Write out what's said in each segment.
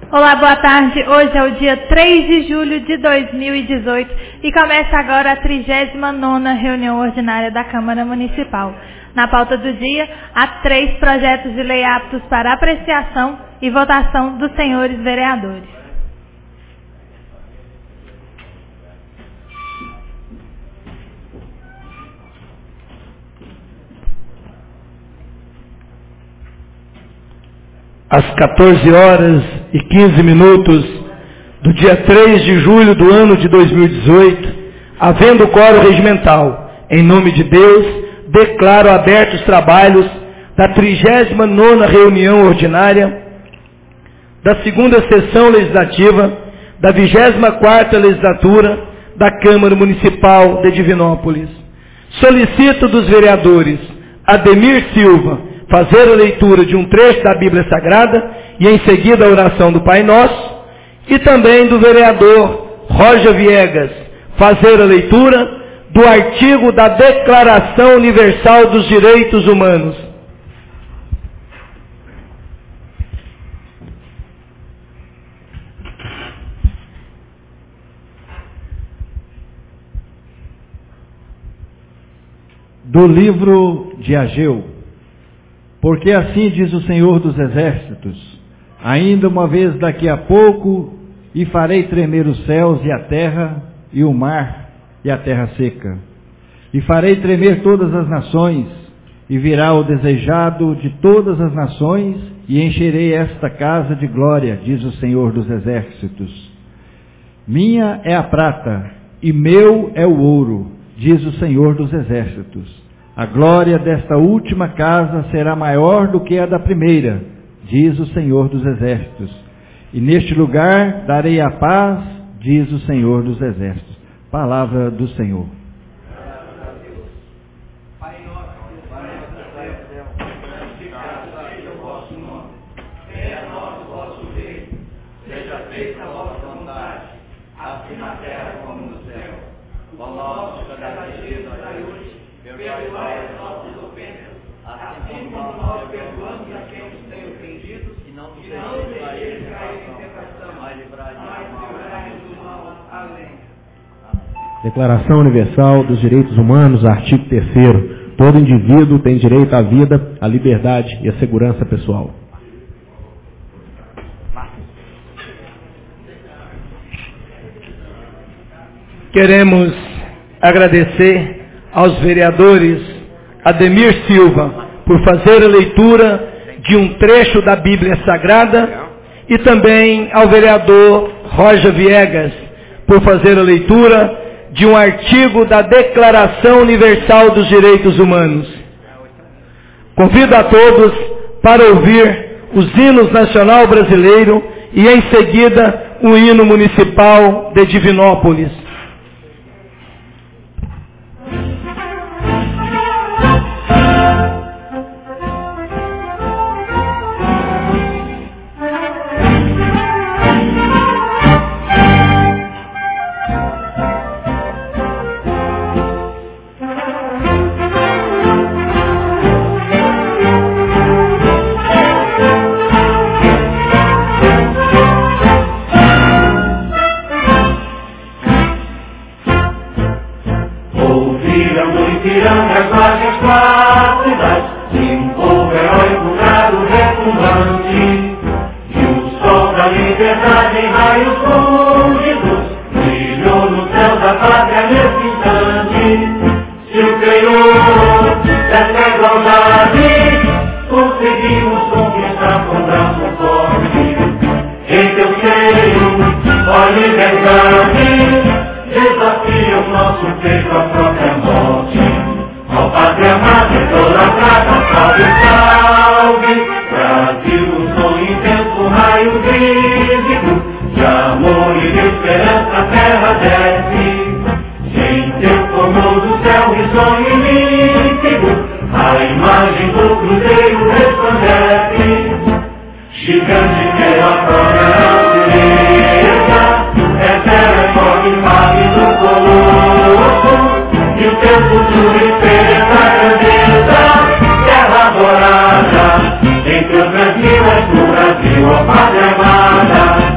Olá, boa tarde. Hoje é o dia 3 de julho de 2018 e começa agora a 39ª reunião ordinária da Câmara Municipal. Na pauta do dia, há 3 projetos de lei aptos para apreciação e votação dos senhores vereadores. Às 14h15 do dia 3 de julho do ano de 2018, havendo quórum regimental, em nome de Deus, declaro abertos os trabalhos da 39ª reunião ordinária da 2ª sessão legislativa da 24ª legislatura da Câmara Municipal de Divinópolis. Solicito dos vereadores Ademir Silva fazer a leitura de um trecho da Bíblia Sagrada e em seguida a oração do Pai Nosso, e também do vereador Roger Viegas fazer a leitura do artigo da Declaração Universal dos Direitos Humanos. Do livro de Ageu. Porque assim diz o Senhor dos Exércitos, ainda uma vez daqui a pouco, e farei tremer os céus e a terra, e o mar e a terra seca. E farei tremer todas as nações, e virá o desejado de todas as nações, e encherei esta casa de glória, diz o Senhor dos Exércitos. Minha é a prata, e meu é o ouro, diz o Senhor dos Exércitos. A glória desta última casa será maior do que a da primeira, diz o Senhor dos Exércitos. E neste lugar darei a paz, diz o Senhor dos Exércitos. Palavra do Senhor. Declaração Universal dos Direitos Humanos, artigo 3º. Todo indivíduo tem direito à vida, à liberdade e à segurança pessoal. Queremos agradecer aos vereadores Ademir Silva por fazer a leitura de um trecho da Bíblia Sagrada e também ao vereador Roger Viegas por fazer a leitura de um artigo da Declaração Universal dos Direitos Humanos. Convido a todos para ouvir os hinos nacional brasileiro e em seguida o hino municipal de Divinópolis. Brasil, ó Pátria amada.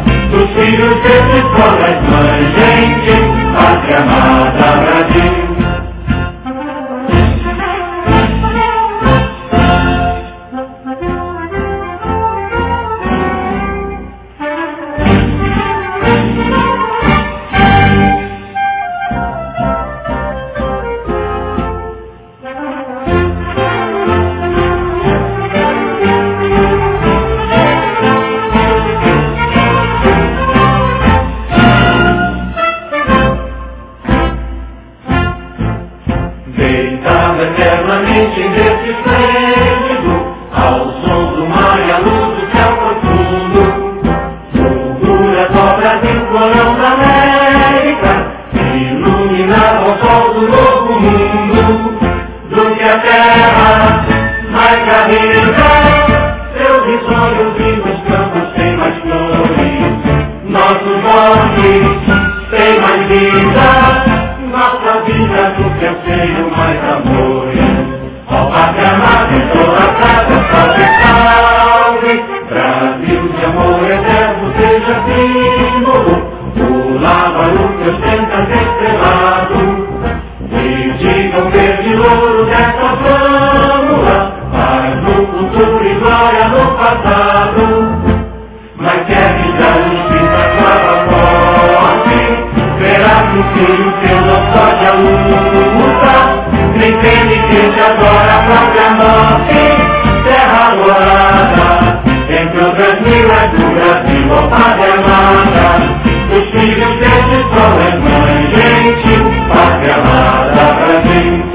símbolo, o lábaro que ostenta estrelado. E digam verde louro dessa flâmula, paz no futuro e glória no passado. Mas quer que já justiça clava forte, verá que o filho seu não pode a luta, nem teme que te adora a própria morte. Terra morada, entre outras mil é do Brasil, ó pátria amada. Os filhos desse sol é mãe gentil, pátria amada pra gente.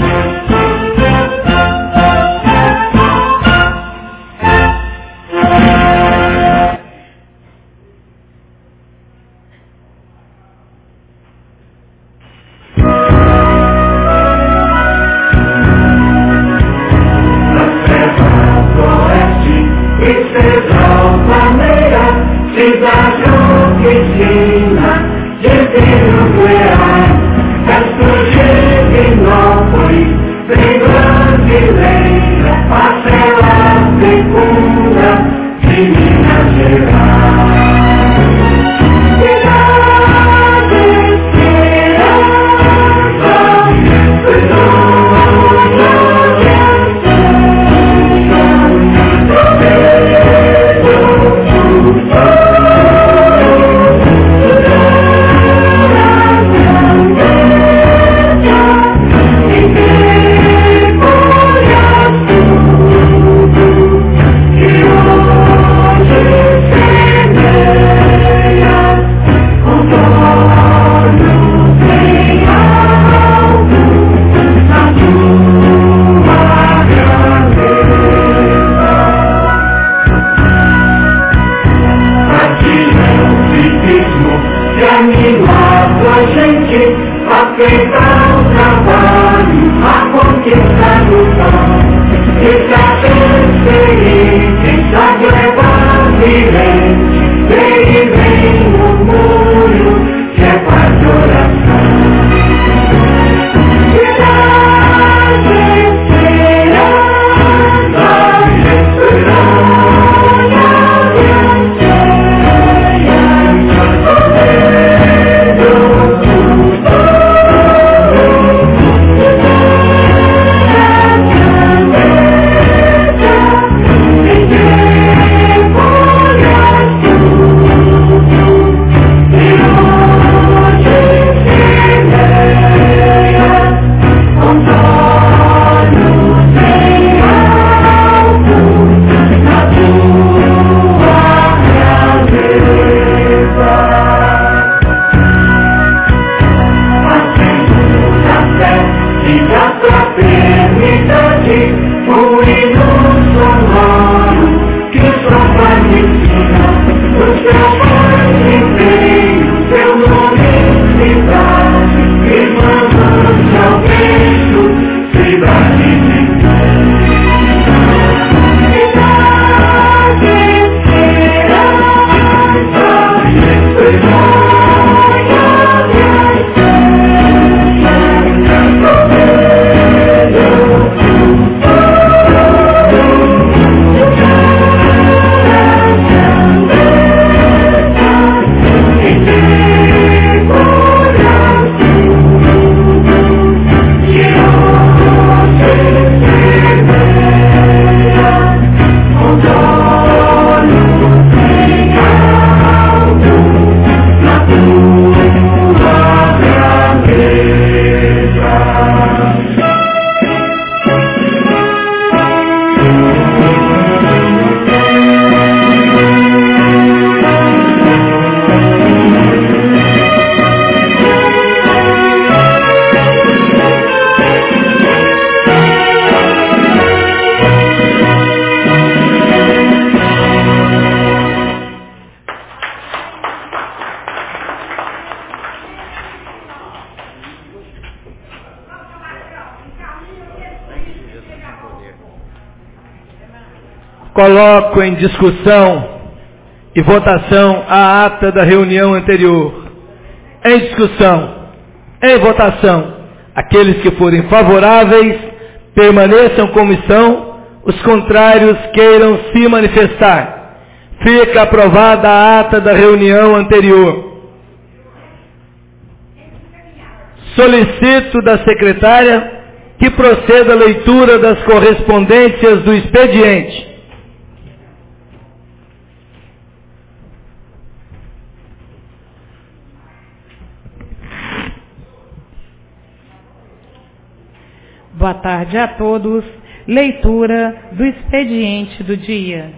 Coloco em discussão e votação a ata da reunião anterior. Em discussão, em votação, aqueles que forem favoráveis permaneçam como estão, os contrários queiram se manifestar. Fica aprovada a ata da reunião anterior. Solicito da secretária que proceda a leitura das correspondências do expediente. Boa tarde a todos. Leitura do expediente do dia.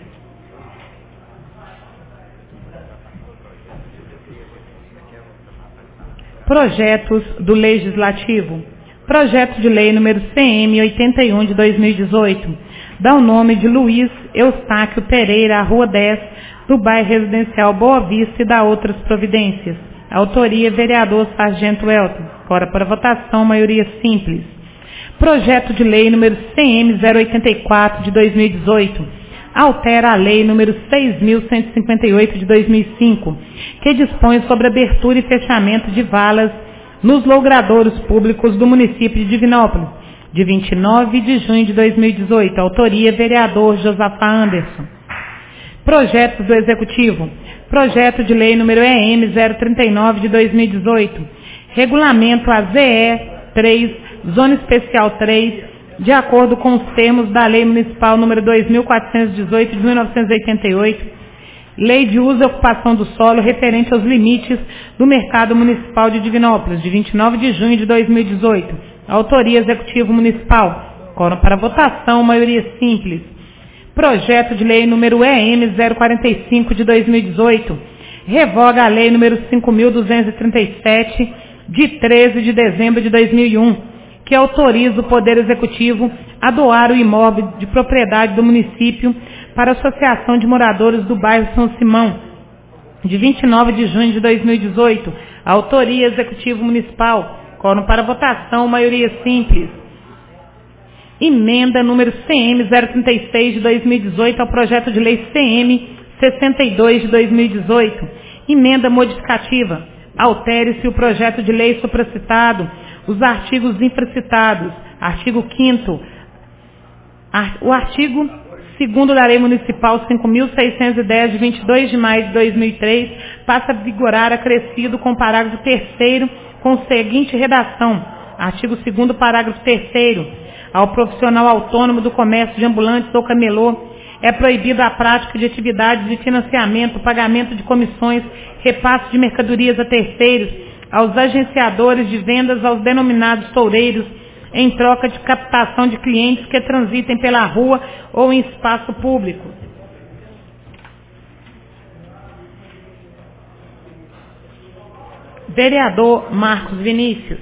Projetos do Legislativo. Projeto de Lei número CM 81 de 2018. Dá o nome de Luiz Eustáquio Pereira, Rua 10, do bairro residencial Boa Vista, e dá outras providências. Autoria, vereador Sargento Elton. Fora para votação, maioria simples. Projeto de Lei número CM 084 de 2018. Altera a Lei número 6.158 de 2005, que dispõe sobre abertura e fechamento de valas nos logradouros públicos do município de Divinópolis, de 29 de junho de 2018. Autoria, vereador Josafá Anderson. Projetos do Executivo. Projeto de Lei número EM 039 de 2018. Regulamento AZE 3, Zona Especial 3, de acordo com os termos da Lei Municipal número 2.418 de 1988, Lei de Uso e Ocupação do Solo referente aos limites do Mercado Municipal de Divinópolis, de 29 de junho de 2018. Autoria, Executivo Municipal. Quórum para votação, maioria simples. Projeto de Lei número EM 045 de 2018. Revoga a Lei número 5.237, de 13 de dezembro de 2001, que autoriza o Poder Executivo a doar o imóvel de propriedade do município para a Associação de Moradores do Bairro São Simão, de 29 de junho de 2018. Autoria, Executivo Municipal. Quórum para votação, maioria simples. Emenda número CM 036 de 2018 ao projeto de lei CM 62 de 2018. Emenda modificativa. Altere-se o projeto de lei supracitado, os artigos infracitados. Artigo 5º. O artigo 2º da Lei Municipal 5.610, de 22 de maio de 2003, passa a vigorar acrescido com o parágrafo 3º, com a seguinte redação. Artigo 2º, parágrafo 3º. Ao profissional autônomo do comércio de ambulantes ou camelô, é proibida a prática de atividades de financiamento, pagamento de comissões, repasse de mercadorias a terceiros, aos agenciadores de vendas, aos denominados toureiros, em troca de captação de clientes que transitem pela rua ou em espaço público. Vereador Marcos Vinícius.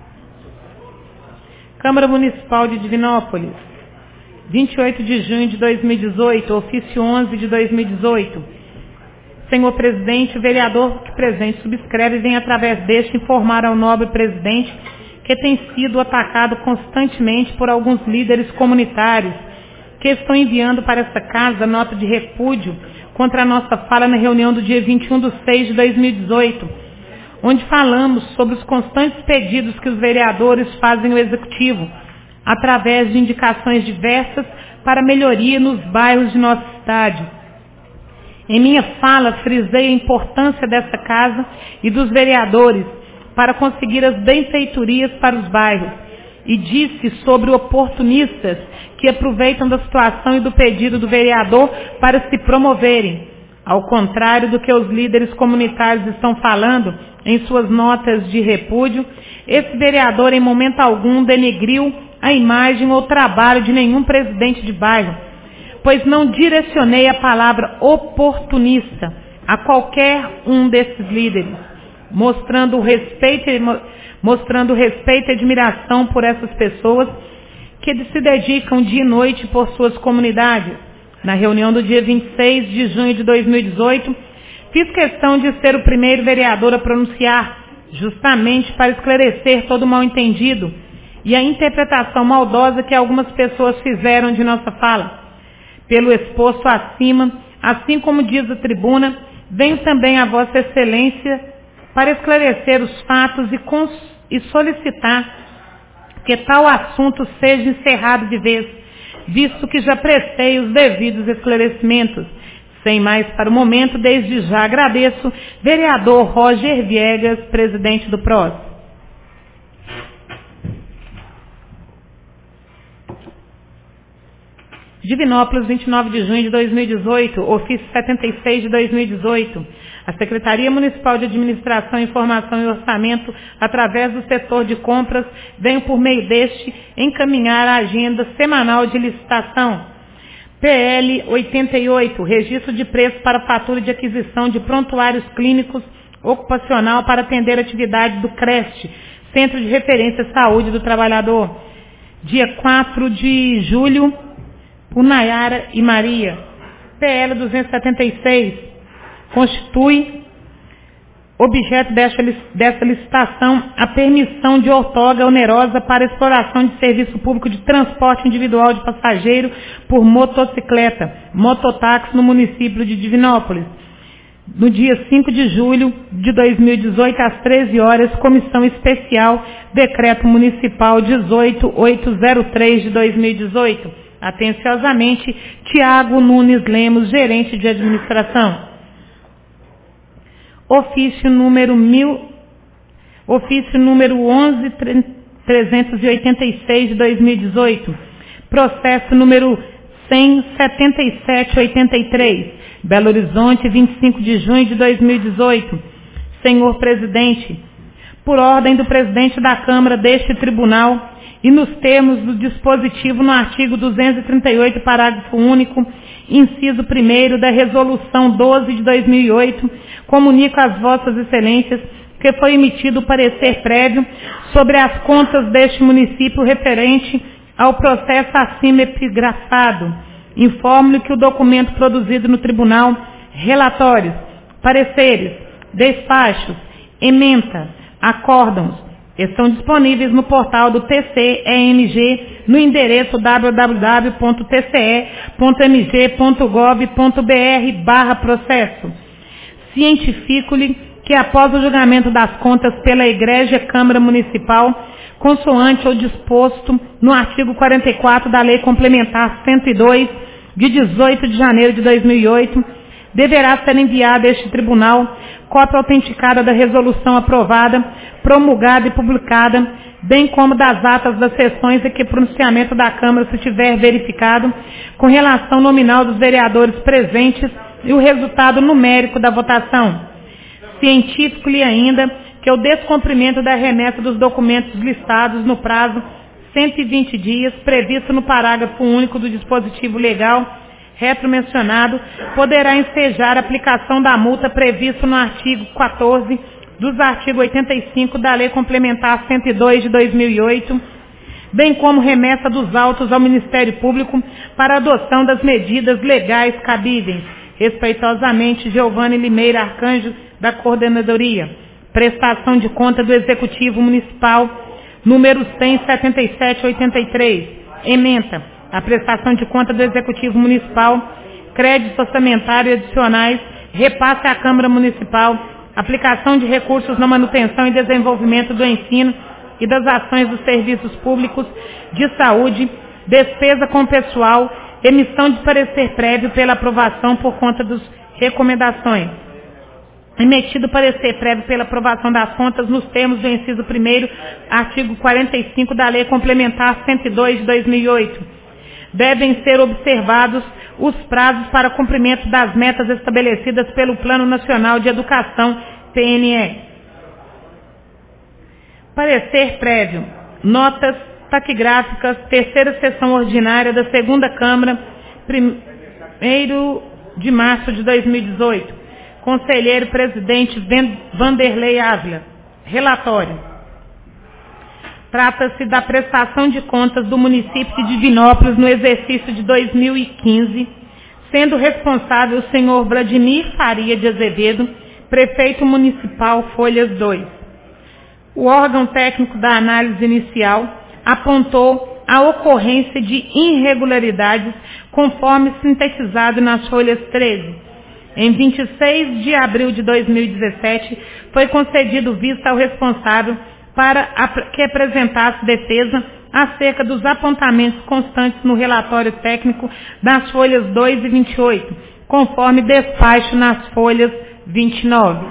Câmara Municipal de Divinópolis, 28 de junho de 2018, ofício 11 de 2018. Senhor presidente, o vereador que presente subscreve vem através deste informar ao nobre presidente que tem sido atacado constantemente por alguns líderes comunitários que estão enviando para essa casa nota de repúdio contra a nossa fala na reunião do dia 21 de 6 de 2018, onde falamos sobre os constantes pedidos que os vereadores fazem ao Executivo, através de indicações diversas para melhoria nos bairros de nossa cidade. Em minha fala, frisei a importância dessa casa e dos vereadores para conseguir as benfeitorias para os bairros e disse sobre oportunistas que aproveitam da situação e do pedido do vereador para se promoverem. Ao contrário do que os líderes comunitários estão falando em suas notas de repúdio, esse vereador em momento algum denegriu a imagem ou trabalho de nenhum presidente de bairro, pois não direcionei a palavra oportunista a qualquer um desses líderes, mostrando respeito e admiração por essas pessoas que se dedicam dia e noite por suas comunidades. Na reunião do dia 26 de junho de 2018, fiz questão de ser o primeiro vereador a pronunciar, justamente para esclarecer todo o mal-entendido e a interpretação maldosa que algumas pessoas fizeram de nossa fala. Pelo exposto acima, assim como diz a tribuna, venho também a Vossa Excelência para esclarecer os fatos e solicitar que tal assunto seja encerrado de vez, visto que já prestei os devidos esclarecimentos, Sem mais para o momento, desde já agradeço, vereador Roger Viegas, presidente do PROS. Divinópolis, 29 de junho de 2018, ofício 76 de 2018. A Secretaria Municipal de Administração, Informação e Orçamento, através do setor de compras, vem por meio deste encaminhar a agenda semanal de licitação. PL 88, registro de preço para fatura de aquisição de prontuários clínicos ocupacional para atender a atividade do CREST, Centro de Referência à Saúde do Trabalhador. Dia 4 de julho, por Nayara e Maria. PL 276, constitui objeto dessa licitação a permissão de outorga onerosa para exploração de serviço público de transporte individual de passageiro por motocicleta, mototáxi no município de Divinópolis. No dia 5 de julho de 2018, às 13 horas, Comissão Especial, Decreto Municipal 18803 de 2018. Atenciosamente, Tiago Nunes Lemos, gerente de administração. Ofício número 11386 de 2018. Processo número 1007783. Belo Horizonte, 25 de junho de 2018. Senhor presidente, por ordem do presidente da Câmara deste tribunal e nos termos do dispositivo no artigo 238, parágrafo único, inciso 1º da Resolução 12 de 2008, comunico às vossas excelências que foi emitido o parecer prévio sobre as contas deste município referente ao processo acima epigrafado. Informo-lhe que o documento produzido no tribunal, relatórios, pareceres, despachos, ementa, acórdãos, estão disponíveis no portal do TCEMG no endereço www.tce.mg.gov.br/processo. Cientifico-lhe que após o julgamento das contas pela Egrégia Câmara Municipal, consoante o disposto no artigo 44 da Lei Complementar 102, de 18 de janeiro de 2008, deverá ser enviada a este tribunal cópia autenticada da resolução aprovada, promulgada e publicada, bem como das atas das sessões e que pronunciamento da Câmara se tiver verificado, com relação nominal dos vereadores presentes e o resultado numérico da votação. Científico-lhe ainda que o descumprimento da remessa dos documentos listados no prazo 120 dias, previsto no parágrafo único do dispositivo legal retromencionado, poderá ensejar a aplicação da multa prevista no artigo 14 dos artigos 85 da Lei Complementar 102 de 2008, bem como remessa dos autos ao Ministério Público para adoção das medidas legais cabíveis. Respeitosamente, Giovanni Limeira Arcanjo, da Coordenadoria. Prestação de conta do Executivo Municipal, número 17783. Ementa. A prestação de conta do Executivo Municipal, créditos orçamentários adicionais, repasse à Câmara Municipal, aplicação de recursos na manutenção e desenvolvimento do ensino e das ações dos serviços públicos de saúde, despesa com pessoal, emissão de parecer prévio pela aprovação por conta das recomendações. Emitido parecer prévio pela aprovação das contas nos termos do inciso 1º, artigo 45 da Lei Complementar 102 de 2008. Devem ser observados os prazos para cumprimento das metas estabelecidas pelo Plano Nacional de Educação, PNE. Parecer prévio. Notas taquigráficas, terceira sessão ordinária da segunda Câmara, 1º de março de 2018. Conselheiro presidente Vanderlei Ávila. Relatório. Trata-se da prestação de contas do município de Divinópolis no exercício de 2015, sendo responsável o senhor Vladimir Faria de Azevedo, prefeito municipal, folhas 2. O órgão técnico da análise inicial apontou a ocorrência de irregularidades, conforme sintetizado nas folhas 13. Em 26 de abril de 2017, foi concedido vista ao responsável para que apresentasse defesa acerca dos apontamentos constantes no relatório técnico das folhas 2 e 28, conforme despacho nas folhas 29.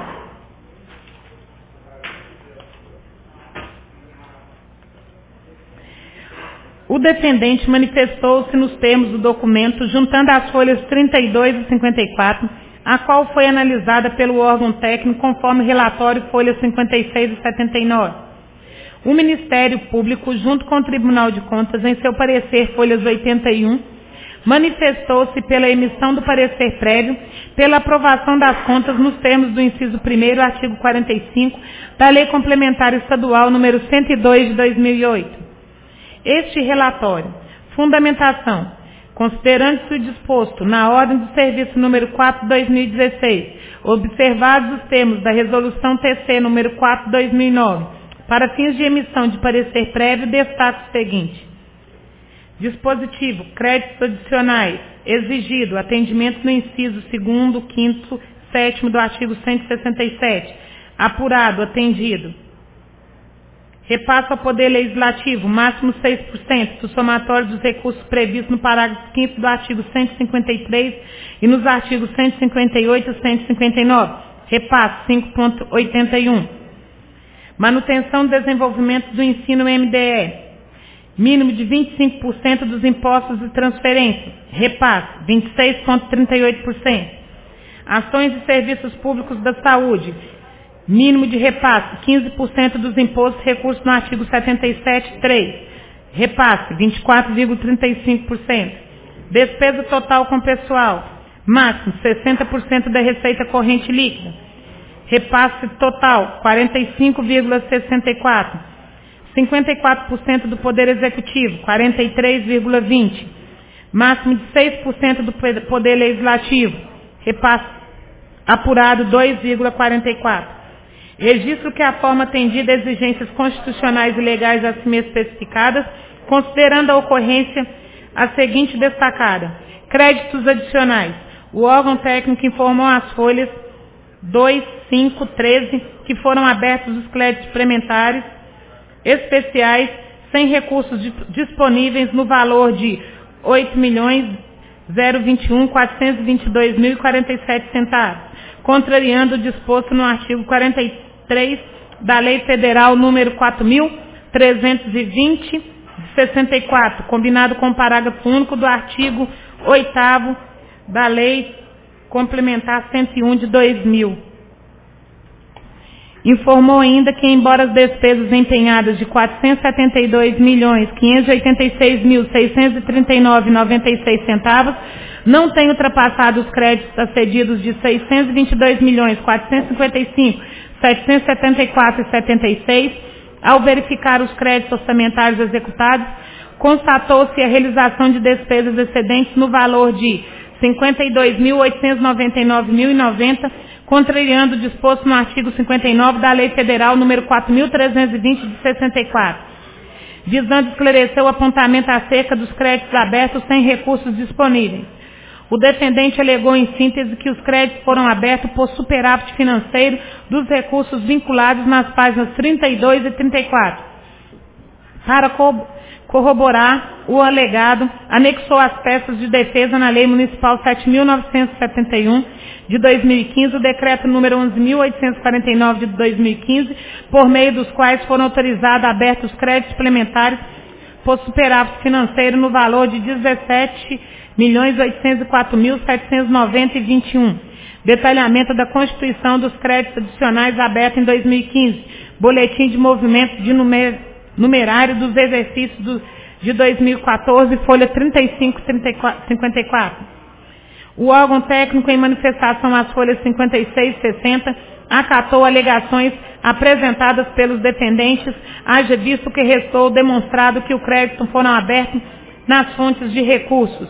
O defendente manifestou-se nos termos do documento, juntando as folhas 32 e 54, a qual foi analisada pelo órgão técnico conforme relatório folhas 56 e 79. O Ministério Público, junto com o Tribunal de Contas, em seu parecer folhas 81, manifestou-se pela emissão do parecer prévio, pela aprovação das contas nos termos do inciso 1º, artigo 45, da Lei Complementar Estadual número 102 de 2008. Este relatório, fundamentação, considerando-se o disposto na ordem do serviço número 4 de 2016, observados os termos da resolução TC número 4 de 2009, para fins de emissão de parecer prévio, destaca o seguinte: dispositivo, créditos adicionais, exigido, atendimento no inciso 2º, 5º, 7º do artigo 167, apurado, atendido. Repassa ao Poder Legislativo, máximo 6% do somatório dos recursos previstos no parágrafo 5º do artigo 153 e nos artigos 158 e 159. Repasse 5,81. Manutenção e desenvolvimento do ensino MDE. Mínimo de 25% dos impostos de transferência. Repasse 26,38%. Ações e serviços públicos da saúde. Mínimo de repasse, 15% dos impostos e recursos no artigo 77.3. Repasse, 24,35%. Despesa total com pessoal, máximo 60% da receita corrente líquida. Repasse total, 45,64%. 54% do Poder Executivo, 43,20%. Máximo de 6% do Poder Legislativo. Repasse apurado, 2,44%. Registro que a forma atendida a exigências constitucionais e legais acima especificadas, considerando a ocorrência a seguinte destacada: créditos adicionais. O órgão técnico informou às folhas 2, 5, 13 que foram abertos os créditos suplementares especiais sem recursos disponíveis no valor de R$ 8.021.422.047, contrariando o disposto no artigo 43 da Lei Federal número 4.320, de 64, combinado com o parágrafo único do artigo 8º da Lei Complementar 101 de 2000. Informou ainda que, embora as despesas empenhadas de R$ 472.586.639,96 não tenham ultrapassado os créditos acedidos de R$ 622.455.774,76, ao verificar os créditos orçamentários executados, constatou-se a realização de despesas excedentes no valor de R$ 52.899.090, contrariando o disposto no artigo 59 da Lei Federal número 4.320 de 64, visando esclarecer o apontamento acerca dos créditos abertos sem recursos disponíveis. O defendente alegou em síntese que os créditos foram abertos por superávit financeiro dos recursos vinculados nas páginas 32 e 34. Para corroborar o alegado, anexou as peças de defesa na Lei Municipal 7.971 de 2015, o decreto número 11.849 de 2015, por meio dos quais foram autorizados abertos créditos suplementares por superávit financeiro no valor de R$ 17.804.790,21. Detalhamento da constituição dos créditos adicionais abertos em 2015. Boletim de movimento de numerário dos exercícios de 2014, folha 35-54. O órgão técnico, em manifestação às folhas 56 e 60, acatou alegações apresentadas pelos defendentes, haja visto que restou demonstrado que o crédito foram abertos nas fontes de recursos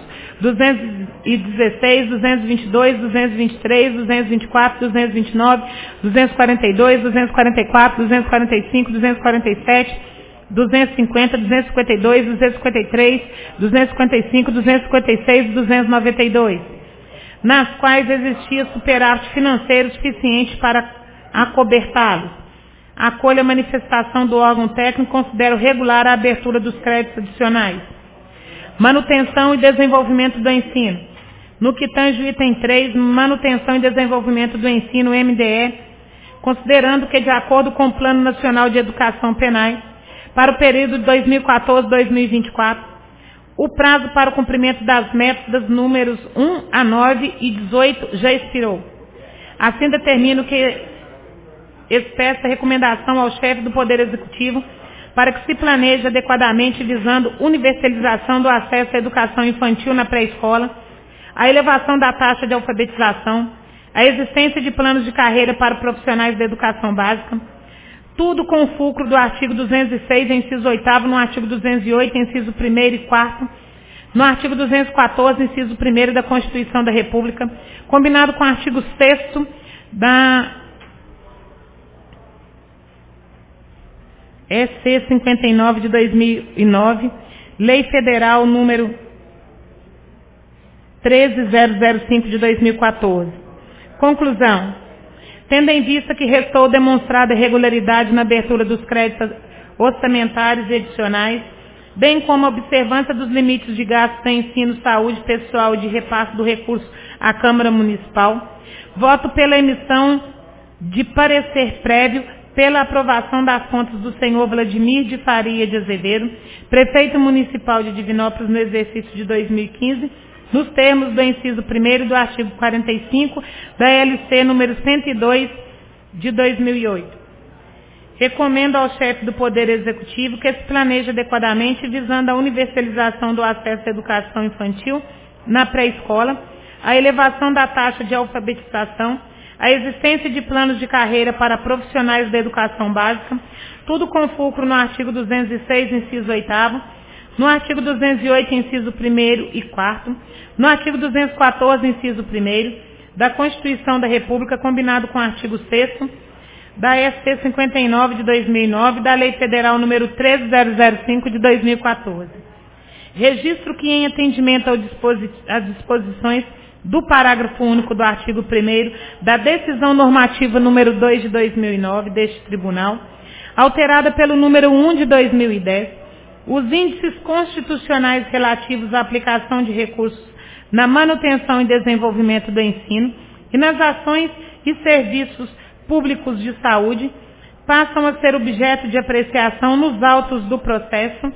216, 222, 223, 224, 229, 242, 244, 245, 247, 250, 252, 253, 255, 256 e 292, nas quais existia superávit financeiro suficiente para acobertá-los. Acolho a manifestação do órgão técnico e considero regular a abertura dos créditos adicionais. Manutenção e desenvolvimento do ensino. no que tange o item 3, manutenção e desenvolvimento do ensino MDE, considerando que, de acordo com o Plano Nacional de Educação Penais, para o período de 2014-2024, o prazo para o cumprimento das metas números 1 a 9 e 18 já expirou. Assim determino que expressa recomendação ao chefe do Poder Executivo para que se planeje adequadamente visando universalização do acesso à educação infantil na pré-escola, a elevação da taxa de alfabetização, a existência de planos de carreira para profissionais da educação básica, tudo com o fulcro do artigo 206, inciso 8º, no artigo 208, inciso 1º e 4º, no artigo 214, inciso 1º da Constituição da República, combinado com o artigo 6º da EC 59 de 2009, Lei Federal número 13005 de 2014. Conclusão. Tendo em vista que restou demonstrada irregularidade na abertura dos créditos orçamentários e adicionais, bem como a observância dos limites de gastos em ensino, saúde, pessoal e de repasse do recurso à Câmara Municipal, voto pela emissão de parecer prévio pela aprovação das contas do senhor Vladimir de Faria de Azevedo, prefeito municipal de Divinópolis no exercício de 2015, nos termos do inciso 1º do artigo 45 da LC número 102 de 2008. Recomendo ao chefe do Poder Executivo que se planeje adequadamente visando a universalização do acesso à educação infantil na pré-escola, a elevação da taxa de alfabetização, a existência de planos de carreira para profissionais da educação básica, tudo com fulcro no artigo 206, inciso 8º, no artigo 208, inciso 1º e 4º, no artigo 214, inciso 1º, da Constituição da República, combinado com o artigo 6º, da ST 59 de 2009, da Lei Federal número 13005 de 2014. Registro que, em atendimento às disposições do parágrafo único do artigo 1º da Decisão Normativa número 2 de 2009 deste Tribunal, alterada pelo número 1 de 2010, os índices constitucionais relativos à aplicação de recursos na manutenção e desenvolvimento do ensino e nas ações e serviços públicos de saúde passam a ser objeto de apreciação nos autos do processo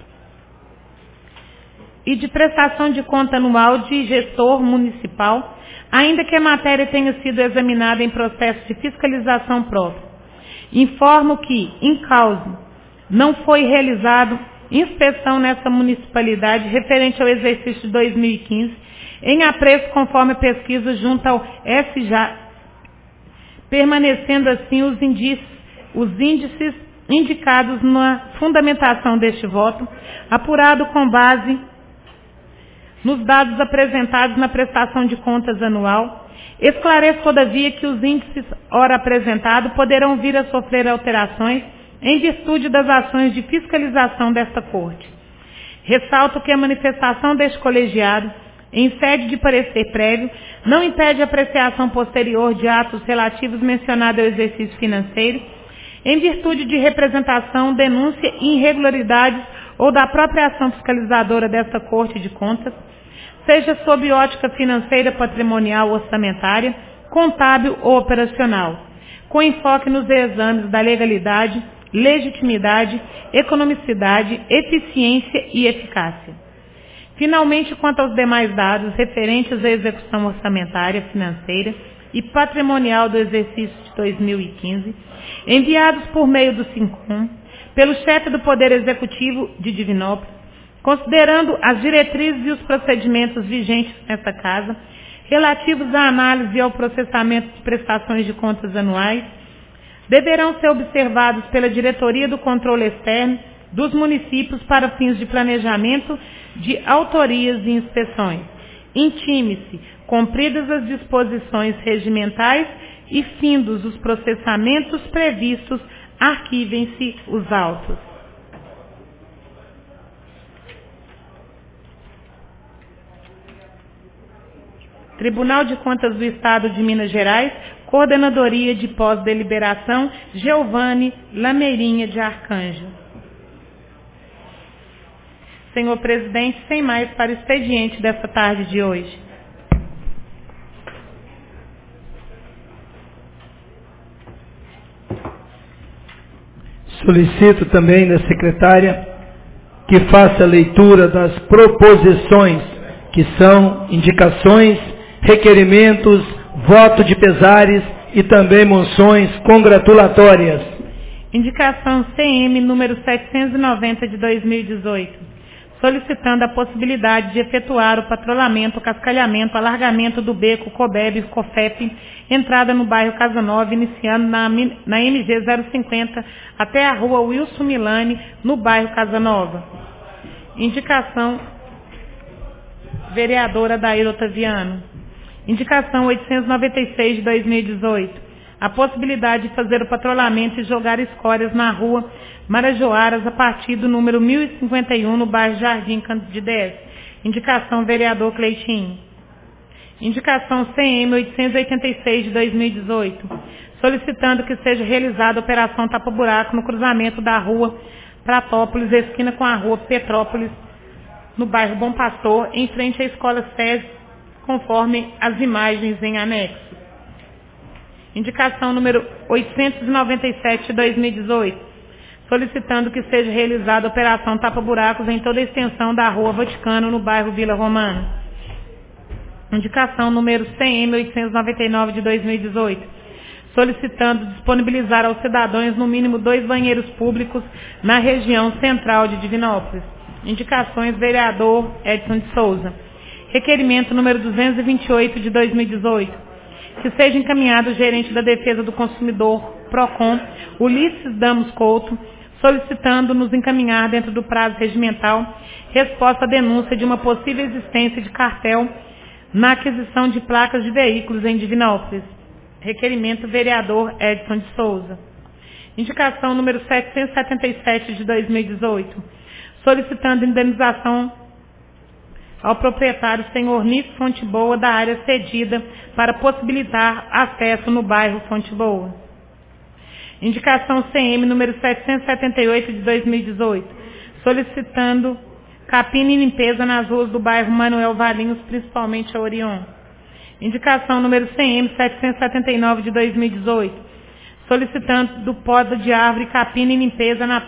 e de prestação de conta anual de gestor municipal, ainda que a matéria tenha sido examinada em processo de fiscalização próprio. Informo que, em causa, não foi realizado inspeção nessa municipalidade referente ao exercício de 2015, em apreço conforme a pesquisa junto ao SJ, permanecendo assim os índices indicados na fundamentação deste voto, apurado com base nos dados apresentados na prestação de contas anual. Esclareço, todavia, que os índices ora apresentados poderão vir a sofrer alterações em virtude das ações de fiscalização desta Corte. Ressalto que a manifestação deste colegiado, em sede de parecer prévio, não impede a apreciação posterior de atos relativos mencionados ao exercício financeiro, em virtude de representação, denúncia e irregularidades ou da própria ação fiscalizadora desta Corte de Contas, seja sob ótica financeira, patrimonial, orçamentária, contábil ou operacional, com enfoque nos exames da legalidade, legitimidade, economicidade, eficiência e eficácia. Finalmente, quanto aos demais dados referentes à execução orçamentária, financeira e patrimonial do exercício de 2015, enviados por meio do SINCOM, pelo chefe do Poder Executivo de Divinópolis, considerando as diretrizes e os procedimentos vigentes nesta Casa, relativos à análise e ao processamento de prestações de contas anuais, deverão ser observados pela Diretoria do Controle Externo dos municípios para fins de planejamento de autorias e inspeções. Intime-se, cumpridas as disposições regimentais e findos os processamentos previstos, arquivem-se os autos. Tribunal de Contas do Estado de Minas Gerais, Coordenadoria de Pós-Deliberação, Geovane Lameirinha de Arcanjo. Senhor presidente, sem mais para o expediente dessa tarde de hoje. Solicito também da secretária que faça a leitura das proposições, que são indicações, requerimentos, voto de pesares e também moções congratulatórias. Indicação CM número 790 de 2018. Solicitando a possibilidade de efetuar o patrulhamento, cascalhamento, alargamento do beco Cobebe, Cofep, entrada no bairro Casa Nova, iniciando na MG 050 até a rua Wilson Milani, no bairro Casa Nova. Indicação vereadora Daíra Otaviano. Indicação 896 de 2018. A possibilidade de fazer o patrulhamento e jogar escórias na rua Marajoaras a partir do número 1051 no bairro Jardim Canto de 10. Indicação vereador Cleitinho. Indicação CM 886 de 2018. Solicitando que seja realizada a operação tapa-buraco no cruzamento da rua Pratópolis, esquina com a rua Petrópolis, no bairro Bom Pastor, em frente à escola SESI, conforme as imagens em anexo. Indicação número 897 de 2018. Solicitando que seja realizada a operação tapa-buracos em toda a extensão da Rua Vaticano, no bairro Vila Romana. Indicação número CM 899 de 2018. Solicitando disponibilizar aos cidadãos no mínimo 2 banheiros públicos na região central de Divinópolis. Indicações vereador Edson de Souza. Requerimento número 228 de 2018. Que seja encaminhado o gerente da Defesa do Consumidor, PROCON, Ulisses Damos Couto, solicitando nos encaminhar dentro do prazo regimental resposta à denúncia de uma possível existência de cartel na aquisição de placas de veículos em Divinópolis. Requerimento vereador Edson de Souza. Indicação número 777 de 2018. Solicitando indenização ao proprietário senhor Nico Fonte Boa da área cedida para possibilitar acesso no bairro Fonte Boa. Indicação CM número 778 de 2018, solicitando capina e limpeza nas ruas do bairro Manuel Valinhos, principalmente a Orion. Indicação número CM 779 de 2018, solicitando do poda de árvore, capina e limpeza na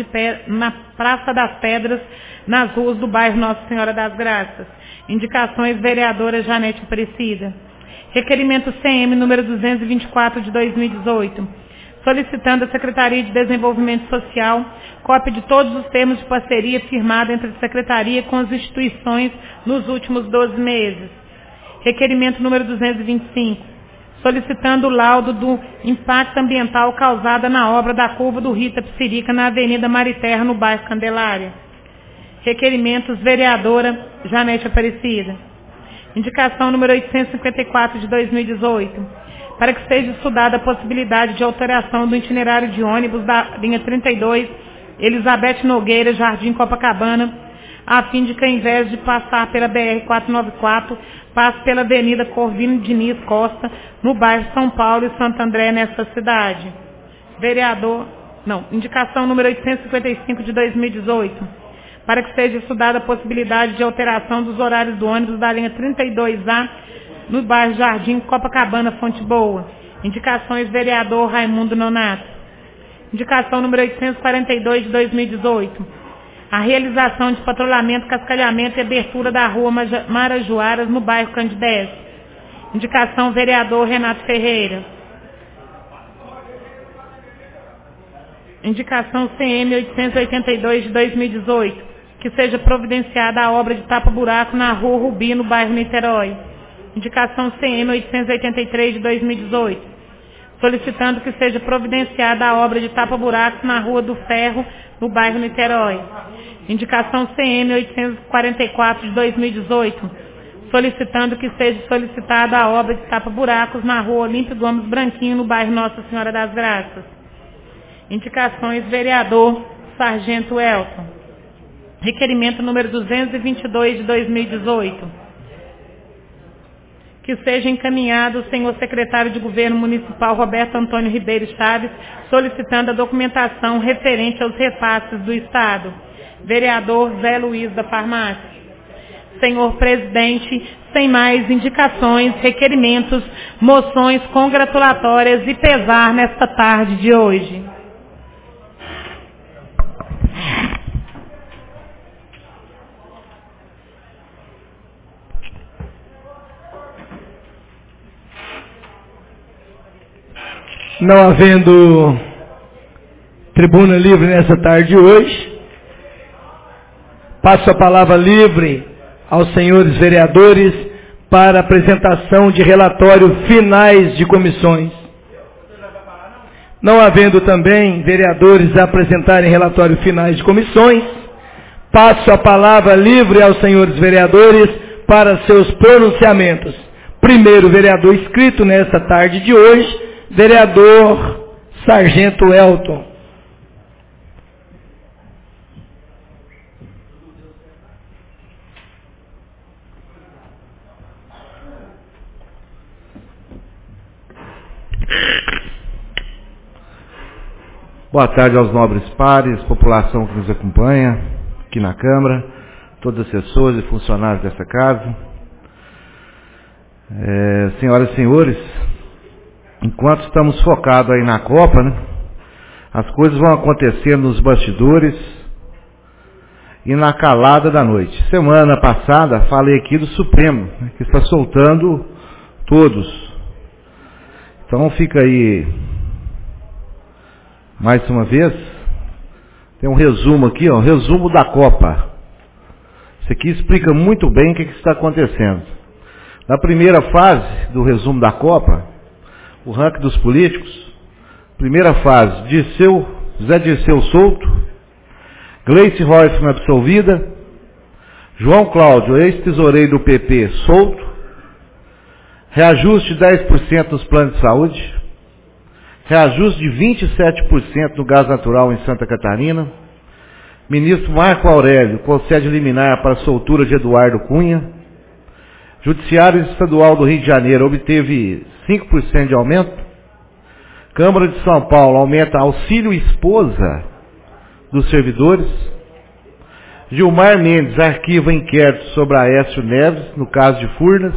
Praça das Pedras, nas ruas do bairro Nossa Senhora das Graças. Indicações vereadora Janete Aparecida. Requerimento CM número 224 de 2018, solicitando à Secretaria de Desenvolvimento Social cópia de todos os termos de parceria firmada entre a Secretaria com as instituições nos últimos 12 meses. Requerimento número 225, solicitando o laudo do impacto ambiental causado na obra da curva do Rio Itapecerica na Avenida Mariterra, no bairro Candelária. Requerimentos vereadora Janete Aparecida. Indicação número 854 de 2018, para que seja estudada a possibilidade de alteração do itinerário de ônibus da linha 32, Elizabeth Nogueira, Jardim Copacabana, a fim de que, ao invés de passar pela BR-494, passe pela Avenida Corvino Diniz Costa, no bairro São Paulo e Santo André, nesta cidade. Indicação número 855 de 2018, para que seja estudada a possibilidade de alteração dos horários do ônibus da linha 32A, no bairro Jardim Copacabana, Fonte Boa. Indicações vereador Raimundo Nonato. Indicação número 842 de 2018. A realização de patrulhamento, cascalhamento e abertura da rua Marajoaras, no bairro Candidez. Indicação vereador Renato Ferreira. Indicação CM 882 de 2018. Que seja providenciada a obra de tapa-buraco na rua Rubi, no bairro Niterói. Indicação CM 883 de 2018, solicitando que seja providenciada a obra de tapa-buracos na Rua do Ferro, no bairro Niterói. Indicação CM 844 de 2018, solicitando que seja solicitada a obra de tapa-buracos na Rua Olímpio Gomes Branquinho, no bairro Nossa Senhora das Graças. Indicações vereador Sargento Elton. Requerimento número 222 de 2018. Que seja encaminhado o senhor secretário de Governo Municipal, Roberto Antônio Ribeiro Chaves, solicitando a documentação referente aos repasses do Estado. Vereador Zé Luiz da Farmácia. Senhor presidente, sem mais indicações, requerimentos, moções congratulatórias e pesar nesta tarde de hoje. Não havendo tribuna livre nessa tarde de hoje, passo a palavra livre aos senhores vereadores para apresentação de relatório finais de comissões. Não havendo também vereadores a apresentarem relatório finais de comissões, passo a palavra livre aos senhores vereadores para seus pronunciamentos. Primeiro vereador inscrito nesta tarde de hoje, vereador Sargento Elton. Boa tarde aos nobres pares, população que nos acompanha aqui na Câmara, todos os assessores e funcionários dessa casa. Senhoras e senhores, enquanto estamos focados aí na Copa, né, as coisas vão acontecendo nos bastidores e na calada da noite. Semana passada falei aqui do Supremo, né, que está soltando todos. Então fica aí, mais uma vez, tem um resumo aqui, ó, resumo da Copa. Isso aqui explica muito bem o que está acontecendo. Na primeira fase do resumo da Copa, o ranking dos políticos, primeira fase, Zé Dirceu solto, Gleice Reutemann absolvida, João Cláudio, ex-tesoureiro do PP, solto, reajuste de 10% nos planos de saúde, reajuste de 27% no gás natural em Santa Catarina, ministro Marco Aurélio concede liminar para a soltura de Eduardo Cunha, Judiciário Estadual do Rio de Janeiro obteve 5% de aumento, Câmara de São Paulo aumenta auxílio esposa dos servidores, Gilmar Mendes arquiva inquérito sobre Aécio Neves, no caso de Furnas,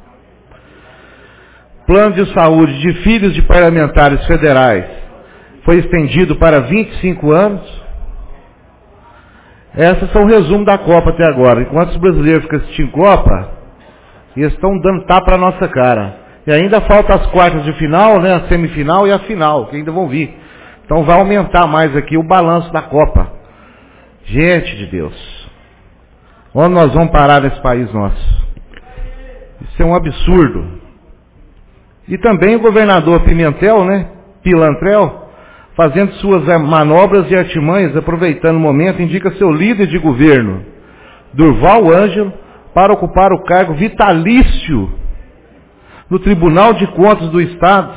Plano de saúde de filhos de parlamentares federais foi estendido para 25 anos. Esses são o resumo da Copa até agora. Enquanto os brasileiros ficam assistindo Copa, eles estão dando tapa na nossa cara. E ainda falta as quartas de final, né, a semifinal e a final, que ainda vão vir. Então vai aumentar mais aqui o balanço da Copa. Gente de Deus, onde nós vamos parar nesse país nosso? Isso é um absurdo. E também o governador Pimentel, né, Pilantrel, fazendo suas manobras e artimanhas, aproveitando o momento, indica seu líder de governo, Durval Ângelo, para ocupar o cargo vitalício no Tribunal de Contas do Estado,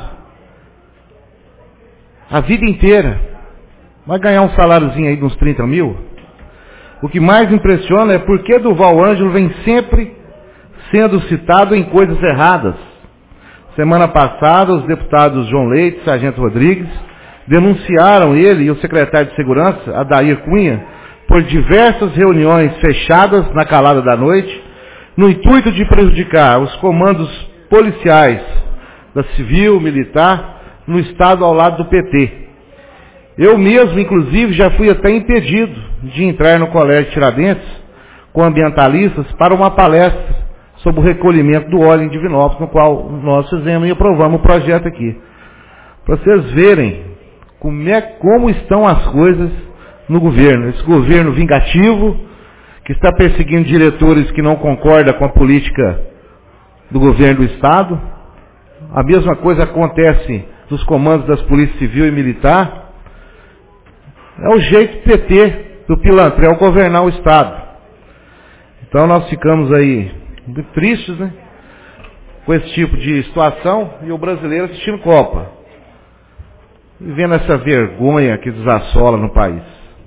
a vida inteira. Vai ganhar um saláriozinho aí de uns 30 mil? O que mais impressiona é porque Durval Ângelo vem sempre sendo citado em coisas erradas. Semana passada, os deputados João Leite e Sargento Rodrigues denunciaram ele e o secretário de Segurança, Adair Cunha, por diversas reuniões fechadas na calada da noite, no intuito de prejudicar os comandos policiais da Civil, Militar, no Estado ao lado do PT. Eu mesmo, inclusive, já fui até impedido de entrar no Colégio Tiradentes com ambientalistas para uma palestra sobre o recolhimento do óleo em Divinópolis, no qual nós fizemos e aprovamos o projeto aqui. Para vocês verem como estão as coisas no governo. Esse governo vingativo, que está perseguindo diretores que não concordam com a política do governo do Estado. A mesma coisa acontece nos comandos das polícias civil e militar. É o jeito PT do Pilantrel governar o Estado. Então nós ficamos aí muito tristes, né, com esse tipo de situação, e o brasileiro assistindo Copa, e vendo essa vergonha que desassola no país.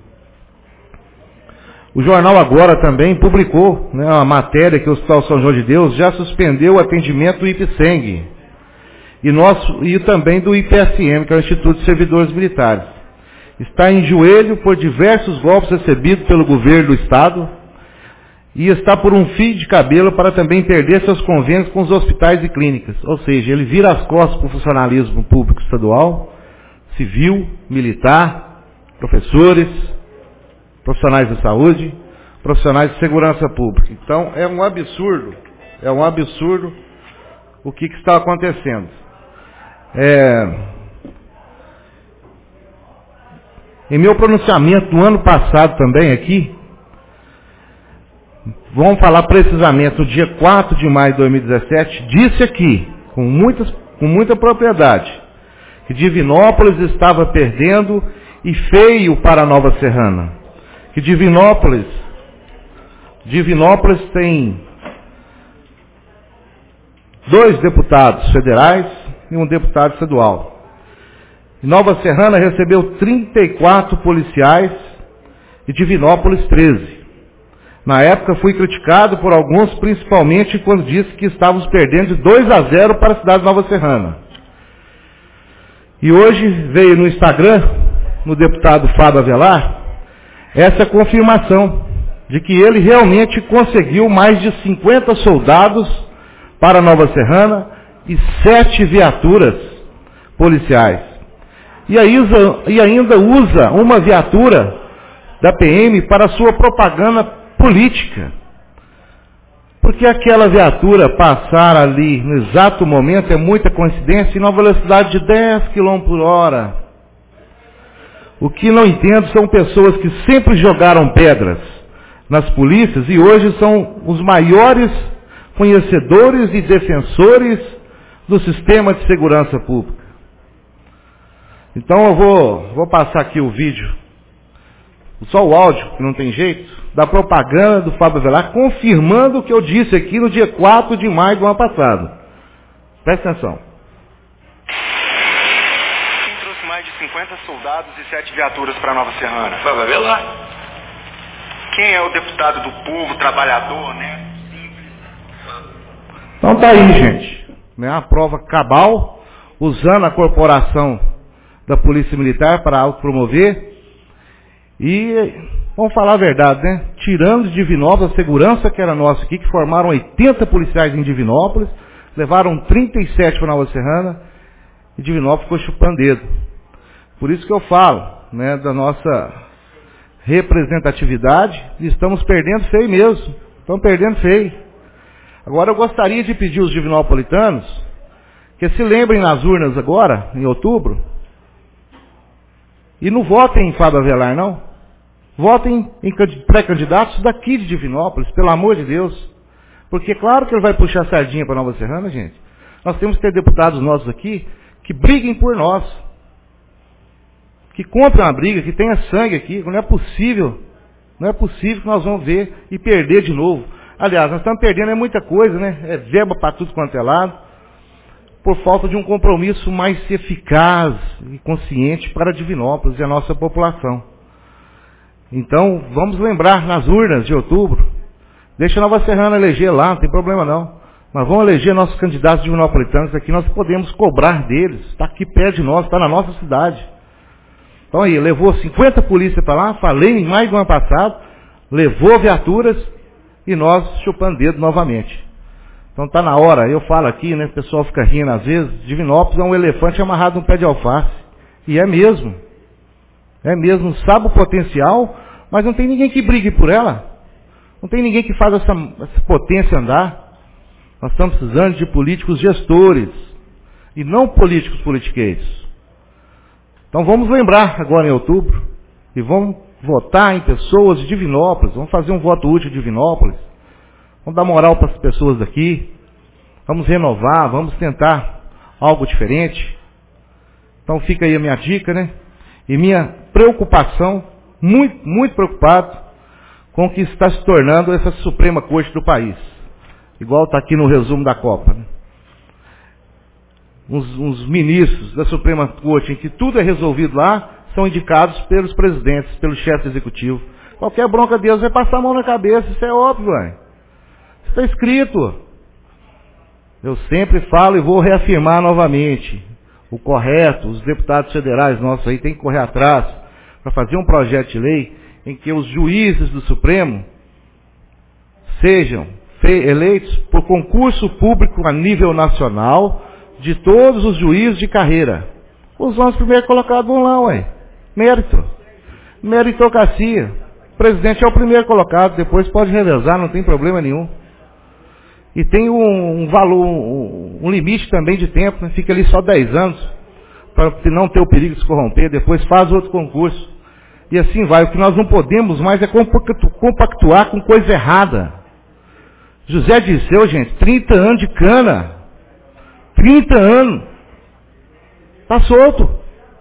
O jornal Agora também publicou, né, uma matéria que o Hospital São João de Deus já suspendeu o atendimento do IPSENG e também do IPSM, que é o Instituto de Servidores Militares. Está em joelho por diversos golpes recebidos pelo governo do Estado, e está por um fio de cabelo para também perder seus convênios com os hospitais e clínicas. Ou seja, ele vira as costas para o funcionalismo público estadual, civil, militar, professores, profissionais de saúde, profissionais de segurança pública. Então é um absurdo o que está acontecendo. Em meu pronunciamento do ano passado também aqui, vamos falar precisamente no dia 4 de maio de 2017, disse aqui, com muita propriedade, que Divinópolis estava perdendo e feio para a Nova Serrana. Que Divinópolis tem 2 deputados federais e um deputado estadual. Nova Serrana recebeu 34 policiais e Divinópolis 13. Na época fui criticado por alguns, principalmente quando disse que estávamos perdendo de 2-0 para a cidade de Nova Serrana. E hoje veio no Instagram, no deputado Fábio Avelar, essa confirmação de que ele realmente conseguiu mais de 50 soldados para Nova Serrana e 7 viaturas policiais. E ainda usa uma viatura da PM para sua propaganda política. Porque aquela viatura passar ali no exato momento é muita coincidência em uma velocidade de 10 km por hora. O que não entendo são pessoas que sempre jogaram pedras nas polícias e hoje são os maiores conhecedores e defensores do sistema de segurança pública. Então eu vou passar aqui o vídeo, só o áudio, que não tem jeito, da propaganda do Fábio Avelar, confirmando o que eu disse aqui no dia 4 de maio do ano passado. Presta atenção. Quem trouxe mais de 50 soldados e 7 viaturas para Nova Serrana? Fábio Avelar. Quem é o deputado do povo, trabalhador, né? Então tá aí, gente. Né, a prova cabal, usando a corporação da Polícia Militar para autopromover. E vamos falar a verdade, né? Tirando de Divinópolis a segurança que era nossa aqui, que formaram 80 policiais em Divinópolis, levaram 37 para Nova Serrana, e Divinópolis ficou chupando dedo. Por isso que eu falo, né, da nossa representatividade, e estamos perdendo feio mesmo. Estamos perdendo feio. Agora eu gostaria de pedir aos divinopolitanos que se lembrem nas urnas agora, em outubro, e não votem em Fábio Avelar, não. Votem em pré-candidatos daqui de Divinópolis, pelo amor de Deus. Porque claro que ele vai puxar a sardinha para Nova Serrana, gente. Nós temos que ter deputados nossos aqui que briguem por nós. Que comprem uma briga, que tenha sangue aqui. Não é possível que nós vamos ver e perder de novo. Aliás, nós estamos perdendo muita coisa, né? É verba para tudo quanto é lado. Por falta de um compromisso mais eficaz e consciente para Divinópolis e a nossa população. Então, vamos lembrar nas urnas de outubro. Deixa a Nova Serrana eleger lá, não tem problema não. Mas vamos eleger nossos candidatos divinopolitanos aqui, nós podemos cobrar deles. Está aqui perto de nós, está na nossa cidade. Então aí, levou 50 polícias para lá, falei em mais do ano passado, levou viaturas e nós chupando dedo novamente. Então está na hora, eu falo aqui, né, o pessoal fica rindo às vezes, Divinópolis é um elefante amarrado num pé de alface. E é mesmo. É mesmo, sabe o potencial, mas não tem ninguém que brigue por ela. Não tem ninguém que faça essa potência andar. Nós estamos precisando de políticos gestores e não políticos politiqueiros. Então vamos lembrar agora em outubro e vamos votar em pessoas de Divinópolis. Vamos fazer um voto útil de Divinópolis. Vamos dar moral para as pessoas daqui. Vamos renovar, vamos tentar algo diferente. Então fica aí a minha dica, né? E minha preocupação, muito preocupado com o que está se tornando essa Suprema Corte do país. Igual está aqui no resumo da Copa. Né? Uns ministros da Suprema Corte, em que tudo é resolvido lá, são indicados pelos presidentes, pelo chefe executivo. Qualquer bronca deles vai passar a mão na cabeça, isso é óbvio, velho. Isso está escrito. Eu sempre falo e vou reafirmar novamente. O correto, os deputados federais nossos aí têm que correr atrás para fazer um projeto de lei em que os juízes do Supremo sejam eleitos por concurso público a nível nacional de todos os juízes de carreira. Os nossos primeiros colocados vão lá, ué. Mérito. Meritocracia. O presidente é o primeiro colocado, depois pode revezar, não tem problema nenhum. E tem um valor, um limite também de tempo, né? Fica ali só 10 anos, para não ter o perigo de se corromper, depois faz outro concurso. E assim vai. O que nós não podemos mais é compactuar com coisa errada. José Dirceu, gente, 30 anos de cana. 30 anos. Está solto.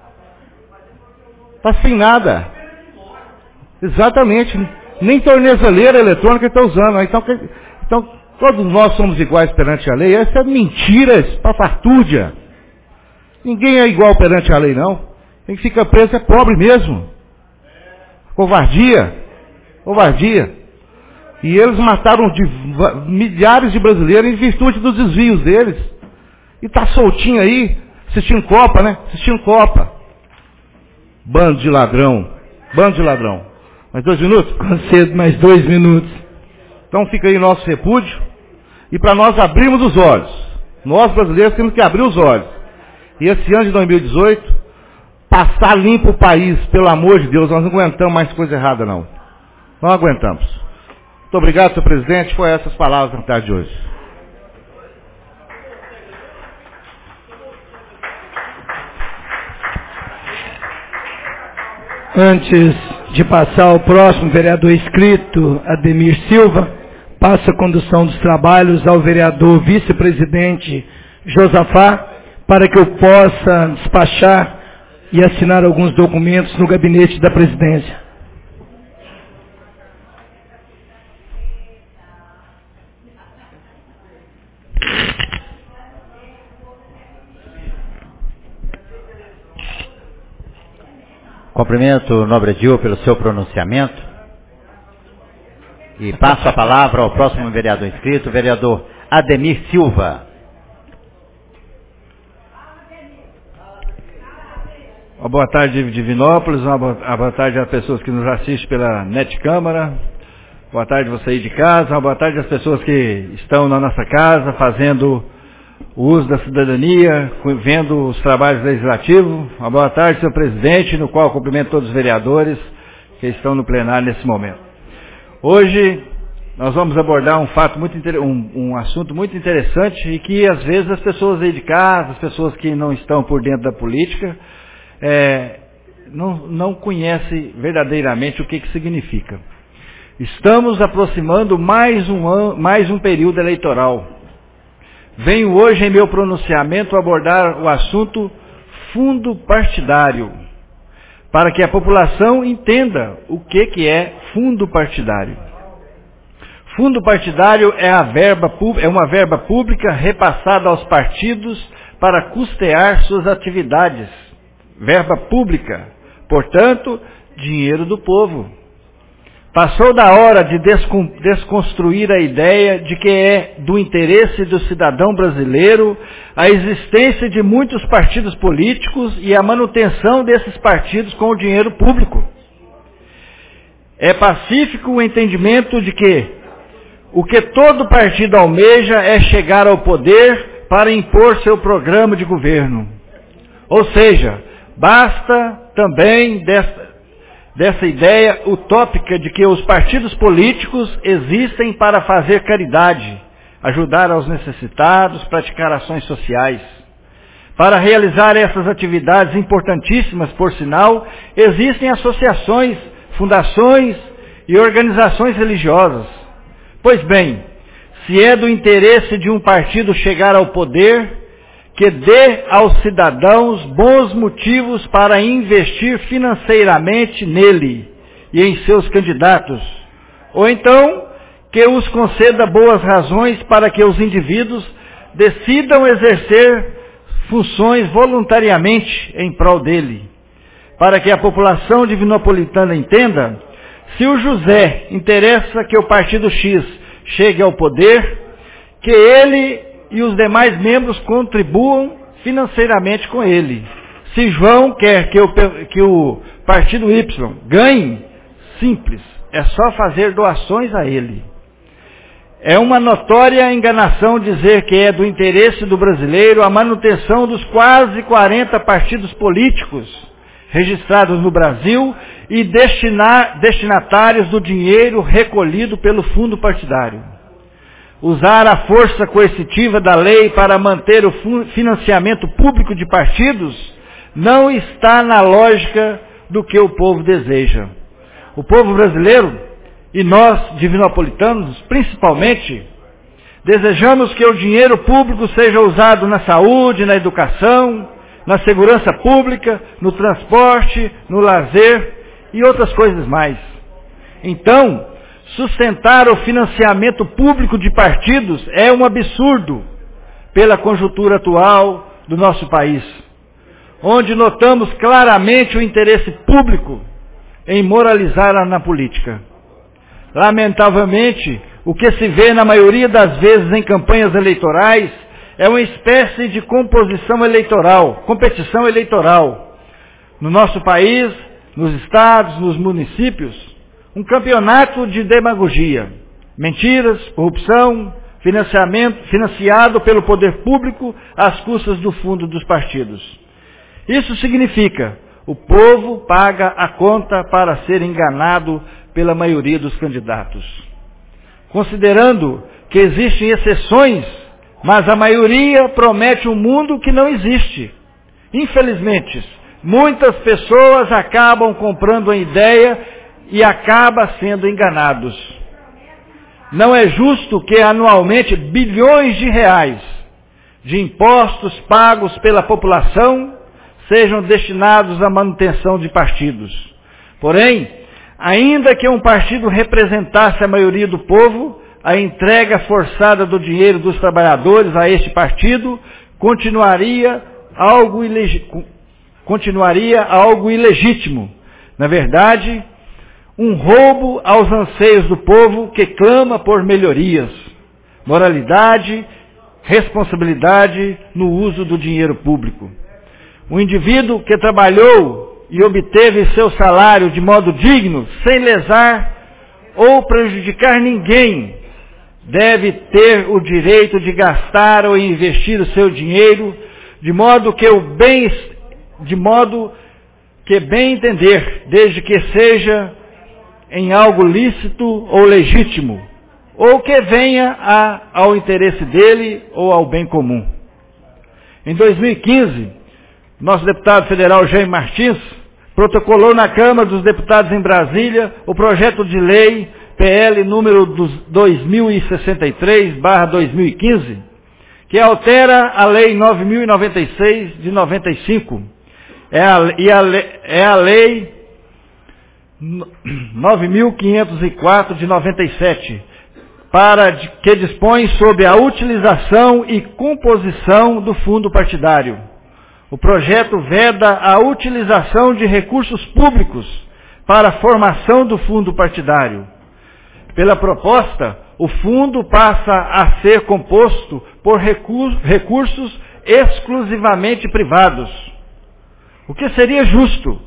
Está sem nada. Exatamente. Nem tornezeleira eletrônica está usando. Então, todos nós somos iguais perante a lei. Essa é mentira, espafardúrdia. Ninguém é igual perante a lei, não. Quem fica preso é pobre mesmo. Covardia. Covardia. E eles mataram milhares de brasileiros em virtude dos desvios deles. E está soltinho aí, assistindo Copa, né? Assistindo Copa. Bando de ladrão. Bando de ladrão. Mais 2 minutos? Concedo mais 2 minutos. Então fica aí nosso repúdio. E para nós abrirmos os olhos. Nós brasileiros temos que abrir os olhos. E esse ano de 2018, passar limpo o país, pelo amor de Deus, nós não aguentamos mais coisa errada, não. Não aguentamos. Muito obrigado, senhor presidente. Foi essas palavras na tarde de hoje. Antes de passar ao próximo vereador inscrito, Ademir Silva, passa a condução dos trabalhos ao vereador vice-presidente Josafá, para que eu possa despachar e assinar alguns documentos no gabinete da presidência. Cumprimento o nobre Edil pelo seu pronunciamento e passo a palavra ao próximo vereador inscrito, o vereador Ademir Silva. Uma boa tarde, Divinópolis, uma boa tarde às pessoas que nos assistem pela Net Câmara, boa tarde você aí de casa, uma boa tarde às pessoas que estão na nossa casa fazendo o uso da cidadania, vendo os trabalhos legislativos. Uma boa tarde, senhor presidente, no qual cumprimento todos os vereadores que estão no plenário nesse momento. Hoje nós vamos abordar um assunto muito interessante e que às vezes as pessoas aí de casa, as pessoas que não estão por dentro da política, não conhecem verdadeiramente o que significa. Estamos aproximando mais um período eleitoral. Venho hoje em meu pronunciamento abordar o assunto fundo partidário, para que a população entenda o que é fundo partidário. Fundo partidário é uma verba pública repassada aos partidos para custear suas atividades. Verba pública, portanto, dinheiro do povo. Passou da hora de desconstruir a ideia de que é do interesse do cidadão brasileiro a existência de muitos partidos políticos e a manutenção desses partidos com o dinheiro público. É pacífico o entendimento de que o que todo partido almeja é chegar ao poder para impor seu programa de governo. Ou seja, basta também dessa ideia utópica de que os partidos políticos existem para fazer caridade, ajudar aos necessitados, praticar ações sociais. Para realizar essas atividades importantíssimas, por sinal, existem associações, fundações e organizações religiosas. Pois bem, se é do interesse de um partido chegar ao poder, que dê aos cidadãos bons motivos para investir financeiramente nele e em seus candidatos. Ou então, que os conceda boas razões para que os indivíduos decidam exercer funções voluntariamente em prol dele. Para que a população divinopolitana entenda, se o José interessa que o partido X chegue ao poder, que ele e os demais membros contribuam financeiramente com ele. Se João quer que o partido Y ganhe, simples, é só fazer doações a ele. É uma notória enganação dizer que é do interesse do brasileiro a manutenção dos quase 40 partidos políticos registrados no Brasil e destinatários do dinheiro recolhido pelo fundo partidário. Usar a força coercitiva da lei para manter o financiamento público de partidos não está na lógica do que o povo deseja. O povo brasileiro, e nós, divinopolitanos, principalmente, desejamos que o dinheiro público seja usado na saúde, na educação, na segurança pública, no transporte, no lazer e outras coisas mais. Então, sustentar o financiamento público de partidos é um absurdo pela conjuntura atual do nosso país, onde notamos claramente o interesse público em moralizar na política. Lamentavelmente, o que se vê na maioria das vezes em campanhas eleitorais é uma espécie de competição eleitoral. No nosso país, nos estados, nos municípios, um campeonato de demagogia, mentiras, corrupção, financiado pelo poder público às custas do fundo dos partidos. Isso significa, o povo paga a conta para ser enganado pela maioria dos candidatos. Considerando que existem exceções, mas a maioria promete um mundo que não existe. Infelizmente, muitas pessoas acabam comprando a ideia e acabam sendo enganados. Não é justo que anualmente bilhões de reais de impostos pagos pela população sejam destinados à manutenção de partidos. Porém, ainda que um partido representasse a maioria do povo, a entrega forçada do dinheiro dos trabalhadores a este partido continuaria algo ilegítimo. Na verdade, um roubo aos anseios do povo que clama por melhorias, moralidade, responsabilidade no uso do dinheiro público. Um indivíduo que trabalhou e obteve seu salário de modo digno, sem lesar ou prejudicar ninguém, deve ter o direito de gastar ou investir o seu dinheiro de modo que bem entender, desde que seja em algo lícito ou legítimo, ou que venha ao interesse dele ou ao bem comum. Em 2015, nosso deputado federal Jaime Martins protocolou na Câmara dos Deputados em Brasília o projeto de lei PL número 2063/2015, que altera a Lei 9.096 de 95. É a Lei 9.504 de 97, que dispõe sobre a utilização e composição do fundo partidário. O projeto veda a utilização de recursos públicos para a formação do fundo partidário. Pela proposta, o fundo passa a ser composto por recursos exclusivamente privados. O que seria justo?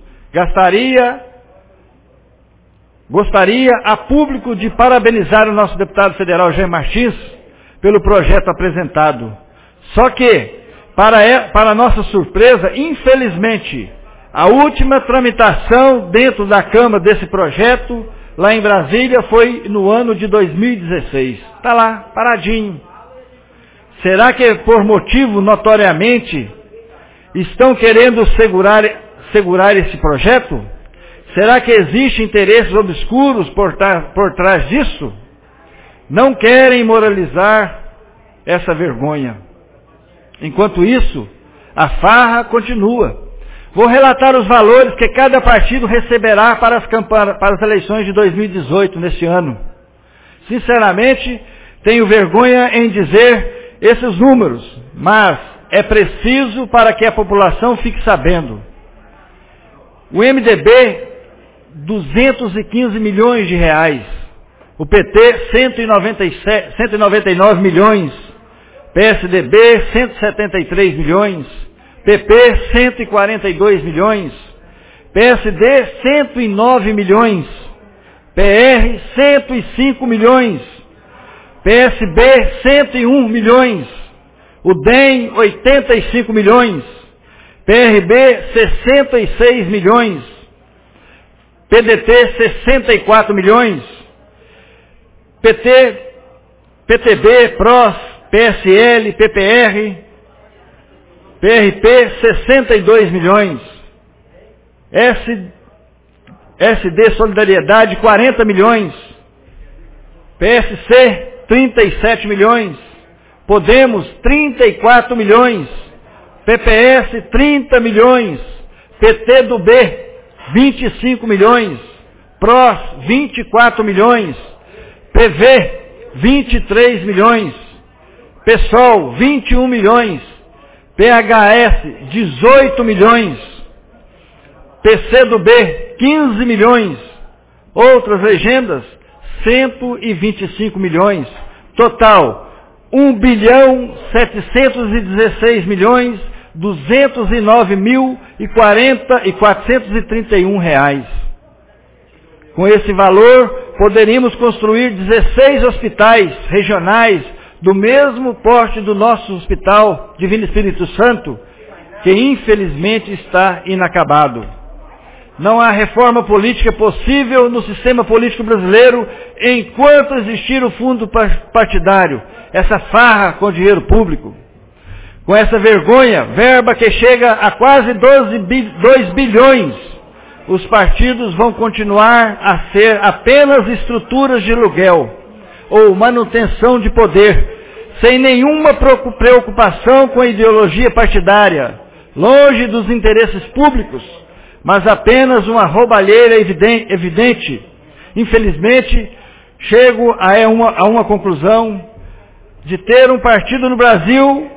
Gostaria a público de parabenizar o nosso deputado federal Jaime Martins pelo projeto apresentado. Só que, para nossa surpresa, infelizmente, a última tramitação dentro da Câmara desse projeto, lá em Brasília, foi no ano de 2016. Está lá, paradinho. Será que por motivo notoriamente estão querendo segurar esse projeto? Será que existem interesses obscuros por trás disso? Não querem moralizar essa vergonha. Enquanto isso, a farra continua. Vou relatar os valores que cada partido receberá para as eleições de 2018, neste ano. Sinceramente, tenho vergonha em dizer esses números, mas é preciso para que a população fique sabendo. O MDB, 215 milhões de reais. O PT, 199 milhões. PSDB, 173 milhões. PP, 142 milhões. PSD, 109 milhões. PR, 105 milhões. PSB, 101 milhões. O DEM, 85 milhões. PRB, 66 milhões. PDT, 64 milhões. PTB, PROS, PSL, PPR, PRP, 62 milhões. SD Solidariedade, 40 milhões. PSC, 37 milhões. Podemos, 34 milhões. PPS, 30 milhões. PT do B, 25 milhões. PROS, 24 milhões. PV, 23 milhões. PSOL, 21 milhões. PHS, 18 milhões. PC do B, 15 milhões. Outras legendas, 125 milhões. Total, 1.716.209.040 reais. Com esse valor, poderíamos construir 16 hospitais regionais do mesmo porte do nosso Hospital Divino Espírito Santo, que infelizmente está inacabado. Não há reforma política possível no sistema político brasileiro enquanto existir o fundo partidário, essa farra com dinheiro público. Com essa vergonha, verba que chega a quase 2 bilhões, os partidos vão continuar a ser apenas estruturas de aluguel ou manutenção de poder, sem nenhuma preocupação com a ideologia partidária, longe dos interesses públicos, mas apenas uma roubalheira evidente. Infelizmente, chego a uma conclusão de que ter um partido no Brasil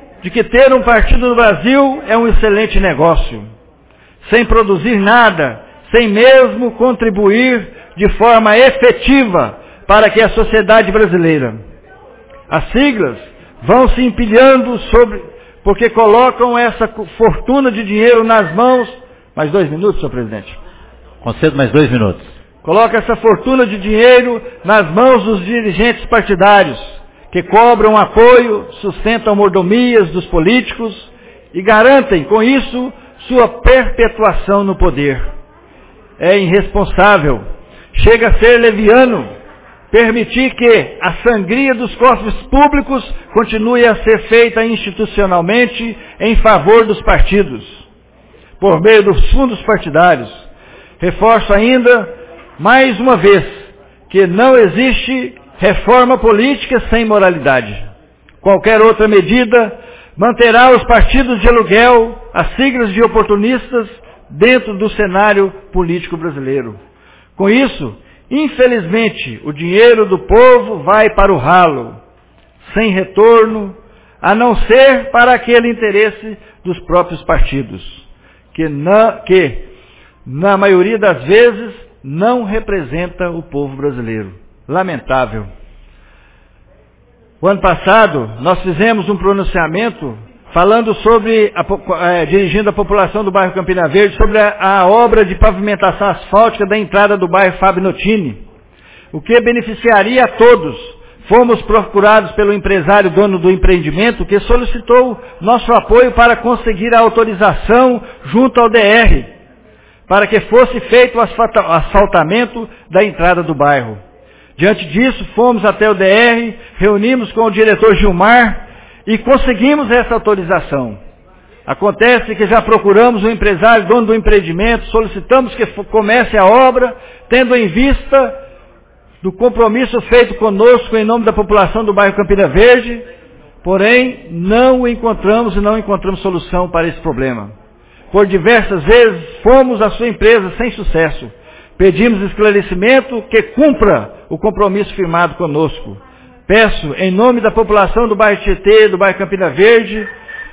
é um excelente negócio, sem produzir nada, sem mesmo contribuir de forma efetiva para que a sociedade brasileira. As siglas vão se empilhando porque colocam essa fortuna de dinheiro nas mãos. Mais 2 minutos, senhor presidente. Concedo mais 2 minutos. Coloca essa fortuna de dinheiro nas mãos dos dirigentes partidários, que cobram apoio, sustentam mordomias dos políticos e garantem, com isso, sua perpetuação no poder. É irresponsável, chega a ser leviano, permitir que a sangria dos cofres públicos continue a ser feita institucionalmente em favor dos partidos, por meio dos fundos partidários. Reforço ainda, mais uma vez, que não existe reforma política sem moralidade. Qualquer outra medida manterá os partidos de aluguel, as siglas de oportunistas, dentro do cenário político brasileiro. Com isso, infelizmente, o dinheiro do povo vai para o ralo, sem retorno, a não ser para aquele interesse dos próprios partidos, que na maioria das vezes não representa o povo brasileiro. Lamentável. O ano passado, nós fizemos um pronunciamento falando sobre, dirigindo a população do bairro Campina Verde, sobre a obra de pavimentação asfáltica da entrada do bairro Fábio Notini, o que beneficiaria a todos. Fomos procurados pelo empresário dono do empreendimento, que solicitou nosso apoio para conseguir a autorização junto ao DR, para que fosse feito o asfaltamento da entrada do bairro. Diante disso, fomos até o DR, reunimos com o diretor Gilmar e conseguimos essa autorização. Acontece que já procuramos o empresário dono do empreendimento, solicitamos que comece a obra, tendo em vista do compromisso feito conosco em nome da população do bairro Campina Verde, porém não encontramos solução para esse problema. Por diversas vezes fomos à sua empresa sem sucesso. Pedimos esclarecimento que cumpra o compromisso firmado conosco. Peço, em nome da população do bairro Tietê, do bairro Campina Verde.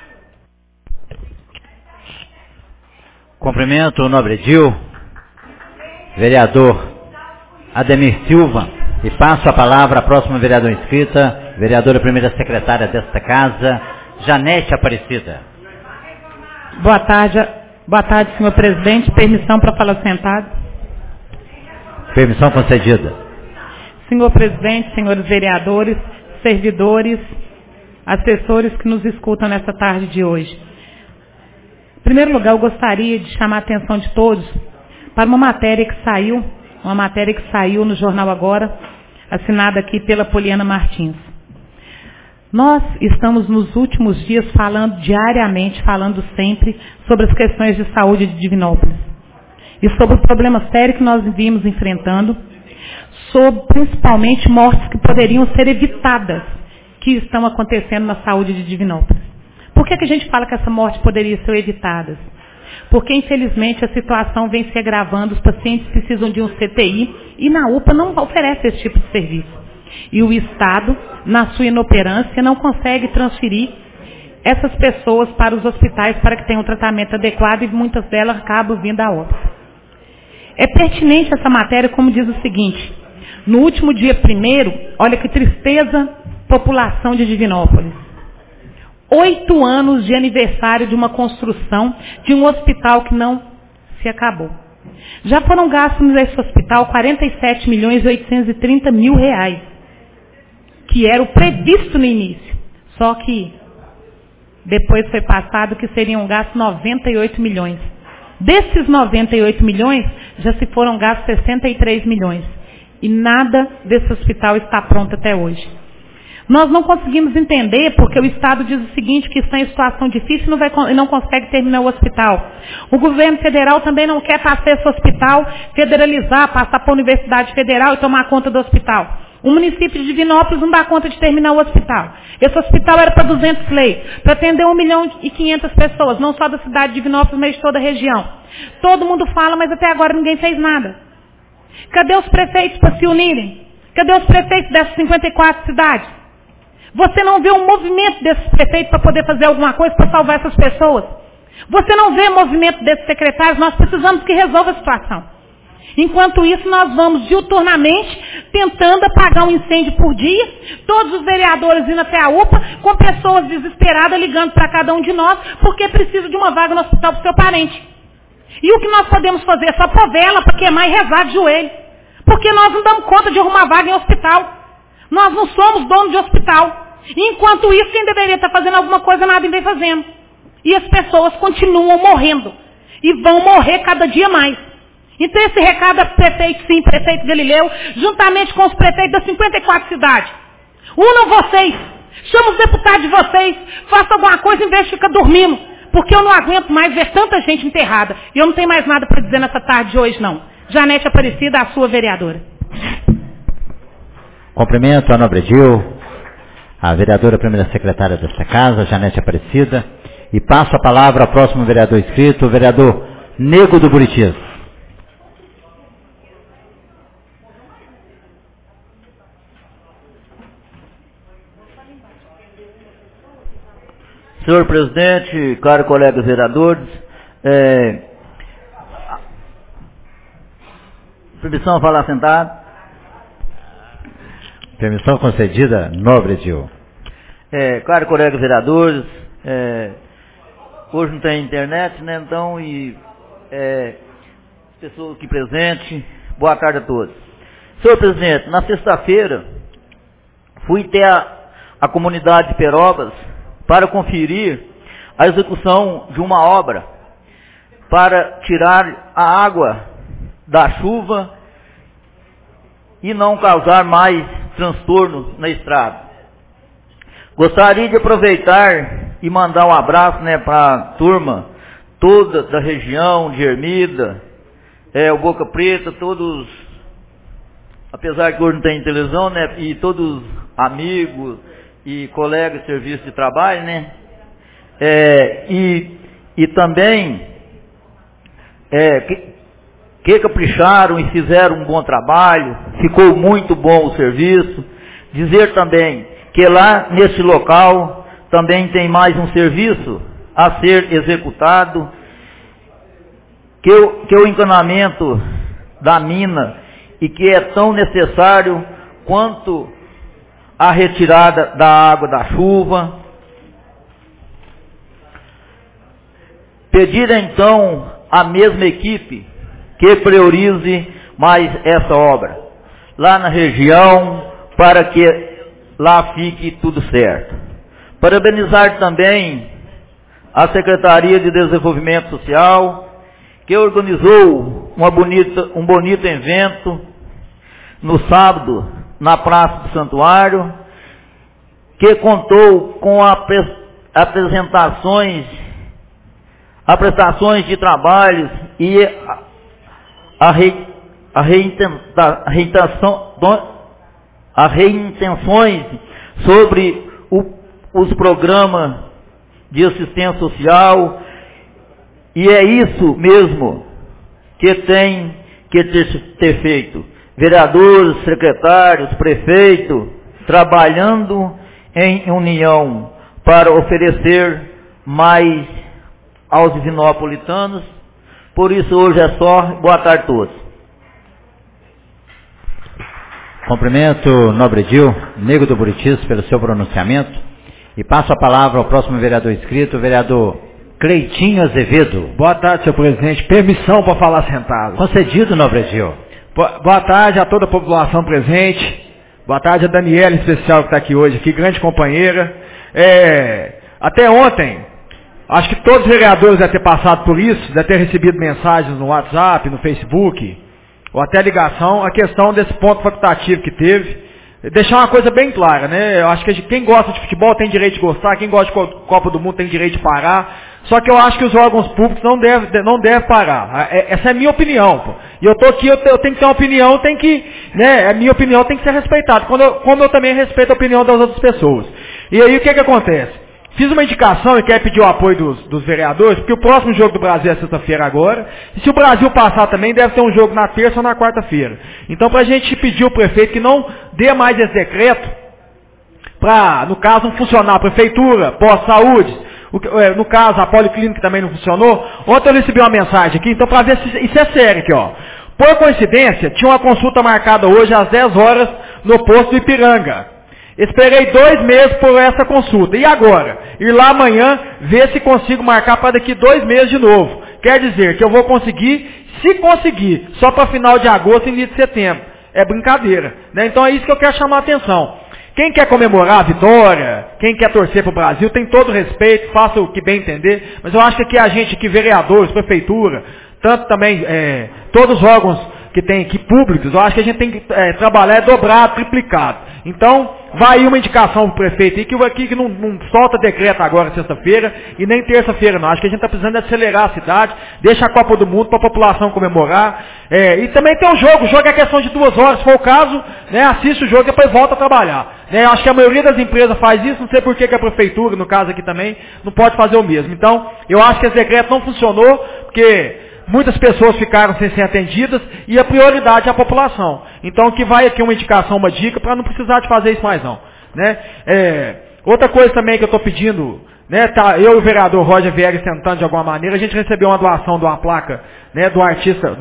Cumprimento o nobre Edil, vereador Ademir Silva, e passo a palavra à próxima vereadora inscrita, vereadora primeira secretária desta casa, Janete Aparecida. Boa tarde, senhor presidente. Permissão para falar sentado? Permissão concedida. Senhor presidente, senhores vereadores, servidores, assessores que nos escutam nesta tarde de hoje. Em primeiro lugar, eu gostaria de chamar a atenção de todos para uma matéria que saiu no Jornal Agora, assinada aqui pela Poliana Martins. Nós estamos nos últimos dias falando diariamente, falando sempre sobre as questões de saúde de Divinópolis. e sobre o problema sério que nós vimos enfrentando, sobre principalmente mortes que poderiam ser evitadas, que estão acontecendo na saúde de Divinópolis. Por que a gente fala que essa morte poderia ser evitada? Porque, infelizmente, a situação vem se agravando, os pacientes precisam de um CTI e na UPA não oferece esse tipo de serviço. E o Estado, na sua inoperância, não consegue transferir essas pessoas para os hospitais para que tenham um tratamento adequado e muitas delas acabam vindo a óbito. É pertinente essa matéria, como diz o seguinte: no último dia 1º, olha que tristeza, população de Divinópolis. 8 anos de aniversário de uma construção de um hospital que não se acabou. Já foram gastos nesse hospital 47.830.000 reais, que era o previsto no início. Só que depois foi passado que seriam gastos 98 milhões. Desses 98 milhões, já se foram gastos 63 milhões. E nada desse hospital está pronto até hoje. Nós não conseguimos entender porque o Estado diz o seguinte, que está em situação difícil e não consegue terminar o hospital. O governo federal também não quer passar esse hospital, federalizar, passar para a Universidade Federal e tomar conta do hospital. O município de Divinópolis não dá conta de terminar o hospital. Esse hospital era para 200 leitos, para atender 1.500.000 pessoas, não só da cidade de Divinópolis, mas de toda a região. Todo mundo fala, mas até agora ninguém fez nada. Cadê os prefeitos para se unirem? Cadê os prefeitos dessas 54 cidades? Você não vê um movimento desses prefeitos para poder fazer alguma coisa para salvar essas pessoas? Você não vê movimento desses secretários? Nós precisamos que resolva a situação. Enquanto isso, nós vamos diuturnamente tentando apagar um incêndio por dia, todos os vereadores indo até a UPA, com pessoas desesperadas ligando para cada um de nós, porque precisa de uma vaga no hospital para o seu parente. E o que nós podemos fazer é só pôr vela para queimar e rezar de joelho. Porque nós não damos conta de arrumar vaga em hospital. Nós não somos donos de hospital. Enquanto isso, quem deveria estar fazendo alguma coisa, nada vem fazendo. E as pessoas continuam morrendo. E vão morrer cada dia mais. Então esse recado é prefeito, sim, prefeito Galileu, juntamente com os prefeitos das 54 cidades. Unam vocês. Chama os deputados de vocês. Faça alguma coisa em vez de ficar dormindo. Porque eu não aguento mais ver tanta gente enterrada. E eu não tenho mais nada para dizer nessa tarde de hoje, não. Janete Aparecida, a sua vereadora. Cumprimento a Nobre Edil, a vereadora primeira secretária desta casa, Janete Aparecida, e passo a palavra ao próximo vereador inscrito, o vereador Nego do Buritis. Senhor presidente, caros colegas vereadores, permissão a falar sentado. Permissão concedida, Nobre Edil. Caros colegas vereadores, hoje não tem internet, né? Então, pessoas aqui presentes, boa tarde a todos. Senhor presidente, na sexta-feira, fui até a comunidade de Perobas para conferir a execução de uma obra para tirar a água da chuva e não causar mais transtornos na estrada. Gostaria de aproveitar e mandar um abraço, né, para a turma toda da região de Ermida, o Boca Preta, todos, apesar que hoje não tem televisão, né, e todos amigos e colegas de serviço de trabalho, né, e também que capricharam e fizeram um bom trabalho, ficou muito bom o serviço. Dizer também que lá nesse local também tem mais um serviço a ser executado, que o encanamento da mina, e que é tão necessário quanto a retirada da água da chuva. Pedir então à mesma equipe que priorize mais essa obra lá na região, para que lá fique tudo certo. Parabenizar também a Secretaria de Desenvolvimento Social, que organizou um bonito evento no sábado na Praça do Santuário, que contou com prestações de trabalhos e reintenções sobre os programas de assistência social, e é isso mesmo que tem que ter feito. Vereadores, secretários, prefeito, trabalhando em união para oferecer mais aos divinopolitanos. Por isso hoje é só. Boa tarde a todos. Cumprimento o nobre Edil, Nego do Buritis, pelo seu pronunciamento, e passo a palavra ao próximo vereador inscrito, o vereador Cleitinho Azevedo. Boa tarde, senhor presidente. Permissão para falar sentado. Concedido, nobre Edil. Boa tarde a toda a população presente. Boa tarde a Daniela, em especial, que está aqui hoje, aqui, grande companheira. Até ontem, acho que todos os vereadores devem ter passado por isso, devem ter recebido mensagens no WhatsApp, no Facebook, ou até ligação, a questão desse ponto facultativo que teve. Deixar uma coisa bem clara, né? Eu acho que quem gosta de futebol tem direito de gostar, quem gosta de Copa do Mundo tem direito de parar. Só que eu acho que os órgãos públicos não devem parar. Essa é a minha opinião, pô. E eu tô aqui, eu tenho que ter uma opinião, a minha opinião tem que ser respeitada, como eu também respeito a opinião das outras pessoas. E aí o que acontece? Fiz uma indicação e quero pedir o apoio dos vereadores, porque o próximo jogo do Brasil é sexta-feira agora, e se o Brasil passar também, deve ter um jogo na terça ou na quarta-feira. Então, para a gente pedir ao prefeito que não dê mais esse decreto, para, no caso, não funcionar a prefeitura, pós-saúde, no caso, a policlínica também não funcionou. Ontem eu recebi uma mensagem aqui, então para ver se isso é sério aqui, ó. Por coincidência, tinha uma consulta marcada hoje às 10 horas no posto do Ipiranga. Esperei 2 meses por essa consulta. E agora? Ir lá amanhã, ver se consigo marcar para daqui 2 meses de novo. Quer dizer que eu vou conseguir, se conseguir, só para final de agosto e início de setembro. É brincadeira, né? Então é isso que eu quero chamar a atenção. Quem quer comemorar a vitória, quem quer torcer para o Brasil, tem todo o respeito, faça o que bem entender, mas eu acho que aqui a gente, que vereadores, prefeitura, tanto também todos os órgãos que tem aqui públicos, eu acho que a gente tem que trabalhar dobrado, triplicado. Então, vai aí uma indicação para o prefeito aí, que não solta decreto agora sexta-feira e nem terça-feira não. Acho que a gente está precisando acelerar a cidade, deixa a Copa do Mundo para a população comemorar. E também tem o jogo é questão de 2 horas, se for o caso, né, assiste o jogo e depois volta a trabalhar. Né, acho que a maioria das empresas faz isso, não sei por que a prefeitura, no caso aqui também, não pode fazer o mesmo. Então, eu acho que esse decreto não funcionou, porque muitas pessoas ficaram sem ser atendidas e a prioridade é a população. Então que vai aqui uma indicação, uma dica, para não precisar de fazer isso mais não. Né? Outra coisa também que eu estou pedindo, né, eu e o vereador Roger Viegas tentando de alguma maneira, a gente recebeu uma doação de uma placa, né, do artista,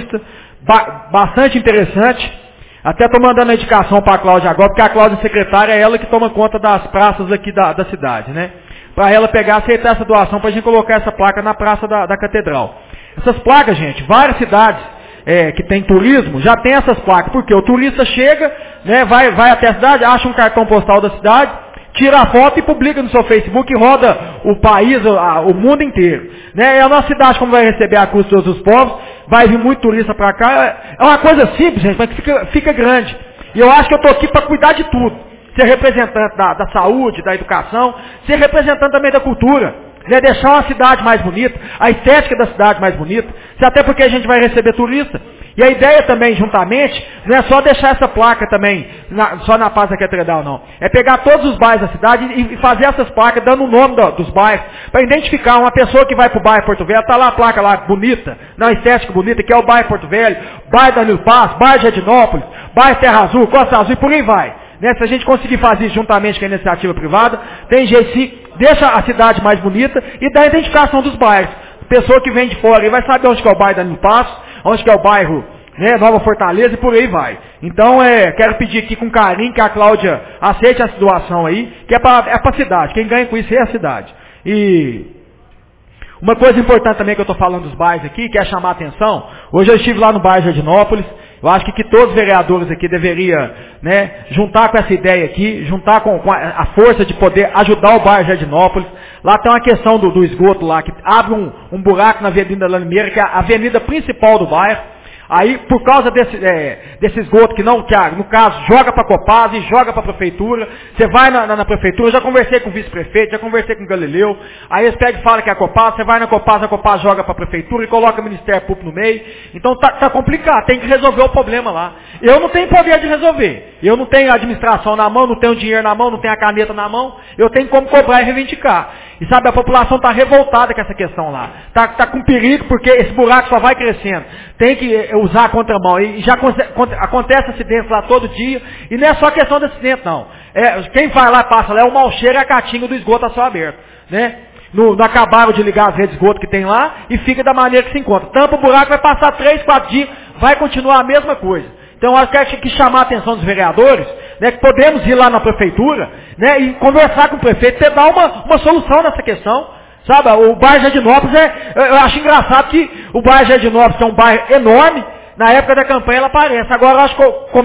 bastante interessante. Até estou mandando a indicação para a Cláudia agora, porque a Cláudia secretária é ela que toma conta das praças aqui da cidade. Né? Para ela aceitar essa doação, para a gente colocar essa placa na praça da Catedral. Essas placas, gente, várias cidades que tem turismo já tem essas placas, porque o turista chega, né, vai até a cidade, acha um cartão postal da cidade, tira a foto e publica no seu Facebook e roda o país, o mundo inteiro. Né? E a nossa cidade, como vai receber a custo de todos os povos, vai vir muito turista para cá. É uma coisa simples, gente, mas que fica grande. E eu acho que eu estou aqui para cuidar de tudo. Ser representante da saúde, da educação, ser representante também da cultura. Né, deixar uma cidade mais bonita, a estética da cidade mais bonita, até porque a gente vai receber turista. E a ideia também, juntamente, não é só deixar essa placa também, só na Praça da Catedral, não. É pegar todos os bairros da cidade e fazer essas placas, dando o nome dos bairros, para identificar uma pessoa que vai para o bairro Porto Velho, está lá a placa lá bonita, na estética bonita, que é o bairro Porto Velho, bairro Danilo Passo, bairro Jardinópolis, bairro Terra Azul, Costa Azul e por aí vai. Né? Se a gente conseguir fazer isso juntamente com a iniciativa privada, tem jeito sim, deixa a cidade mais bonita e dá a identificação dos bairros. Pessoa que vem de fora e vai saber onde que é o bairro Danilo Passo, onde que é o bairro, né, Nova Fortaleza e por aí vai. Então, quero pedir aqui com carinho que a Cláudia aceite essa doação aí, que é para a cidade. Quem ganha com isso é a cidade. E uma coisa importante também que eu estou falando dos bairros aqui, que é chamar a atenção. Hoje eu estive lá no bairro Jardinópolis. Eu acho que todos os vereadores aqui deveriam, né, juntar com essa ideia aqui, juntar com a força de poder ajudar o bairro Jardinópolis. Lá tem uma questão do esgoto lá, que abre um buraco na Avenida Lanimeira, que é a avenida principal do bairro. Aí, por causa desse esgoto que no caso, joga para a Copasa e joga para a prefeitura, você vai na prefeitura, eu já conversei com o vice-prefeito, já conversei com o Galileu, aí eles pegam e falam que é a Copasa, você vai na Copasa, a Copasa joga para a prefeitura e coloca o Ministério Público no meio. Então tá complicado, tem que resolver o problema lá. Eu não tenho poder de resolver, eu não tenho a administração na mão, não tenho dinheiro na mão, não tenho a caneta na mão, eu tenho como cobrar e reivindicar. E sabe, a população está revoltada com essa questão lá. Está com perigo porque esse buraco só vai crescendo. Tem que usar a contramão. E já acontece acidentes lá todo dia. E não é só questão de acidente, não. Quem vai lá e passa lá é o mau cheiro e a caatinga do esgoto a céu aberto. Né? Não acabaram de ligar as redes de esgoto que tem lá e fica da maneira que se encontra. Tampa o buraco, vai passar 3, 4 dias, vai continuar a mesma coisa. Então eu quero que chamar a atenção dos vereadores, né, que podemos ir lá na prefeitura, né, e conversar com o prefeito, para dar uma solução nessa questão. Sabe, o bairro Jardinópolis eu acho engraçado que o bairro Jardinópolis é um bairro enorme, na época da campanha ela aparece, agora eu acho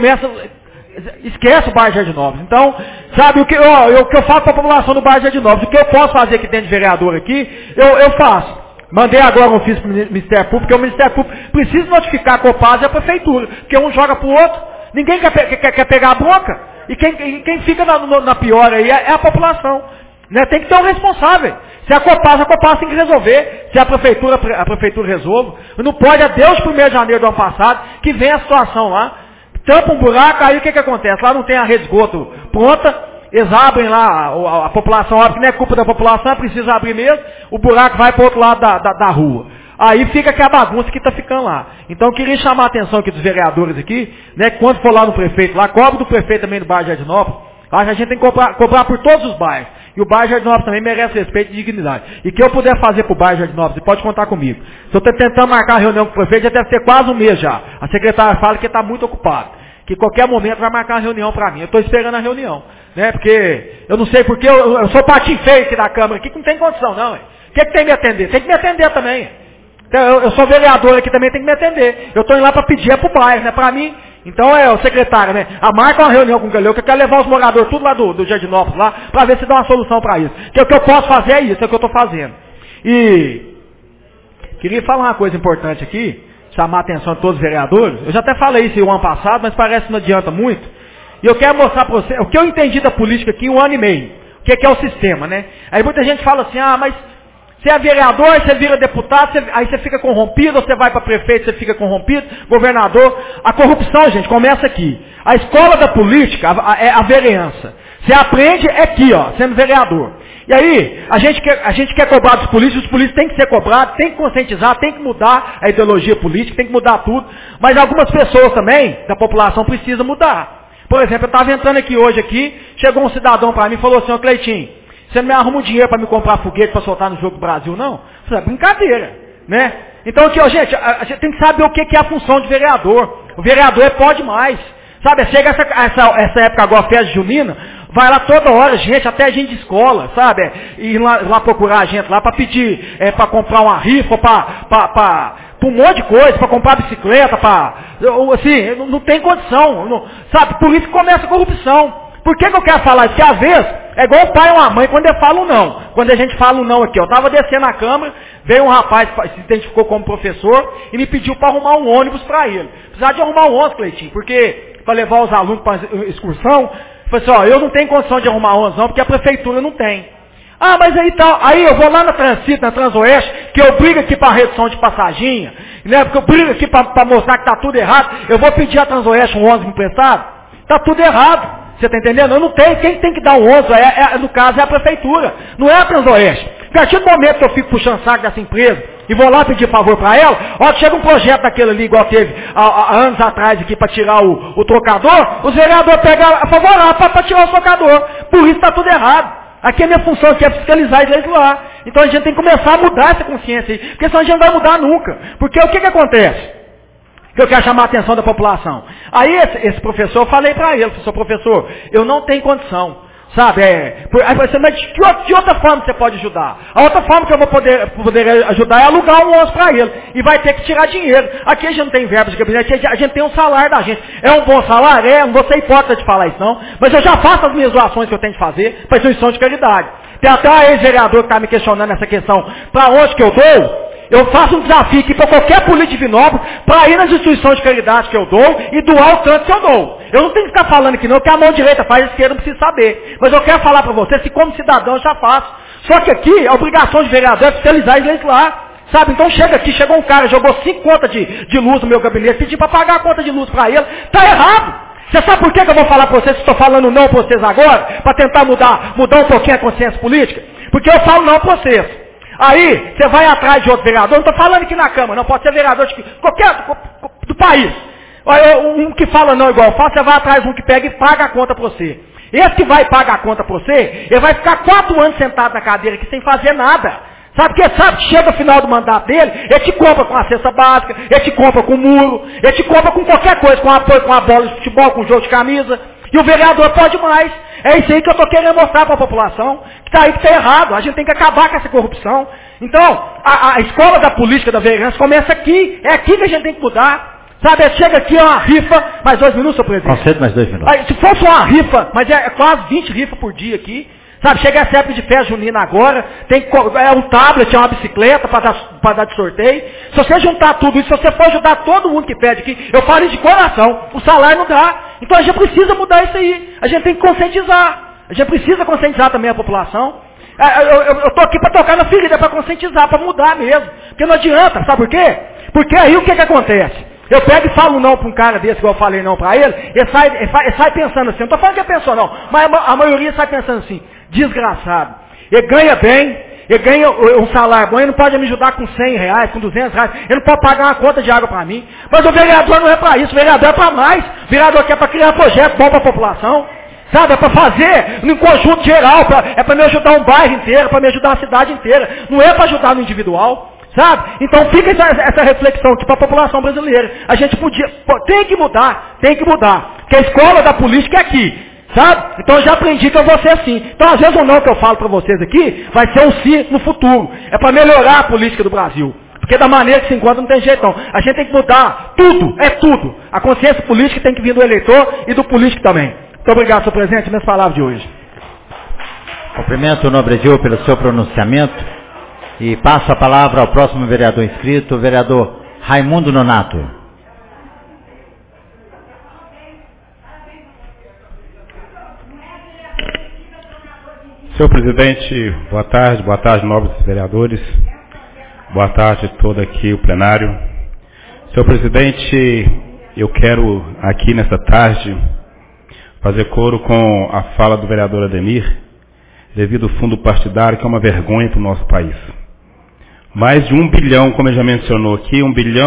que esquece o bairro Jardinópolis. Então, sabe, o que eu falo para a população do bairro Jardinópolis, o que eu posso fazer aqui dentro de vereador aqui, eu faço. Mandei agora um ofício para o Ministério Público, porque o Ministério Público precisa notificar a Copasa e a Prefeitura, porque um joga para o outro, ninguém quer pegar a bronca, e quem fica na pior aí é a população. Né? Tem que ter um responsável. Se a Copasa tem que resolver, se a Prefeitura resolve. Não pode, a Deus 1º de janeiro do ano passado, que vem a situação lá, tampa um buraco, aí o que acontece? Lá não tem a rede de esgoto pronta, eles abrem lá, a população abre, que não é culpa da população, precisa abrir mesmo, o buraco vai para o outro lado da rua. Aí fica aquela bagunça que está ficando lá. Então eu queria chamar a atenção aqui dos vereadores aqui, né, que quando for lá no prefeito, lá cobra do prefeito também do bairro Jardinópolis, acho que a gente tem que cobrar por todos os bairros. E o bairro Jardinópolis também merece respeito e dignidade. E que eu puder fazer para o bairro Jardinópolis, você pode contar comigo. Se eu estou tentando marcar a reunião com o prefeito, já deve ter quase um mês já. A secretária fala que está muito ocupado. Que qualquer momento vai marcar uma reunião para mim. Eu estou esperando a reunião. Né? Porque eu não sei porque eu sou patinho feio aqui da Câmara, aqui que não tem condição não. O que tem que me atender? Tem que me atender também. Então, eu sou vereador aqui também, tem que me atender. Eu estou indo lá para pedir para o bairro, né? Para mim. Então o secretário, né? Marca uma reunião com o Galileu, que eu quero levar os moradores tudo lá do Jardinópolis lá, para ver se dá uma solução para isso. Que o que eu posso fazer é isso, é o que eu estou fazendo. E queria falar uma coisa importante aqui, chamar a atenção de todos os vereadores. Eu já até falei isso o ano passado, mas parece que não adianta muito. E eu quero mostrar para você o que eu entendi da política aqui em 1 ano e meio. O que é o sistema, né? Aí muita gente fala assim, mas você é vereador, você vira deputado, aí você fica corrompido, ou você vai para prefeito, você fica corrompido, governador. A corrupção, gente, começa aqui. A escola da política é a vereança. Você aprende aqui, sendo vereador. E aí, a gente quer cobrar dos políticos, os políticos têm que ser cobrados, tem que conscientizar, tem que mudar a ideologia política, tem que mudar tudo. Mas algumas pessoas também, da população, precisam mudar. Por exemplo, eu estava entrando aqui, chegou um cidadão para mim e falou assim, Cleitinho, você não me arruma um dinheiro para me comprar foguete para soltar no Jogo do Brasil, não? Eu falei, é brincadeira, né? Então aqui, gente, a gente tem que saber o que é a função de vereador. O vereador pode mais. Sabe, chega essa época agora, festa junina, vai lá toda hora, gente, até gente de escola, sabe? Ir lá procurar a gente lá para pedir, para comprar uma rifa, para um monte de coisa, para comprar bicicleta, assim, não tem condição, sabe? Por isso que começa a corrupção. Por que eu quero falar isso? Porque às vezes é igual o pai ou a mãe quando ele fala um não. Quando a gente fala um não aqui, eu estava descendo a Câmara, veio um rapaz, se identificou como professor e me pediu para arrumar um ônibus para ele. Precisava de arrumar um ônibus, Cleitinho, porque para levar os alunos para excursão, eu falei assim, eu não tenho condição de arrumar ônibus não, porque a prefeitura não tem. Mas aí tal, aí eu vou lá na Transito, na Transoeste, que eu brigo aqui para redução de passaginha, né? Porque eu brigo aqui para mostrar que está tudo errado, eu vou pedir a Transoeste um ônibus emprestado, está tudo errado. Você está entendendo? Eu não tenho. Quem tem que dar um ônibus, no caso, é a prefeitura. Não é a Transoeste. Porque a partir do momento que eu fico puxando saco dessa empresa e vou lá pedir favor para ela, que chega um projeto daquele ali, igual teve há anos atrás aqui para tirar o trocador, os vereadores pegam a favorável para tirar o trocador. Por isso está tudo errado. Aqui a minha função aqui é fiscalizar e legislar. Então a gente tem que começar a mudar essa consciência aí. Porque senão a gente não vai mudar nunca. Porque o que acontece? Que eu quero chamar a atenção da população. Aí esse professor, eu falei para ele, professor, eu não tenho condição, sabe? Aí você, mas de outra forma você pode ajudar? A outra forma que eu vou poder ajudar é alugar um ônibus para ele. E vai ter que tirar dinheiro. Aqui a gente não tem verba de gabinete, a gente tem um salário da gente. É um bom salário? Não vou ser hipócrita de falar isso não. Mas eu já faço as minhas doações que eu tenho de fazer para instituição de caridade. Tem até a ex-vereador que está me questionando essa questão. Para onde que eu dou? eu faço um desafio aqui para qualquer político de Divinópolis para ir nas instituições de caridade que eu dou e doar o tanto que eu dou. Eu não tenho que ficar falando aqui não, que a mão direita faz, a esquerda não precisa saber. Mas eu quero falar para você, se como cidadão eu já faço. Só que aqui, a obrigação de vereador é fiscalizar e legislar. Sabe, então chega aqui, chegou um cara, jogou 5 contas de luz no meu gabinete, pediu para pagar a conta de luz para ele, tá errado. Você sabe por que eu vou falar para vocês, se estou falando não para vocês agora, para tentar mudar um pouquinho a consciência política? Porque eu falo não para vocês. Aí, você vai atrás de outro vereador, não estou falando aqui na Câmara, não, pode ser vereador de qualquer do país. Um que fala não igual eu falo, você vai atrás de um que pega e paga a conta para você. Esse que vai pagar a conta para você, ele vai ficar 4 anos sentado na cadeira aqui sem fazer nada. Sabe que chega o final do mandato dele, ele te compra com a cesta básica, ele te compra com muro, ele te compra com qualquer coisa, com apoio, com a bola de futebol, com jogo de camisa. E o vereador pode mais. É isso aí que eu estou querendo mostrar para a população, que está aí que está errado. A gente tem que acabar com essa corrupção. Então, a escola da política da vereança começa aqui. É aqui que a gente tem que mudar. Sabe, chega aqui, é uma rifa, mais 2 minutos, senhor presidente. Concedo mais 2 minutos. Aí, se fosse uma rifa, mas é quase 20 rifas por dia aqui. Sabe, chega essa época de festa junina agora, tem um tablet, uma bicicleta para dar de sorteio. Se você juntar tudo isso, se você for ajudar todo mundo que pede aqui, eu falo de coração, o salário não dá. Então a gente precisa mudar isso aí. A gente tem que conscientizar. A gente precisa conscientizar também a população. Eu estou aqui para tocar na ferida, para conscientizar, para mudar mesmo. Porque não adianta, sabe por quê? Porque aí o que acontece? Eu pego e falo não para um cara desse, igual eu falei não para ele sai pensando assim, não estou falando que ele pensou não, mas a maioria sai pensando assim, desgraçado, ele ganha bem, ele ganha um salário bom, ele não pode me ajudar com 100 reais, com 200 reais, ele não pode pagar uma conta de água para mim, mas o vereador não é para isso, o vereador é para mais, o vereador quer para criar projeto bom para a população, sabe, é para fazer em conjunto geral, é para me ajudar um bairro inteiro, para me ajudar a cidade inteira, não é para ajudar no individual. Sabe? Então fica essa reflexão aqui para a população brasileira. A gente tem que mudar, porque a escola da política é aqui, sabe? Então eu já aprendi que eu vou ser assim. Então às vezes o não que eu falo para vocês aqui, vai ser um sim no futuro. É para melhorar a política do Brasil. Porque da maneira que se encontra não tem jeito não. A gente tem que mudar tudo, é tudo. A consciência política tem que vir do eleitor e do político também. Muito obrigado, senhor presidente, minhas palavras de hoje. Cumprimento o nobre Gil pelo seu pronunciamento. E passo a palavra ao próximo vereador inscrito, o vereador Raimundo Nonato. Senhor presidente, boa tarde, nobres vereadores, boa tarde a todo aqui o plenário. Senhor presidente, eu quero aqui nessa tarde fazer coro com a fala do vereador Ademir, devido ao fundo partidário, que é uma vergonha para o nosso país. Mais de 1 bilhão, como ele já mencionou aqui,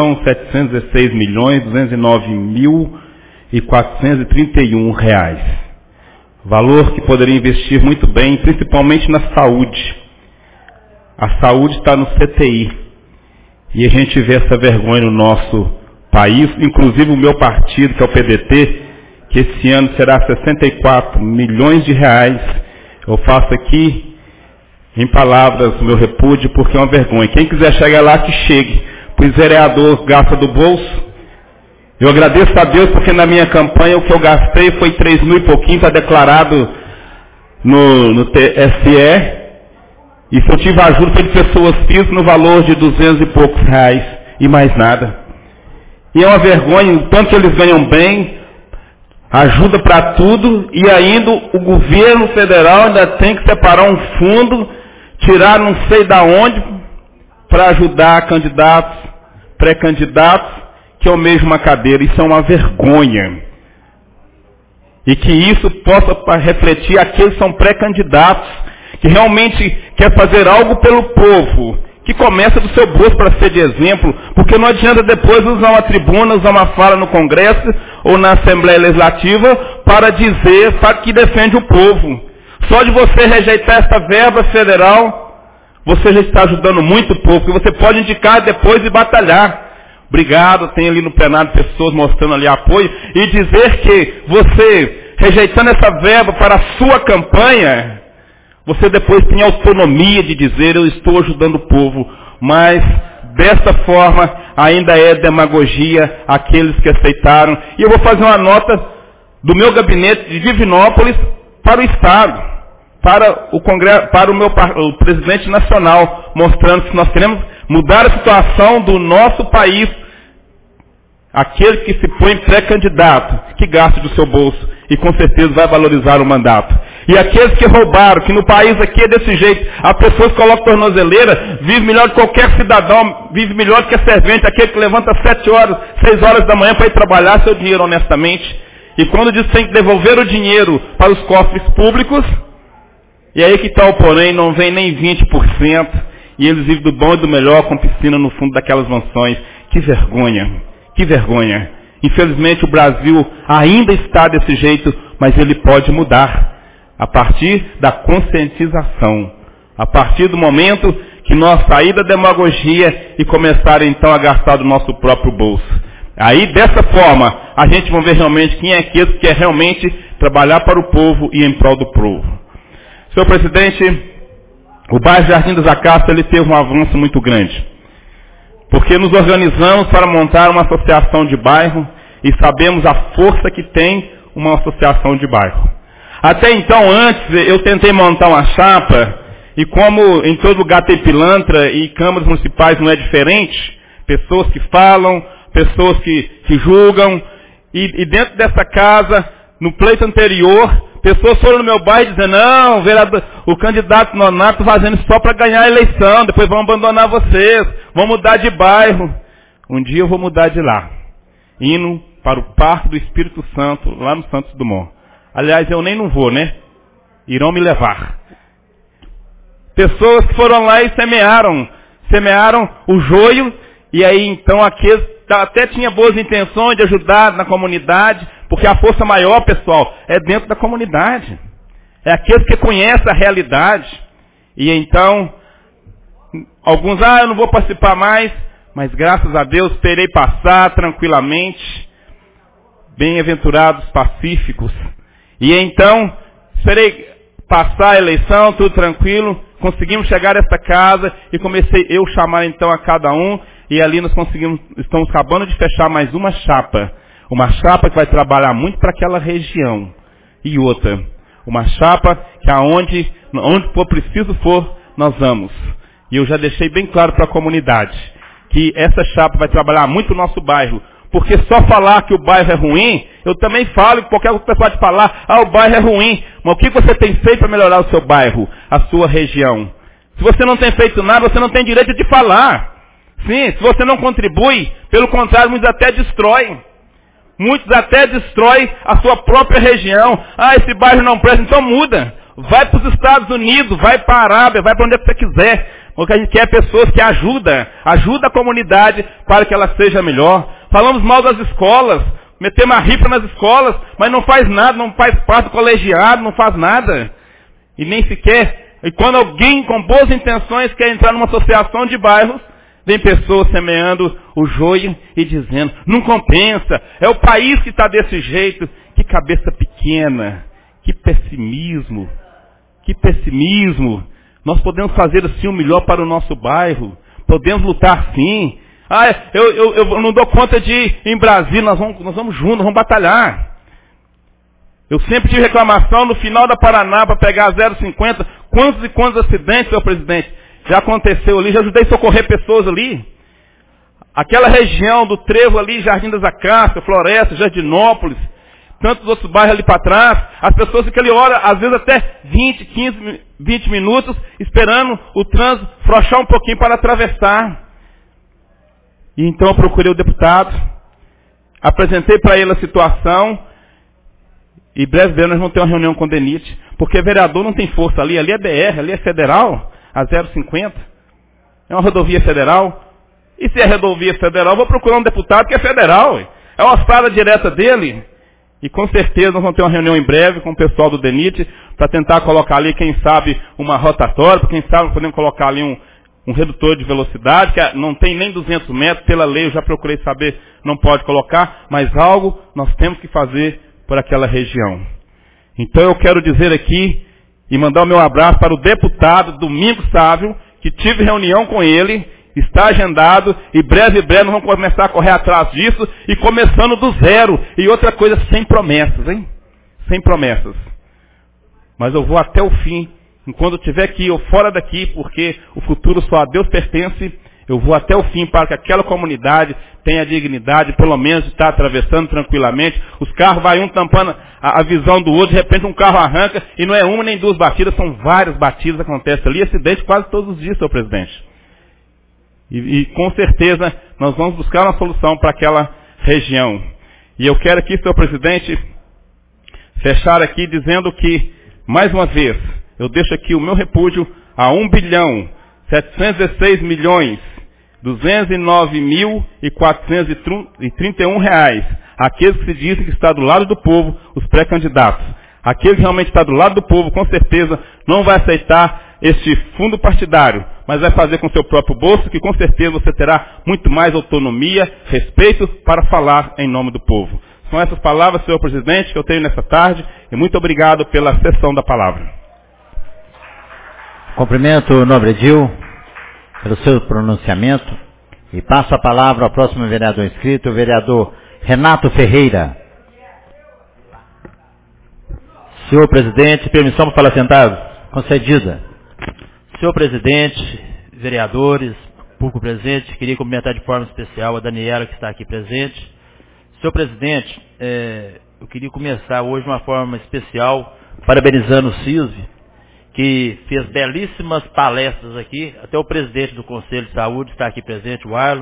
1.716.209.431 reais. Valor que poderia investir muito bem, principalmente na saúde. A saúde está no CTI. E a gente vê essa vergonha no nosso país, inclusive o meu partido, que é o PDT, que esse ano será 64 milhões de reais. Eu faço aqui, em palavras, o meu repúdio, porque é uma vergonha. Quem quiser chegar lá, que chegue. Pois vereador gasta do bolso. Eu agradeço a Deus, porque na minha campanha o que eu gastei foi 3 mil e pouquinho, está declarado no TSE. E se eu tive ajuda foi de pessoas físicas no valor de 200 e poucos reais. E mais nada. E é uma vergonha, o tanto que eles ganham bem, ajuda para tudo, e ainda o governo federal ainda tem que separar um fundo, tirar não sei da onde, para ajudar candidatos, pré-candidatos, que almejam uma cadeira. Isso é uma vergonha. E que isso possa refletir aqueles que são pré-candidatos, que realmente quer fazer algo pelo povo, que começa do seu bolso para ser de exemplo, porque não adianta depois usar uma tribuna, usar uma fala no Congresso ou na Assembleia Legislativa para dizer, sabe, que defende o povo. Só de você rejeitar essa verba federal, você já está ajudando muito o povo, porque você pode indicar depois e batalhar. Obrigado, tem ali no plenário pessoas mostrando ali apoio, e dizer que você, rejeitando essa verba para a sua campanha, você depois tem autonomia de dizer, eu estou ajudando o povo, mas dessa forma ainda é demagogia aqueles que aceitaram. E eu vou fazer uma nota do meu gabinete de Divinópolis para o Estado, para o Congresso, para o presidente nacional, mostrando que nós queremos mudar a situação do nosso país. Aquele que se põe pré-candidato, que gaste do seu bolso e com certeza vai valorizar o mandato. E aqueles que roubaram, que no país aqui é desse jeito, as pessoas colocam tornozeleira, vive melhor que qualquer cidadão, vive melhor que a servente, aquele que levanta às 7 horas, 6 horas da manhã para ir trabalhar seu dinheiro honestamente. E quando diz que tem que devolver o dinheiro para os cofres públicos, e aí que está o porém, não vem nem 20%, e eles vivem do bom e do melhor com piscina no fundo daquelas mansões. Que vergonha, que vergonha. Infelizmente o Brasil ainda está desse jeito, mas ele pode mudar. A partir da conscientização. A partir do momento que nós sair da demagogia e começar então a gastar do nosso próprio bolso. Aí dessa forma, a gente vai ver realmente quem é aquele que quer realmente trabalhar para o povo e em prol do povo. Senhor presidente, o bairro Jardim das Acácias ele teve um avanço muito grande. Porque nos organizamos para montar uma associação de bairro e sabemos a força que tem uma associação de bairro. Até então, antes, eu tentei montar uma chapa, e como em todo lugar tem pilantra e câmaras municipais não é diferente, pessoas que falam, pessoas que julgam, e dentro dessa casa, no pleito anterior, pessoas foram no meu bairro dizendo, não, vereador, o candidato Nonato está fazendo isso só para ganhar a eleição, depois vão abandonar vocês, vão mudar de bairro. Um dia eu vou mudar de lá, indo para o Parque do Espírito Santo, lá no Santos Dumont. Aliás, eu nem não vou, né? Irão me levar. Pessoas que foram lá e semearam o joio, e aí então aqueles até tinha boas intenções de ajudar na comunidade, porque a força maior, pessoal, é dentro da comunidade. É aqueles que conhecem a realidade. E então, alguns, eu não vou participar mais, mas graças a Deus esperei passar tranquilamente. Bem-aventurados pacíficos. E então, esperei passar a eleição, tudo tranquilo, conseguimos chegar a esta casa e comecei eu chamar então a cada um, e ali nós estamos acabando de fechar mais uma chapa que vai trabalhar muito para aquela região. E outra, uma chapa que onde for preciso for, nós vamos. E eu já deixei bem claro para a comunidade, que essa chapa vai trabalhar muito no nosso bairro. Porque só falar que o bairro é ruim, eu também falo, que qualquer pessoa pode falar, o bairro é ruim. Mas o que você tem feito para melhorar o seu bairro, a sua região? Se você não tem feito nada, você não tem direito de falar. Sim, se você não contribui, pelo contrário, muitos até destroem. Muitos até destroem a sua própria região. Esse bairro não presta, então muda. Vai para os Estados Unidos, vai para a Arábia, vai para onde você quiser. Porque a gente quer pessoas que ajudam a comunidade para que ela seja melhor. Falamos mal das escolas, metemos a ripa nas escolas, mas não faz nada, não faz parte do colegiado, não faz nada. E nem sequer, e quando alguém com boas intenções quer entrar numa associação de bairros, vem pessoas semeando o joio e dizendo, não compensa, é o país que está desse jeito. Que cabeça pequena, que pessimismo, que pessimismo. Nós podemos fazer assim o melhor para o nosso bairro, podemos lutar sim. Eu não dou conta de ir em Brasília, nós vamos juntos, vamos batalhar. Eu sempre tive reclamação no final da Paraná para pegar 0,50. Quantos e quantos acidentes, senhor presidente, já aconteceu ali, já ajudei a socorrer pessoas ali. Aquela região do Trevo ali, Jardim das Acácias, Floresta, Jardinópolis, tantos outros bairros ali para trás, as pessoas ficam ali hora, às vezes até 20 minutos, esperando o trânsito frouxar um pouquinho para atravessar. E então eu procurei o deputado, apresentei para ele a situação, e breve nós vamos ter uma reunião com o DENIT, porque vereador não tem força ali é BR, ali é federal, a 0,50, é uma rodovia federal, e se é rodovia federal, eu vou procurar um deputado que é federal, é uma estrada direta dele, e com certeza nós vamos ter uma reunião em breve com o pessoal do DENIT, para tentar colocar ali, quem sabe, uma rotatória, quem sabe podemos colocar ali um redutor de velocidade, que não tem nem 200 metros, pela lei eu já procurei saber, não pode colocar, mas algo nós temos que fazer por aquela região. Então eu quero dizer aqui, e mandar o meu abraço para o deputado Domingos Sávio, que tive reunião com ele, está agendado, e breve nós vamos começar a correr atrás disso, e começando do zero, e outra coisa, sem promessas, hein? Sem promessas. Mas eu vou até o fim, Enquanto eu estiver aqui ou fora daqui, porque o futuro só a Deus pertence, eu vou até o fim para que aquela comunidade tenha dignidade, pelo menos de estar atravessando tranquilamente. Os carros vai um tampando a visão do outro, de repente um carro arranca, e não é uma nem duas batidas, são várias batidas que acontecem ali, acidente quase todos os dias, senhor presidente. E com certeza nós vamos buscar uma solução para aquela região. E eu quero aqui, senhor presidente, fechar aqui dizendo que, mais uma vez, eu deixo aqui o meu repúdio a 1.716.209.431 reais. Aqueles que se dizem que está do lado do povo, os pré-candidatos. Aquele que realmente está do lado do povo, com certeza, não vai aceitar este fundo partidário, mas vai fazer com seu próprio bolso, que com certeza você terá muito mais autonomia, respeito para falar em nome do povo. São essas palavras, senhor presidente, que eu tenho nessa tarde, e muito obrigado pela sessão da palavra. Cumprimento o nobre Edil pelo seu pronunciamento e passo a palavra ao próximo vereador inscrito, o vereador Renato Ferreira. Senhor presidente, permissão para falar sentado? Concedida. Senhor presidente, vereadores, público presente, queria cumprimentar de forma especial a Daniela que está aqui presente. Senhor presidente, eu queria começar hoje de uma forma especial, parabenizando o CISV, que fez belíssimas palestras aqui, até o presidente do Conselho de Saúde está aqui presente, o Arlon.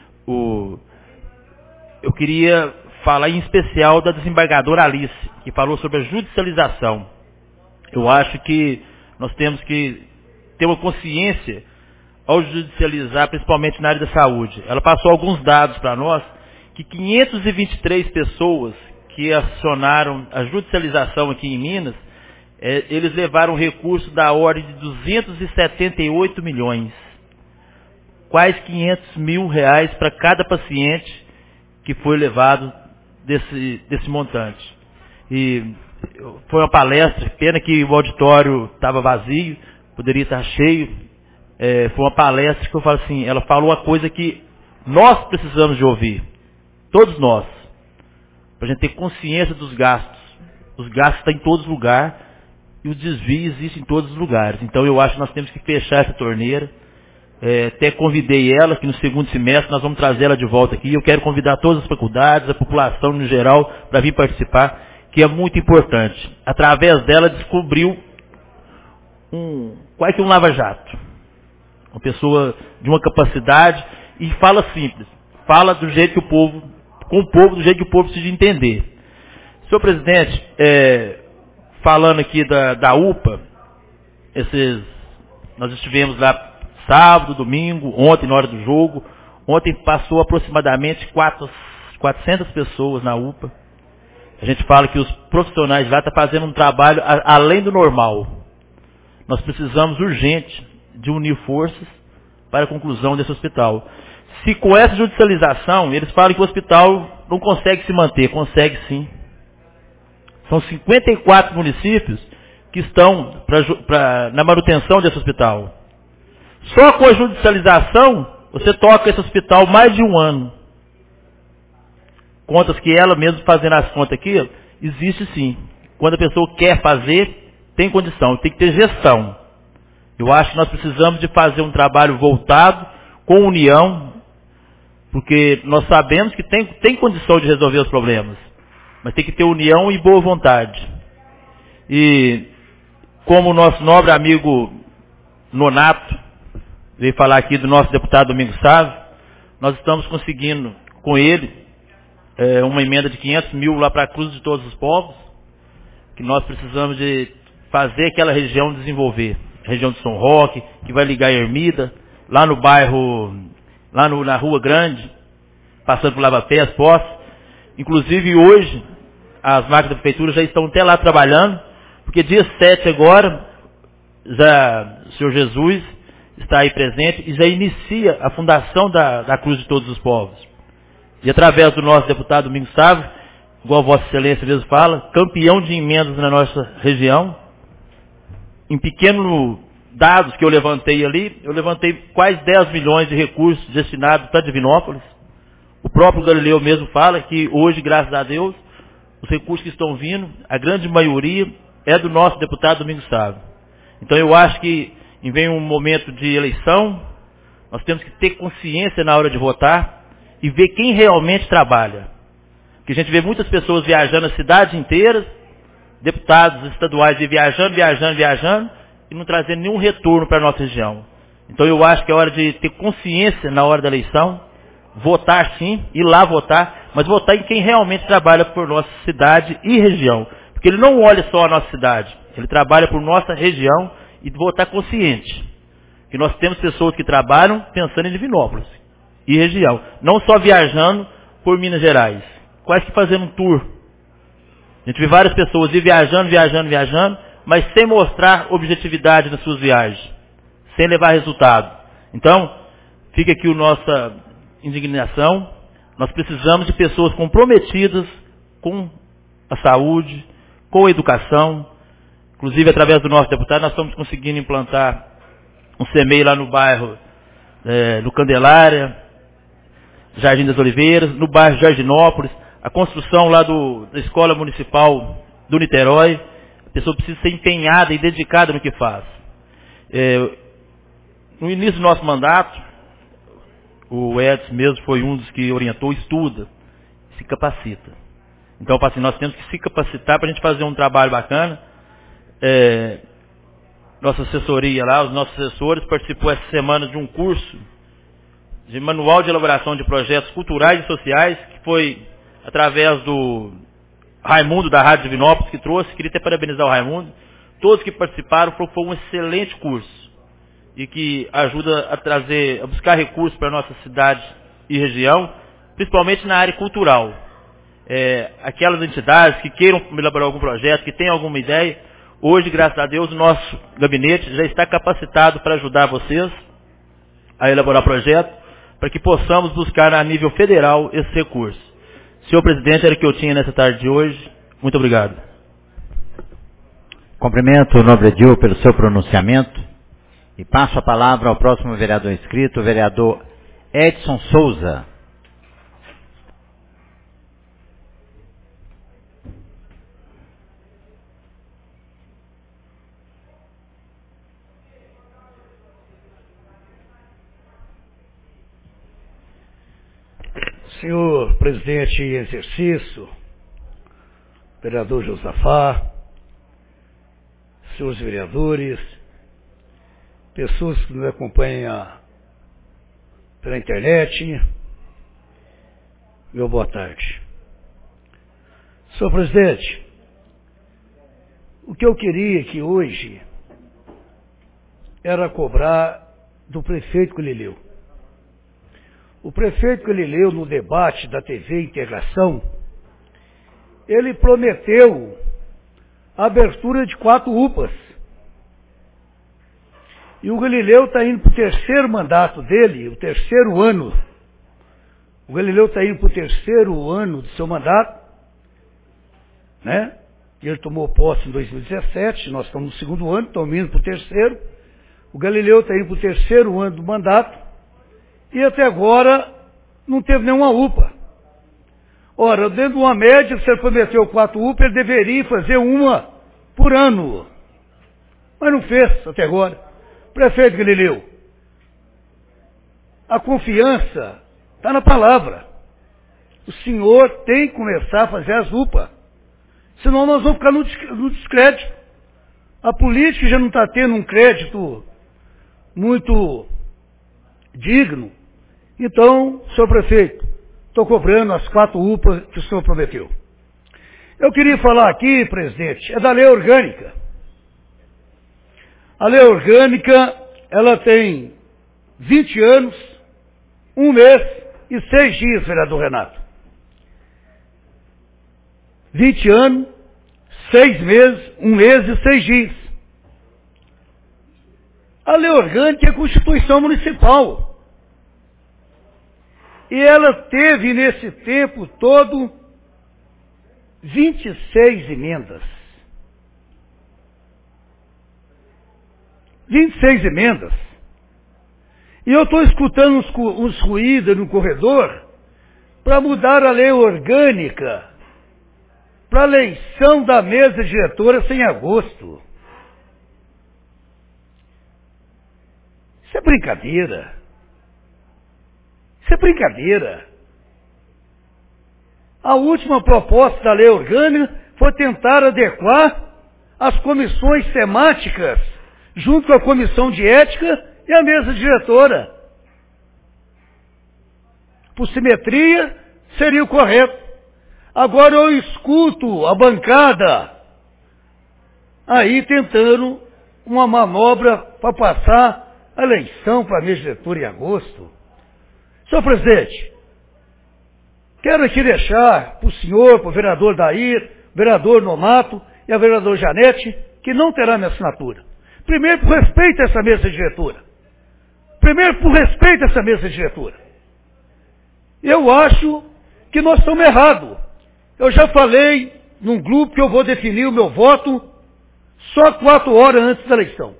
Eu queria falar em especial da desembargadora Alice, que falou sobre a judicialização. Eu acho que nós temos que ter uma consciência ao judicializar, principalmente na área da saúde. Ela passou alguns dados para nós, que 523 pessoas que acionaram a judicialização aqui em Minas, eles levaram recurso da ordem de 278 milhões. Quase 500 mil reais para cada paciente que foi levado desse montante. E foi uma palestra, pena que o auditório estava vazio, poderia estar cheio. Foi uma palestra que eu falo assim, ela falou uma coisa que nós precisamos de ouvir, todos nós, para a gente ter consciência dos gastos. Os gastos estão em todos os lugares, e o desvio existe em todos os lugares. Então eu acho que nós temos que fechar essa torneira. Até convidei ela, que no segundo semestre nós vamos trazer ela de volta aqui. Eu quero convidar todas as faculdades, a população no geral, para vir participar, que é muito importante. Através dela descobriu quase que um lava-jato. Uma pessoa de uma capacidade, e fala simples. Fala do jeito que o povo, com o povo, do jeito que o povo precisa entender. Senhor presidente, falando aqui da UPA, nós estivemos lá sábado, domingo, ontem na hora do jogo. Ontem passou aproximadamente 400 pessoas na UPA. A gente fala que os profissionais lá estão fazendo um trabalho além do normal. Nós precisamos urgente de unir forças para a conclusão desse hospital. Se com essa judicialização, eles falam que o hospital não consegue se manter, consegue sim. São 54 municípios que estão na manutenção desse hospital. Só com a judicialização, você toca esse hospital mais de um ano. Contas que ela mesmo fazendo as contas aqui, existe sim. Quando a pessoa quer fazer, tem condição, tem que ter gestão. Eu acho que nós precisamos de fazer um trabalho voltado, com união, porque nós sabemos que tem condição de resolver os problemas. Mas tem que ter união e boa vontade. E como o nosso nobre amigo Nonato veio falar aqui do nosso deputado Domingos Sávio, nós estamos conseguindo com ele uma emenda de 500 mil lá para a Cruz de Todos os Povos, que nós precisamos de fazer aquela região desenvolver. A região de São Roque, que vai ligar a Ermida, lá no bairro, na Rua Grande, passando por Lavapé, as Poças. Inclusive hoje, as máquinas da prefeitura já estão até lá trabalhando, porque dia 7 agora, já o senhor Jesus está aí presente e já inicia a fundação da Cruz de Todos os Povos. E através do nosso deputado Domingos Sávio, igual Vossa Excelência mesmo fala, campeão de emendas na nossa região, em pequenos dados que eu levantei ali, eu levantei quase 10 milhões de recursos destinados para Divinópolis. O próprio Galileu mesmo fala que hoje, graças a Deus, os recursos que estão vindo, a grande maioria é do nosso deputado Domingos Sávio. Então eu acho que, em vem um momento de eleição, nós temos que ter consciência na hora de votar e ver quem realmente trabalha. Porque a gente vê muitas pessoas viajando a cidade inteira, deputados estaduais viajando e não trazendo nenhum retorno para a nossa região. Então eu acho que é hora de ter consciência na hora da eleição, votar sim, ir lá votar, mas votar em quem realmente trabalha por nossa cidade e região. Porque ele não olha só a nossa cidade, ele trabalha por nossa região e votar consciente. Que nós temos pessoas que trabalham pensando em Divinópolis e região, não só viajando por Minas Gerais, quase que fazendo um tour. A gente vê várias pessoas viajando, mas sem mostrar objetividade nas suas viagens, sem levar resultado. Então, fica aqui a nossa indignação. Nós precisamos de pessoas comprometidas com a saúde, com a educação. Inclusive, através do nosso deputado, nós estamos conseguindo implantar um CEMEI lá no bairro, no Candelária, Jardim das Oliveiras, no bairro Jardinópolis, a construção lá da Escola Municipal do Niterói. A pessoa precisa ser empenhada e dedicada no que faz. No início do nosso mandato, o Edson mesmo foi um dos que orientou, estuda, se capacita. Então, assim, nós temos que se capacitar para a gente fazer um trabalho bacana. Nossa assessoria lá, os nossos assessores participou essa semana de um curso de manual de elaboração de projetos culturais e sociais, que foi através do Raimundo da Rádio Divinópolis que trouxe. Queria até parabenizar o Raimundo. Todos que participaram, foi um excelente curso e que ajuda a buscar recursos para a nossa cidade e região, principalmente na área cultural. Aquelas entidades que queiram elaborar algum projeto, que tenham alguma ideia, hoje, graças a Deus, o nosso gabinete já está capacitado para ajudar vocês a elaborar projeto, para que possamos buscar a nível federal esse recurso. Senhor presidente, era o que eu tinha nessa tarde de hoje. Muito obrigado. Cumprimento o nobre Edil pelo seu pronunciamento e passo a palavra ao próximo vereador inscrito, o vereador Edson Souza. Senhor presidente em exercício, vereador Josafá, senhores vereadores, pessoas que nos acompanham pela internet, meu boa tarde. Senhor presidente, o que eu queria aqui hoje era cobrar do prefeito Galileu. O prefeito Galileu, no debate da TV Integração, ele prometeu a abertura de 4 UPAs. E o Galileu está indo para o terceiro mandato dele, o terceiro ano. O Galileu está indo para o terceiro ano do seu mandato, né? Ele tomou posse em 2017, nós estamos no segundo ano, estamos indo para o terceiro. O Galileu está indo para o terceiro ano do mandato. E até agora não teve nenhuma UPA. Ora, dentro de uma média, se ele prometeu 4 UPA, ele deveria fazer uma por ano. Mas não fez até agora. Prefeito Galileu, a confiança está na palavra. O senhor tem que começar a fazer as UPA. Senão nós vamos ficar no descrédito. A política já não está tendo um crédito muito digno. Então, senhor prefeito, estou cobrando as 4 UPAs que o senhor prometeu. Eu queria falar aqui, presidente, da lei orgânica. A lei orgânica, ela tem 20 anos, 1 mês e 6 dias, vereador Renato. 20 anos, 6 meses, 1 mês e 6 dias. A lei orgânica é a Constituição Municipal. E ela teve, nesse tempo todo, 26 emendas. 26 emendas. E eu estou escutando uns ruídos no corredor para mudar a lei orgânica para a eleição da mesa diretora sem agosto. Isso é brincadeira. Isso é brincadeira. A última proposta da lei orgânica foi tentar adequar as comissões temáticas junto com a comissão de ética e a mesa diretora. Por simetria, seria o correto. Agora eu escuto a bancada aí tentando uma manobra para passar a eleição para a mesa diretora em agosto. Senhor presidente, quero aqui deixar para o senhor, para o vereador Dair, vereador Nonato e a vereadora Janete, que não terá minha assinatura. Primeiro, por respeito a essa mesa diretora. Eu acho que nós estamos errados. Eu já falei num grupo que eu vou definir o meu voto só 4 horas antes da eleição.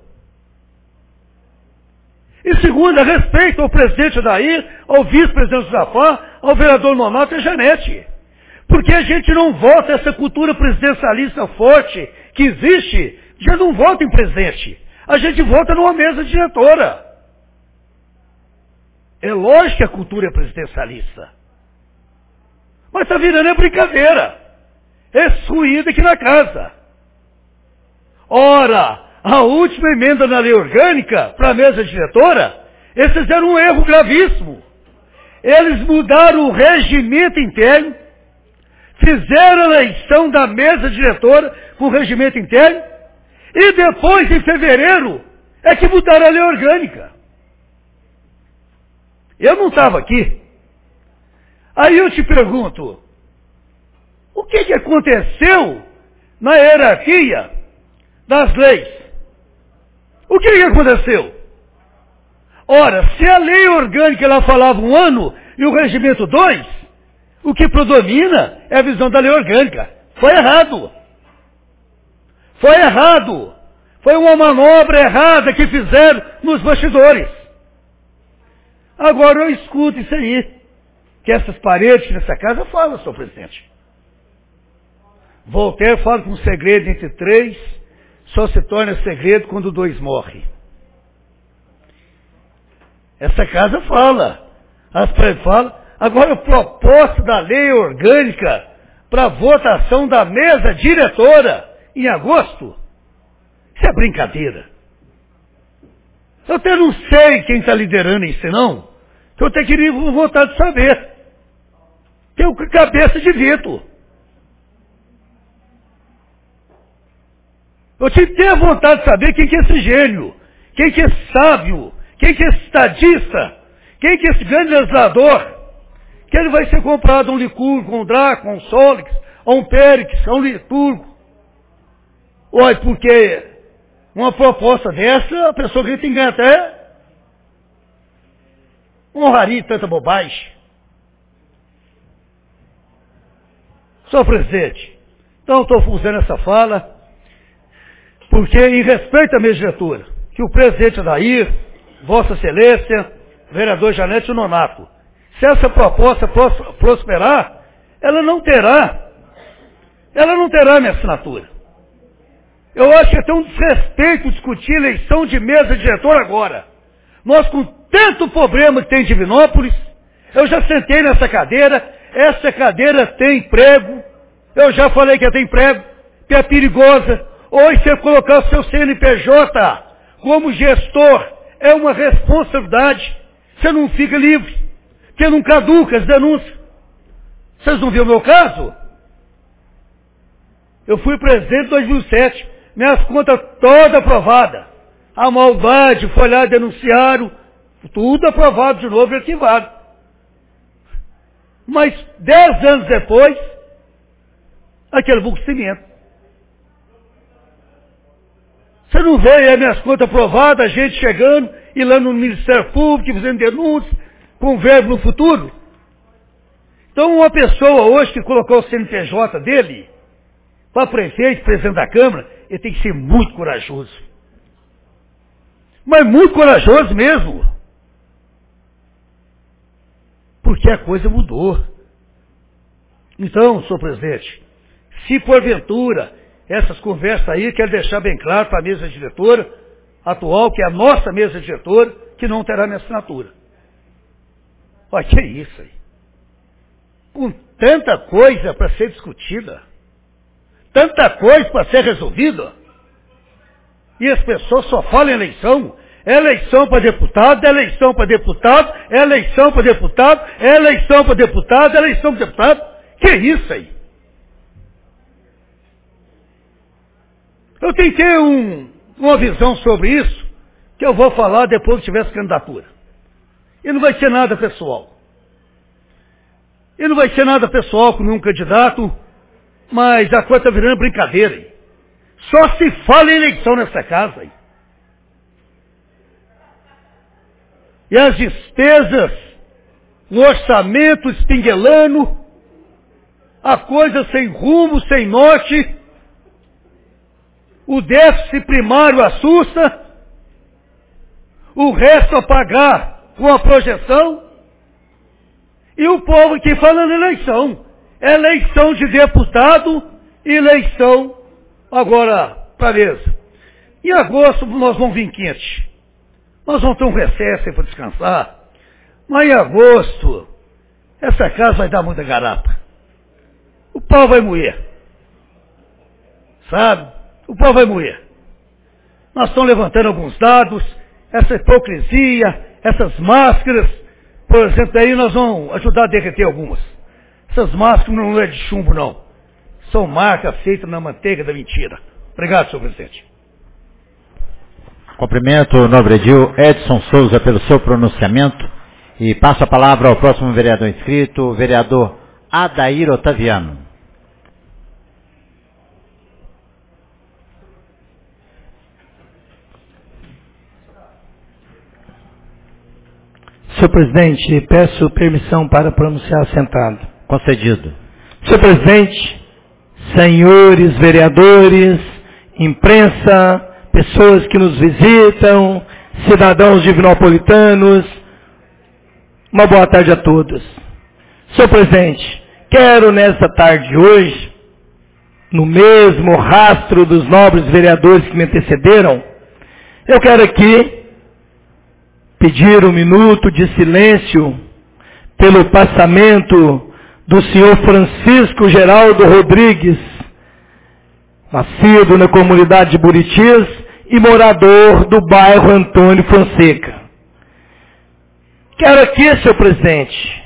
E segundo, a respeito ao presidente Dair, ao vice-presidente Zafar, ao vereador Nonato e a Janete. Porque a gente não vota essa cultura presidencialista forte que existe, já não vota em presidente. A gente vota numa mesa diretora. É lógico que a cultura é presidencialista. Mas está virando é brincadeira. É suída aqui na casa. Ora, a última emenda na lei orgânica para a mesa diretora, eles fizeram um erro gravíssimo. Eles mudaram o regimento interno, fizeram a eleição da mesa diretora com o regimento interno, e depois, em fevereiro, é que mudaram a lei orgânica. Eu não estava aqui. Aí eu te pergunto, o que aconteceu na hierarquia das leis? O que aconteceu? Ora, se a lei orgânica ela falava 1 ano e o regimento 2, o que predomina é a visão da lei orgânica. Foi errado. Foi uma manobra errada que fizeram nos bastidores. Agora eu escuto isso aí. Que essas paredes nessa casa falam, senhor presidente. Voltaire fala que um segredo entre 3 só se torna segredo quando 2 morrem. Essa casa fala. As paredes falam. Agora a proposta da lei orgânica para votação da mesa diretora em agosto, isso é brincadeira. Eu até não sei quem está liderando isso, não. Eu até queria vontade de saber. Tenho cabeça de Vitor. Eu tenho vontade de saber quem que é esse gênio, quem que é esse sábio, quem que é esse estadista, quem que é esse grande legislador, que ele vai ser comprado um Licurgo, um Draco, um Solix, um Périx, um Liturgo. Olha, porque uma proposta dessa, a pessoa que tem que ganhar até honraria tanta bobagem. Senhor presidente, então estou usando essa fala, porque em respeito à mesa diretora, que o presidente Dair, Vossa Excelência, vereador Janete Nonato, se essa proposta prosperar, ela não terá minha assinatura. Eu acho que é até um desrespeito discutir eleição de mesa diretora agora. Nós, com tanto problema que tem em Divinópolis, eu já sentei nessa cadeira, essa cadeira tem prego, eu já falei que tem prego, que é perigosa. Hoje você colocar o seu CNPJ como gestor é uma responsabilidade, você não fica livre, porque não caduca as denúncias. Vocês não viram o meu caso? Eu fui presidente em 2007, minhas contas todas aprovadas. A maldade, foi lá, denunciaram, tudo aprovado de novo e arquivado. Mas 10 anos depois, aquele vulgo-cimento. Você não vê aí as minhas contas aprovadas, a gente chegando, e lá no Ministério Público, fazendo denúncias, com verbo no futuro? Então uma pessoa hoje que colocou o CNPJ dele, para prefeito, presidente da Câmara, ele tem que ser muito corajoso. Mas muito corajoso mesmo. Porque a coisa mudou. Então, senhor presidente, se porventura essas conversas aí, quero deixar bem claro para a mesa diretora, atual, que é a nossa mesa diretora, que não terá minha assinatura. Olha, que é isso aí? Com tanta coisa para ser discutida, tanta coisa para ser resolvida, e as pessoas só falam em eleição. É eleição para deputado, é eleição para deputado, é eleição para deputado, é eleição para deputado, é eleição para deputado. Que é isso aí? Eu tenho que ter uma visão sobre isso, que eu vou falar depois que tiver essa candidatura. E não vai ser nada pessoal. E não vai ser nada pessoal com nenhum candidato, mas a coisa está virando brincadeira aí. Só se fala em eleição nessa casa aí. E as despesas, o orçamento espinguelando, a coisa sem rumo, sem norte, o déficit primário assusta, o resto a pagar com a projeção, e o povo aqui falando eleição. Eleição de deputado, eleição agora para mesa. Em agosto nós vamos vir quente. Nós vamos ter um recesso para descansar. Mas em agosto, essa casa vai dar muita garapa. O pau vai moer. Sabe? O pau vai moer. Nós estamos levantando alguns dados, essa hipocrisia, essas máscaras, por exemplo, aí nós vamos ajudar a derreter algumas. Essas máscaras não é de chumbo, não. São marcas feitas na manteiga da mentira. Obrigado, senhor presidente. Cumprimento o nobre edil Edson Souza pelo seu pronunciamento e passo a palavra ao próximo vereador inscrito, o vereador Adair Otaviano. Senhor presidente, peço permissão para pronunciar sentado. Concedido. Senhor presidente, senhores vereadores, imprensa, pessoas que nos visitam, cidadãos divinopolitanos, uma boa tarde a todos. Senhor presidente, quero nessa tarde de hoje, no mesmo rastro dos nobres vereadores que me antecederam, eu quero aqui pedir um minuto de silêncio pelo passamento do senhor Francisco Geraldo Rodrigues, nascido na comunidade de Buritis e morador do bairro Antônio Fonseca. Quero aqui, senhor presidente,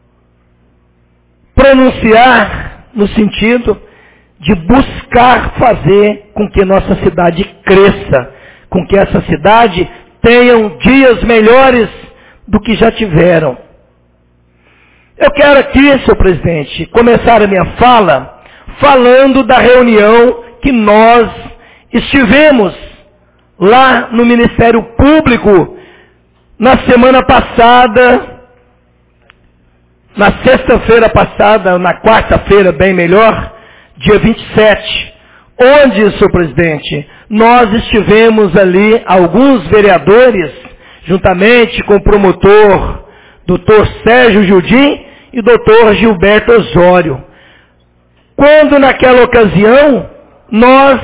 pronunciar no sentido de buscar fazer com que nossa cidade cresça, com que essa cidade tenham dias melhores do que já tiveram. Eu quero aqui, senhor presidente, começar a minha fala falando da reunião que nós estivemos lá no Ministério Público na semana passada, na sexta-feira passada, na quarta-feira, bem melhor, dia 27, onde, senhor presidente, nós estivemos ali, alguns vereadores, juntamente com o promotor, doutor Sérgio Gildim e doutor Gilberto Osório. Quando naquela ocasião, nós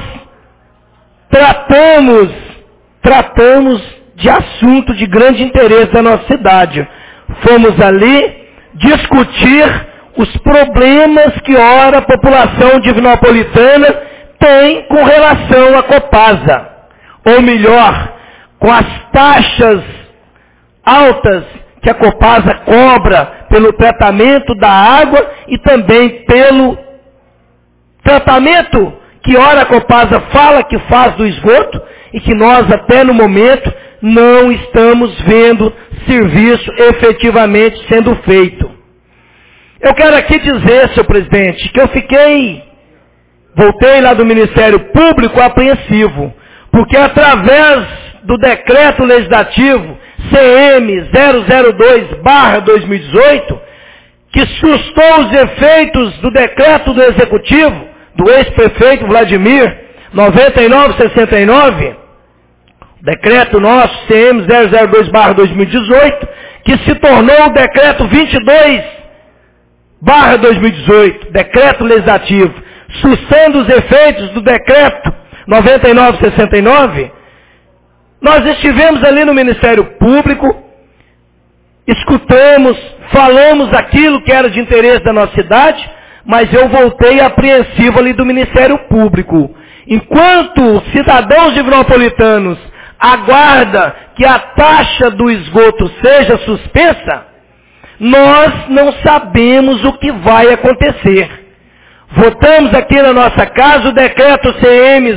tratamos de assunto de grande interesse da nossa cidade. Fomos ali discutir os problemas que ora a população divinopolitana tem com relação à Copasa. Ou melhor, com as taxas altas que a Copasa cobra pelo tratamento da água e também pelo tratamento que ora a Copasa fala que faz do esgoto e que nós até no momento não estamos vendo serviço efetivamente sendo feito. Eu quero aqui dizer, senhor presidente, que eu voltei lá do Ministério Público apreensivo, porque através do decreto legislativo CM 002/2018, que sustou os efeitos do decreto do Executivo, do ex-prefeito Vladimir, 9969, decreto nosso CM 002/2018, que se tornou o decreto 22/2018, decreto legislativo, sustando os efeitos do decreto 9969, Nós estivemos ali no Ministério Público, escutamos, falamos aquilo que era de interesse da nossa cidade, mas eu voltei apreensivo ali do Ministério Público. Enquanto cidadãos divinopolitanos aguardam que a taxa do esgoto seja suspensa, nós não sabemos o que vai acontecer. Votamos aqui na nossa casa o decreto CM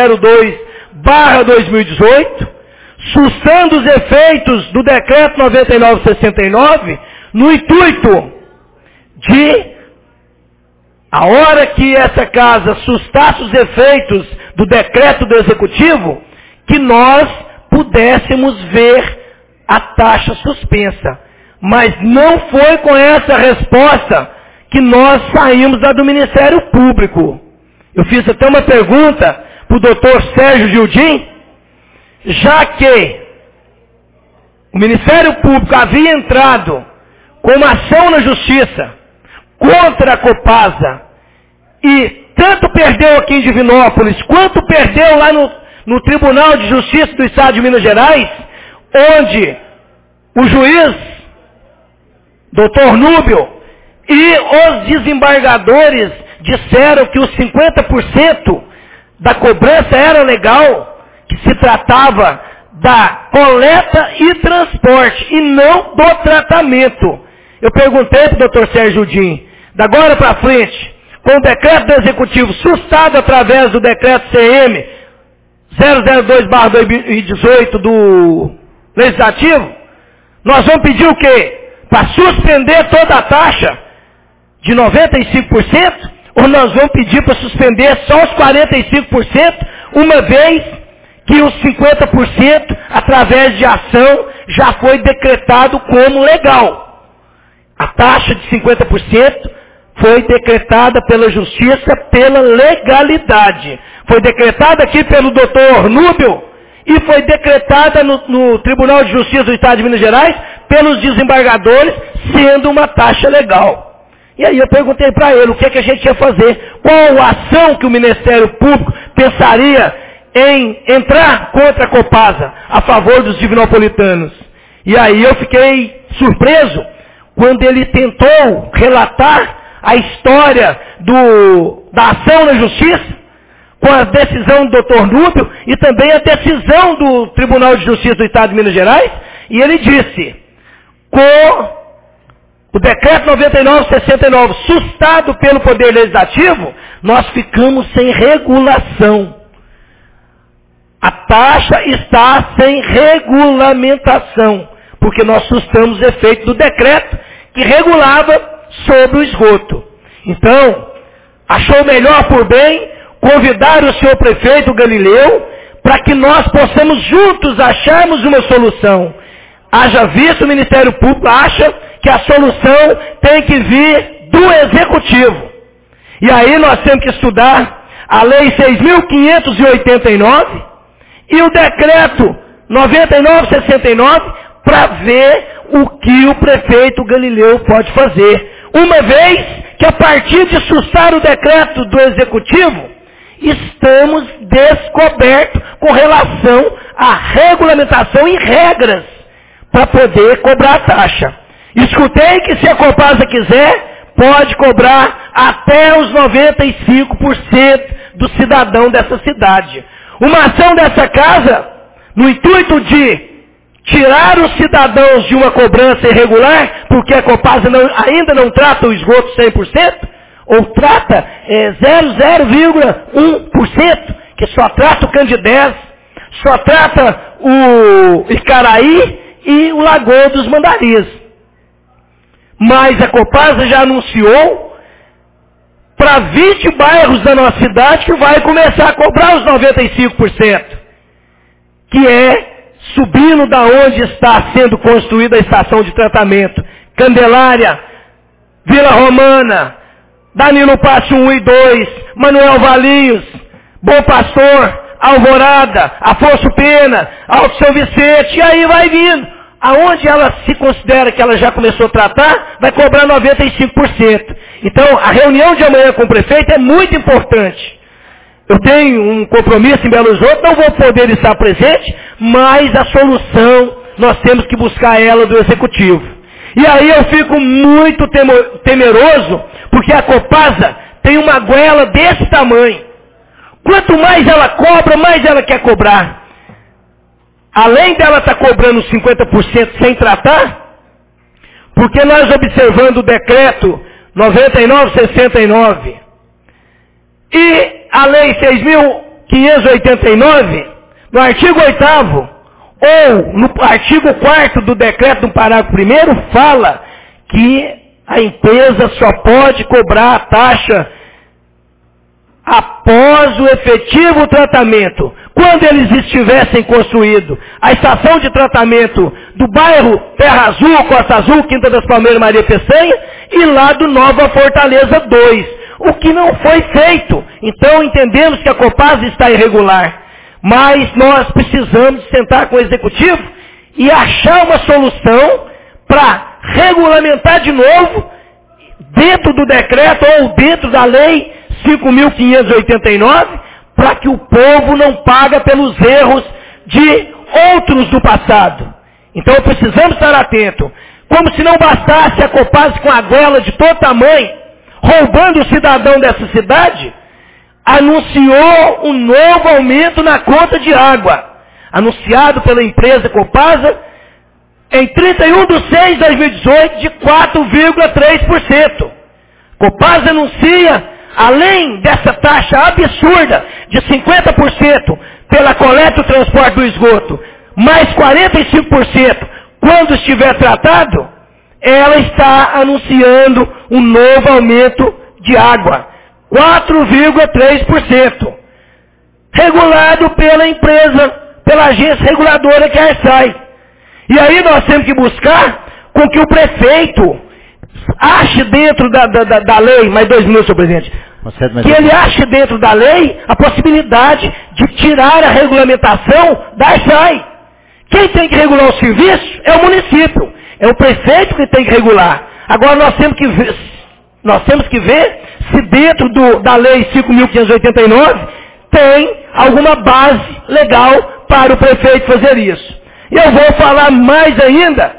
002/2018, sussando os efeitos do decreto 9969, no intuito de, a hora que essa casa sustasse os efeitos do decreto do Executivo, que nós pudéssemos ver a taxa suspensa. Mas não foi com essa resposta que nós saímos da do Ministério Público. Eu fiz até uma pergunta para o doutor Sérgio Gildim, já que o Ministério Público havia entrado com uma ação na Justiça contra a Copasa, e tanto perdeu aqui em Divinópolis, quanto perdeu lá no Tribunal de Justiça do Estado de Minas Gerais, onde o juiz, doutor Núbio, e os desembargadores disseram que os 50% da cobrança era legal, que se tratava da coleta e transporte, e não do tratamento. Eu perguntei para o doutor Sérgio Din, da agora para frente, com o decreto do Executivo sustado através do decreto CM 002/2018 do Legislativo, nós vamos pedir o quê? Para suspender toda a taxa de 95%? Ou nós vamos pedir para suspender só os 45%, uma vez que os 50%, através de ação, já foi decretado como legal? A taxa de 50% foi decretada pela Justiça pela legalidade. Foi decretada aqui pelo doutor Núbio e foi decretada no Tribunal de Justiça do Estado de Minas Gerais pelos desembargadores, sendo uma taxa legal. E aí eu perguntei para ele o que a gente ia fazer, qual a ação que o Ministério Público pensaria em entrar contra a Copasa, a favor dos divinopolitanos. E aí eu fiquei surpreso quando ele tentou relatar a história da ação na Justiça, com a decisão do Dr. Núbio e também a decisão do Tribunal de Justiça do Estado de Minas Gerais, e ele disse, com o decreto 9969 sustado pelo Poder Legislativo, nós ficamos sem regulação. A taxa está sem regulamentação, porque nós sustamos o efeito do decreto que regulava sobre o esgoto. Então, achou melhor por bem convidar o senhor prefeito Galileu para que nós possamos juntos acharmos uma solução. Haja visto o Ministério Público acha que a solução tem que vir do Executivo. E aí nós temos que estudar a Lei 6.589 e o Decreto 9969 para ver o que o prefeito Galileu pode fazer. Uma vez que a partir de sustar o decreto do Executivo, estamos descobertos com relação à regulamentação e regras para poder cobrar a taxa. Escutei que se a Copasa quiser, pode cobrar até os 95% do cidadão dessa cidade. Uma ação dessa casa, no intuito de tirar os cidadãos de uma cobrança irregular, porque a Copasa ainda não trata o esgoto 100%, ou trata 0,1%, que só trata o Candidez, só trata o Icaraí e o Lagoa dos Mandarias. Mas a Copasa já anunciou para 20 bairros da nossa cidade que vai começar a cobrar os 95%, que é subindo da onde está sendo construída a estação de tratamento. Candelária, Vila Romana, Danilo Passo 1 e 2, Manuel Valinhos, Bom Pastor, Alvorada, Afonso Pena, Alto São Vicente, e aí vai vindo. Aonde ela se considera que ela já começou a tratar, vai cobrar 95%. Então, a reunião de amanhã com o prefeito é muito importante. eu tenho um compromisso em Belo Horizonte, não vou poder estar presente, mas a solução nós temos que buscar ela do Executivo. E aí eu fico muito temeroso, porque a Copasa tem uma goela desse tamanho. Quanto mais ela cobra, mais ela quer cobrar. Além dela estar cobrando 50% sem tratar, porque nós observando o decreto 9969 e a lei 6.589, no artigo 8º, ou no artigo 4º do decreto, no parágrafo 1º, fala que a empresa só pode cobrar a taxa após o efetivo tratamento, quando eles estivessem construído a estação de tratamento do bairro Terra Azul, Costa Azul, Quinta das Palmeiras, Maria Peçanha, e lá do Nova Fortaleza 2, o que não foi feito. Então entendemos que a Copasa está irregular, mas nós precisamos sentar com o Executivo e achar uma solução para regulamentar de novo, dentro do decreto ou dentro da lei 5.589, para que o povo não pague pelos erros de outros do passado. Então precisamos estar atentos. Como se não bastasse a Copasa com a goela de todo tamanho, roubando o cidadão dessa cidade, anunciou um novo aumento na conta de água, anunciado pela empresa Copasa em 31/6/2018 de 4,3%. Copasa anuncia, além dessa taxa absurda de 50% pela coleta e transporte do esgoto, mais 45% quando estiver tratado, ela está anunciando um novo aumento de água, 4,3%, regulado pela empresa, pela agência reguladora que é a ARSAI. E aí nós temos que buscar com que o prefeito ache dentro da lei, mais 2 minutos, senhor presidente, que ele ache dentro da lei a possibilidade de tirar a regulamentação da ARSAI. Quem tem que regular o serviço é o município, é o prefeito que tem que regular. Agora nós temos que ver se dentro da lei 5.589 tem alguma base legal para o prefeito fazer isso. E eu vou falar mais ainda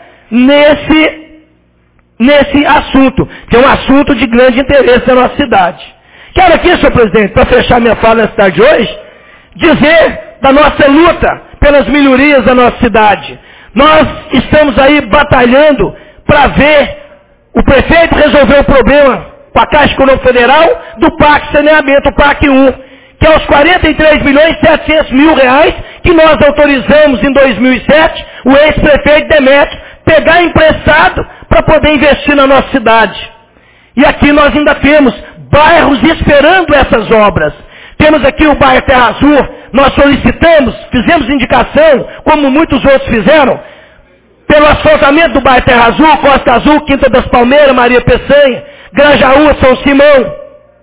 nesse assunto, que é um assunto de grande interesse da nossa cidade. Quero aqui, senhor presidente, para fechar minha fala nessa tarde de hoje, dizer da nossa luta pelas melhorias da nossa cidade. Nós estamos aí batalhando para ver o prefeito resolver o problema com a Caixa Econômica Federal do PAC Saneamento, o PAC 1, que é os 43.700.000 reais que nós autorizamos em 2007, o ex-prefeito Demétrio pegar emprestado para poder investir na nossa cidade. E aqui nós ainda temos bairros esperando essas obras. Temos aqui o bairro Terra Azul, nós solicitamos, fizemos indicação, como muitos outros fizeram, pelo asfaltamento do bairro Terra Azul, Costa Azul, Quinta das Palmeiras, Maria Peçanha, Grajaú, São Simão.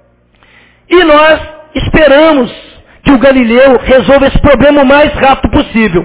E nós esperamos que o Galileu resolva esse problema o mais rápido possível.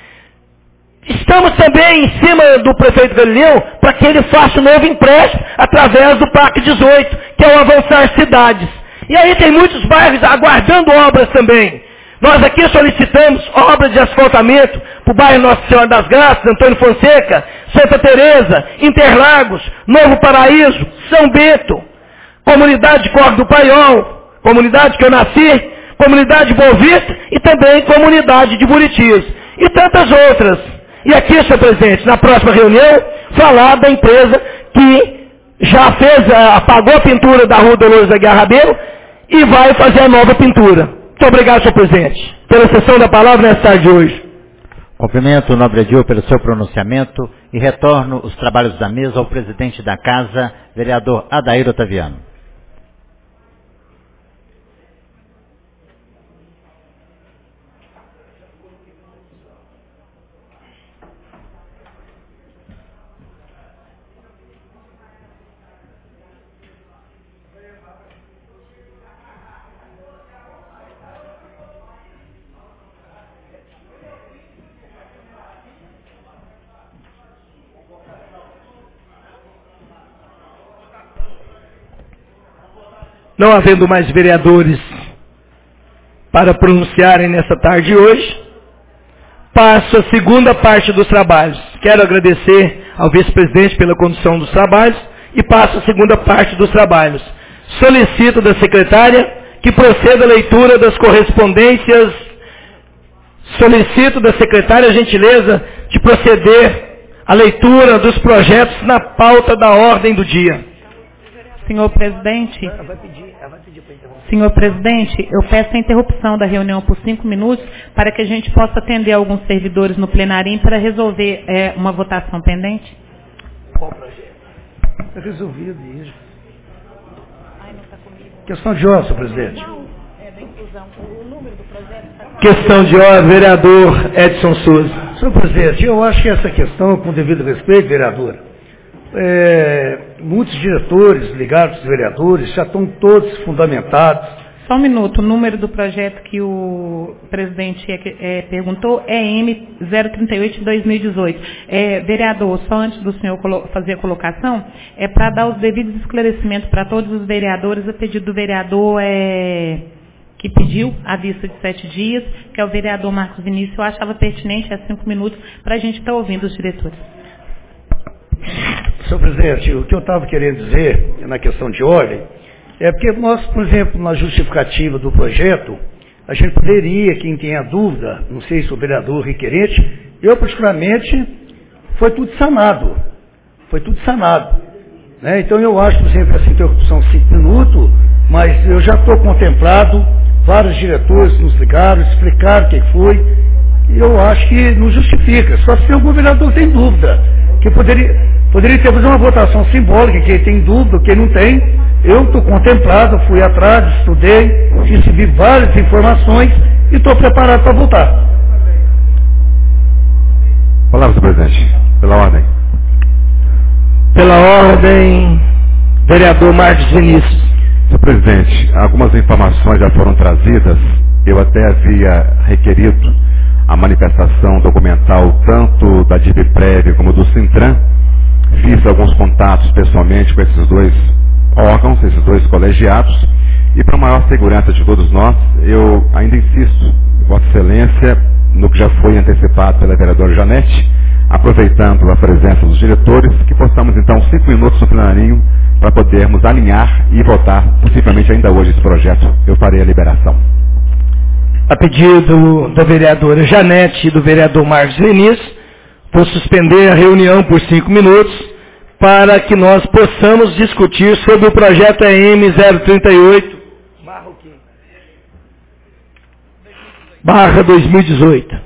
Estamos também em cima do prefeito Galileu para que ele faça um novo empréstimo através do PAC 18, que é o Avançar Cidades. E aí tem muitos bairros aguardando obras também. Nós aqui solicitamos obras de asfaltamento para o bairro Nossa Senhora das Graças, Antônio Fonseca, Santa Teresa, Interlagos, Novo Paraíso, São Bento, comunidade de Córrego do Paiol, comunidade que eu nasci, comunidade de Boa Vista e também comunidade de Buritis. E tantas outras. E aqui, senhor presidente, na próxima reunião, falar da empresa que já apagou a pintura da Rua Dolores da Guerra Rabelo e vai fazer a nova pintura. Muito obrigado, senhor presidente, pela sessão da palavra nessa tarde de hoje. Cumprimento o nobre Edil pelo seu pronunciamento e retorno os trabalhos da mesa ao presidente da Casa, vereador Adair Otaviano. Não havendo mais vereadores para pronunciarem nessa tarde de hoje. Passo a segunda parte dos trabalhos. Quero agradecer ao vice-presidente pela condução dos trabalhos e passo a segunda parte dos trabalhos. Solicito da secretária que proceda a leitura das correspondências. Solicito da secretária a gentileza de proceder à leitura dos projetos na pauta da ordem do dia. Senhor presidente, eu peço a interrupção da reunião por 5 minutos para que a gente possa atender alguns servidores no plenário para resolver uma votação pendente. Qual projeto? Está resolvido isso. Questão de ordem, senhor presidente. Questão de ordem, vereador Edson Souza. Senhor presidente, eu acho que essa questão, com devido respeito, vereadora, muitos diretores ligados aos vereadores já estão todos fundamentados. Só um minuto, o número do projeto que o presidente perguntou é M038 de 2018. Vereador, só antes do senhor fazer a colocação, é para dar os devidos esclarecimentos para todos os vereadores, a pedido do vereador que pediu a vista de 7 dias, que é o vereador Marcos Vinícius. Eu achava pertinente 5 minutos para a gente estar ouvindo os diretores. Senhor presidente, o que eu estava querendo dizer na questão de ordem é porque nós, por exemplo, na justificativa do projeto, a gente poderia, quem tenha dúvida, não sei se o vereador requerente, eu particularmente, foi tudo sanado. Né? Então eu acho, por exemplo, essa interrupção de 5 minutos, mas eu já estou contemplado, vários diretores nos ligaram, explicaram o que foi, e eu acho que não justifica, só se algum vereador tem dúvida, que poderia ter fazer uma votação simbólica, quem tem dúvida, quem não tem. Eu estou contemplado, fui atrás, estudei, recebi várias informações e estou preparado para votar. Palavra, senhor presidente. Pela ordem. Pela ordem, vereador Marcos Vinícius. Senhor presidente, algumas informações já foram trazidas. Eu até havia requerido a manifestação documental tanto da DIBPREV como do Sintran. Fiz alguns contatos pessoalmente com esses dois órgãos, esses dois colegiados, e para maior segurança de todos nós, eu ainda insisto, Vossa Excelência, no que já foi antecipado pela vereadora Janete, aproveitando a presença dos diretores, que possamos então 5 minutos no plenarinho para podermos alinhar e votar, possivelmente ainda hoje, esse projeto. Eu farei a liberação. A pedido da vereadora Janete e do vereador Marcos Vinícius, vou suspender a reunião por 5 minutos, para que nós possamos discutir sobre o projeto M038/2018.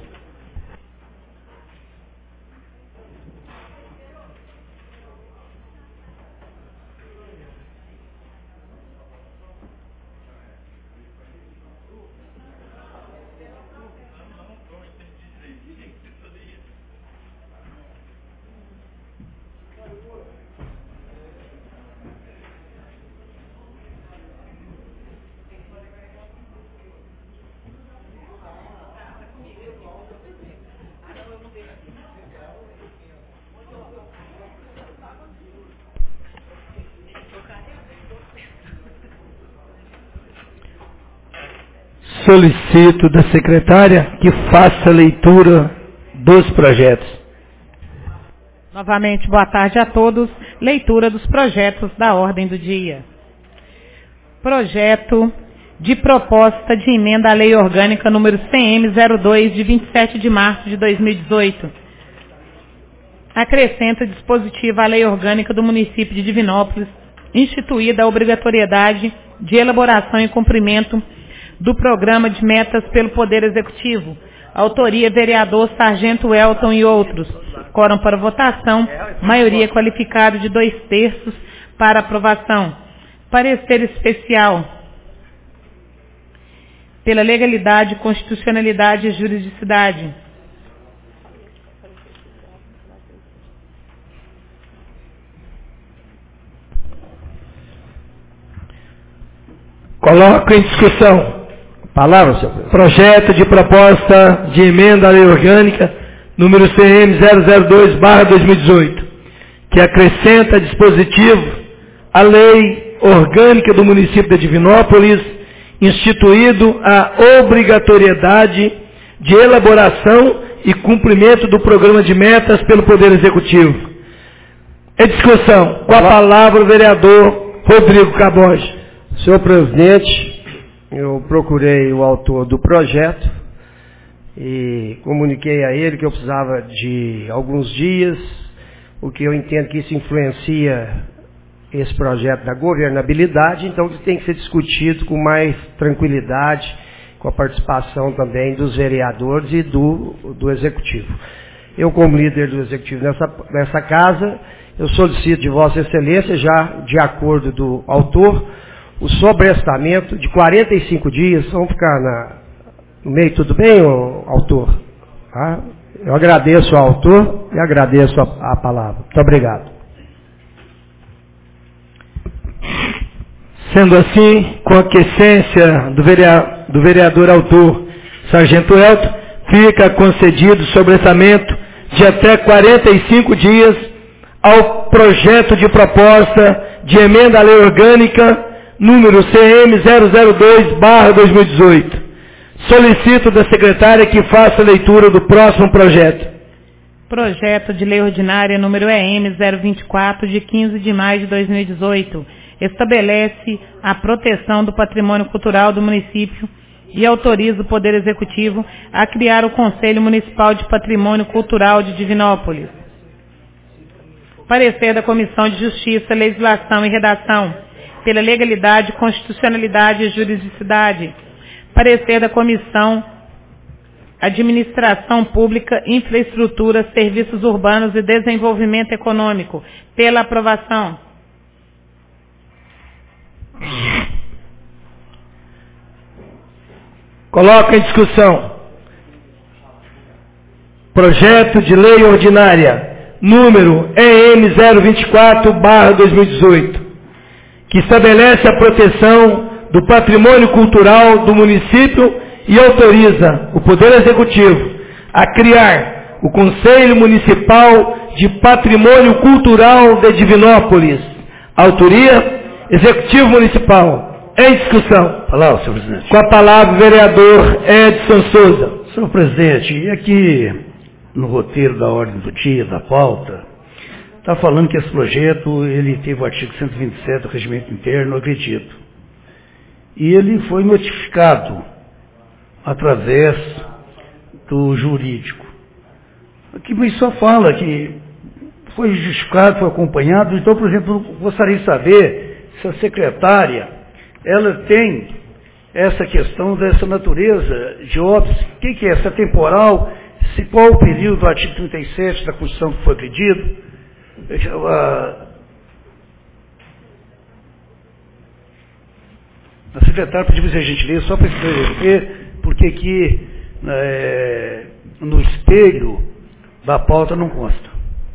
Solicito da secretária que faça a leitura dos projetos. Novamente, boa tarde a todos. Leitura dos projetos da ordem do dia. Projeto de proposta de emenda à Lei Orgânica número CM02, de 27 de março de 2018. Acrescenta dispositivo à Lei Orgânica do município de Divinópolis, instituída a obrigatoriedade de elaboração e cumprimento do programa de metas pelo Poder Executivo. Autoria, vereador Sargento Elton e outros. Quórum para votação, maioria qualificada de 2/3 para aprovação. Parecer especial pela legalidade, constitucionalidade e juridicidade. Coloco em discussão. Palavra, senhor presidente. Projeto de proposta de emenda à Lei Orgânica, número CM002/2018, que acrescenta dispositivo à Lei Orgânica do município de Divinópolis instituído a obrigatoriedade de elaboração e cumprimento do programa de metas pelo Poder Executivo. Em discussão, com a palavra o vereador Rodrigo Caboge. Senhor presidente, eu procurei o autor do projeto e comuniquei a ele que eu precisava de alguns dias, o que eu entendo que isso influencia esse projeto da governabilidade, então que tem que ser discutido com mais tranquilidade, com a participação também dos vereadores e do Executivo. Eu, como líder do Executivo nessa casa, eu solicito de Vossa Excelência, já de acordo do autor, o sobrestamento de 45 dias. Vamos ficar no meio, tudo bem, autor? Tá? Eu agradeço ao autor e agradeço a palavra. Muito obrigado. Sendo assim, com a aquiescência do vereador autor, Sargento Elton, fica concedido sobrestamento de até 45 dias ao projeto de proposta de emenda à lei orgânica número CM 002/2018. Solicito da secretária que faça a leitura do próximo projeto. Projeto de lei ordinária número EM 024 de 15 de maio de 2018. Estabelece a proteção do patrimônio cultural do município e autoriza o Poder Executivo a criar o Conselho Municipal de Patrimônio Cultural de Divinópolis. Parecer da Comissão de Justiça, Legislação e Redação, pela legalidade, constitucionalidade e juridicidade. Parecer da Comissão Administração Pública, Infraestrutura, Serviços Urbanos e Desenvolvimento Econômico, pela aprovação. Coloca em discussão. Projeto de lei ordinária, número EM 024/2018, que estabelece a proteção do patrimônio cultural do município e autoriza o Poder Executivo a criar o Conselho Municipal de Patrimônio Cultural de Divinópolis. Autoria, Executivo Municipal. Em discussão. Palavra, senhor presidente. Com a palavra, o vereador Edson Souza. Senhor presidente, e aqui no roteiro da ordem do dia, da pauta, está falando que esse projeto, ele teve o artigo 127 do Regimento Interno, eu acredito. E ele foi notificado através do jurídico. Aqui mas só fala que foi justificado, foi acompanhado. Então, por exemplo, eu gostaria de saber se a secretária, ela tem essa questão dessa natureza de óbitos, o que é essa temporal, qual o período do artigo 37 da Constituição que foi pedido. A secretária pediu a gentileza só para esclarecer, porque aqui no espelho da pauta não consta.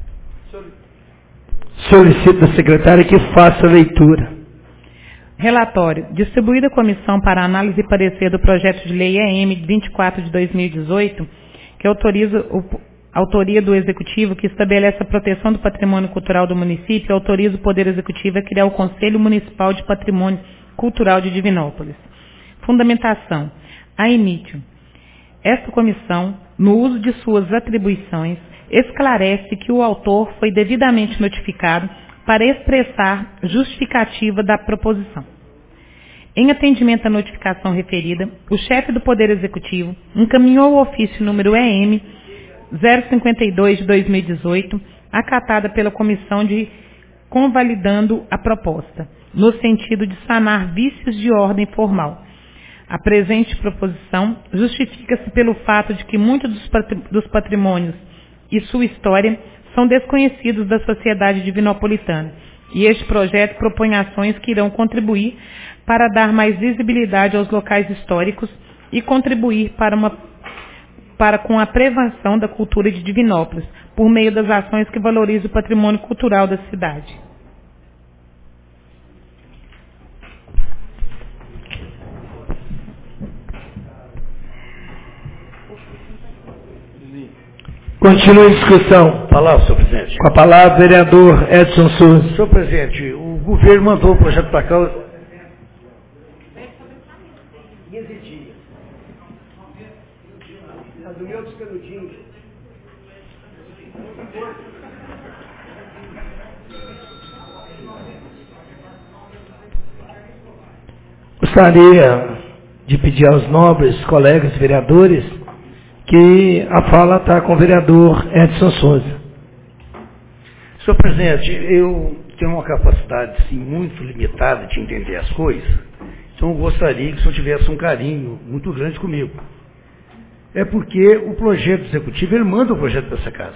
Solicito da secretária que faça a leitura. Relatório. Distribuída à comissão para análise e parecer do projeto de lei EM 24 de 2018, que autoriza a autoria do Executivo, que estabelece a proteção do patrimônio cultural do município, e autoriza o Poder Executivo a criar o Conselho Municipal de Patrimônio Cultural de Divinópolis. Fundamentação. A início. Esta comissão, no uso de suas atribuições, esclarece que o autor foi devidamente notificado para expressar justificativa da proposição. Em atendimento à notificação referida, o chefe do Poder Executivo encaminhou o ofício número EM 052 de 2018, acatada pela comissão de convalidando a proposta, no sentido de sanar vícios de ordem formal. A presente proposição justifica-se pelo fato de que muitos dos patrimônios e sua história são desconhecidos da sociedade divinopolitana, e este projeto propõe ações que irão contribuir para dar mais visibilidade aos locais históricos e contribuir com a prevenção da cultura de Divinópolis, por meio das ações que valorizam o patrimônio cultural da cidade. Continua em discussão. Palavra, senhor presidente. Com a palavra, vereador Edson Souza. Senhor presidente, o governo mandou o projeto para cá. Gostaria de pedir aos nobres colegas vereadores que a fala está com o vereador Edson Souza. Senhor presidente, eu tenho uma capacidade assim, muito limitada de entender as coisas, então eu gostaria que o senhor tivesse um carinho muito grande comigo. É porque o projeto executivo, ele manda o projeto para essa casa.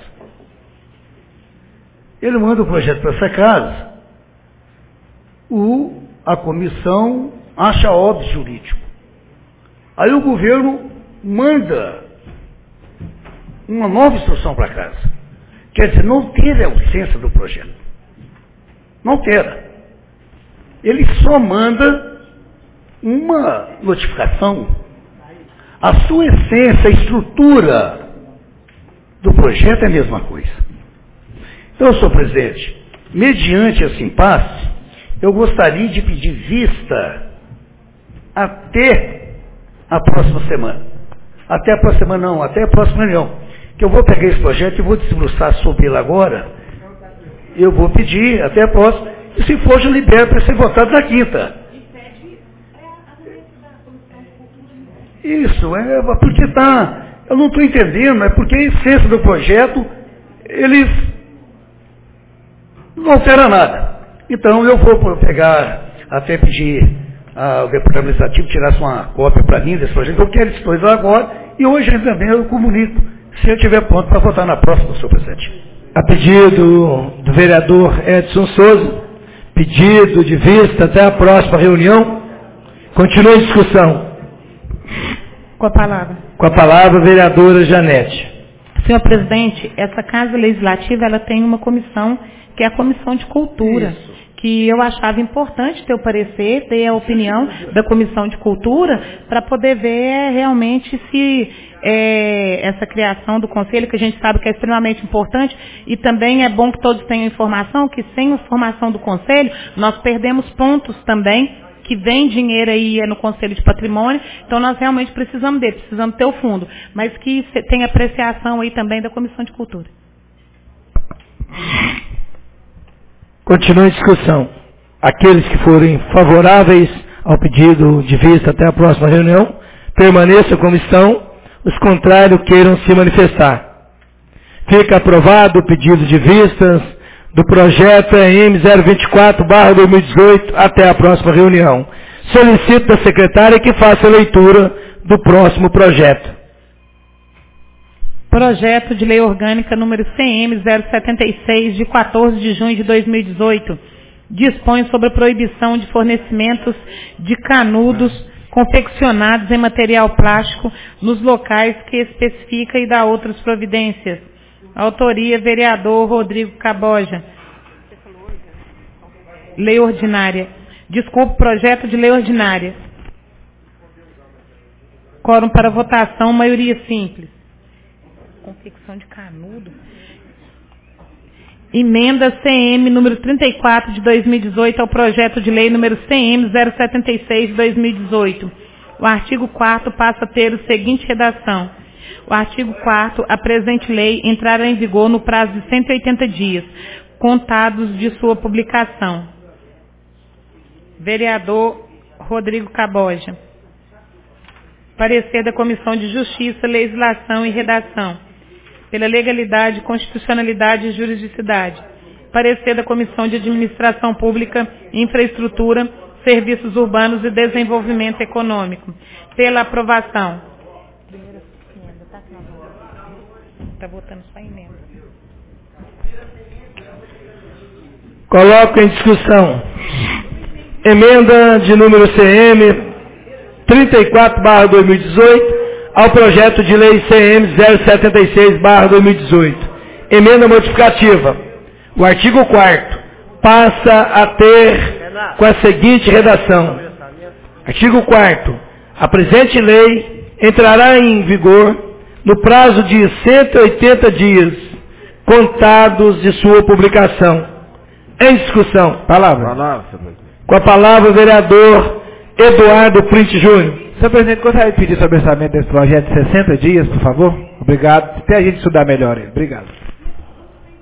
Ele manda o projeto para essa casa, a comissão acha óbvio jurídico. Aí o governo manda uma nova instrução para casa. Quer dizer, não teve a ausência do projeto. Não altera. Ele só manda uma notificação. A sua essência, a estrutura do projeto é a mesma coisa. Então, senhor presidente, mediante esse impasse, eu gostaria de pedir vista até a próxima semana. Até a próxima semana não, até a próxima reunião. Que eu vou pegar esse projeto e vou desbruçar sobre ele agora. Eu vou pedir até a próxima. E se for, eu libero para ser votado na quinta. Isso, porque eu não estou entendendo, é porque a essência do projeto, eles não altera nada. Então eu vou pegar, até pedir ao deputado administrativo tirasse uma cópia para mim desse projeto. Eu quero esses agora e hoje também eu comunico, se eu estiver pronto para votar na próxima, senhor presidente. A pedido do vereador Edson Souza, pedido de vista até a próxima reunião. Continua a discussão. Com a palavra. Com a palavra, a vereadora Janete. Senhor presidente, essa Casa Legislativa, ela tem uma comissão, que é a Comissão de Cultura. Isso. Que eu achava importante ter o parecer, ter a opinião da Comissão de Cultura, para poder ver realmente se essa criação do Conselho, que a gente sabe que é extremamente importante, e também é bom que todos tenham informação, que sem a formação do Conselho, nós perdemos pontos também, que vem dinheiro aí no Conselho de Patrimônio, então nós realmente precisamos dele, precisamos ter o fundo, mas que tenha apreciação aí também da Comissão de Cultura. Continua a discussão. Aqueles que forem favoráveis ao pedido de vista até a próxima reunião, permaneçam como estão, os contrários queiram se manifestar. Fica aprovado o pedido de vistas do projeto EM 024/2018 até a próxima reunião. Solicito da secretária que faça a leitura do próximo projeto. Projeto de Lei Orgânica número CM 076, de 14 de junho de 2018, dispõe sobre a proibição de fornecimentos de canudos confeccionados em material plástico nos locais que especifica e dá outras providências. Autoria, vereador Rodrigo Caboja. Lei ordinária. Desculpe, projeto de lei ordinária. Quórum para votação, maioria simples. Confecção de canudo. Emenda CM número 34 de 2018 ao projeto de lei número CM 076 de 2018. O artigo 4º passa a ter a seguinte redação. O artigo 4º, a presente lei entrará em vigor no prazo de 180 dias, contados de sua publicação. Vereador Rodrigo Caboja. Parecer da Comissão de Justiça, Legislação e Redação. Pela legalidade, constitucionalidade e juridicidade. Parecer da Comissão de Administração Pública, Infraestrutura, Serviços Urbanos e Desenvolvimento Econômico. Pela aprovação. Está votando só emenda. Coloco em discussão. Emenda de número CM 34/2018 ao projeto de lei CM 076/2018. Emenda modificativa. O artigo 4º passa a ter com a seguinte redação. Artigo 4º. A presente lei entrará em vigor no prazo de 180 dias, contados de sua publicação. Em discussão. Palavra. Com a palavra o vereador Eduardo Print Júnior. Senhor presidente, gostaria de pedir sobre o orçamento desse projeto de 60 dias, por favor? Obrigado. Até a gente estudar melhor aí. Obrigado.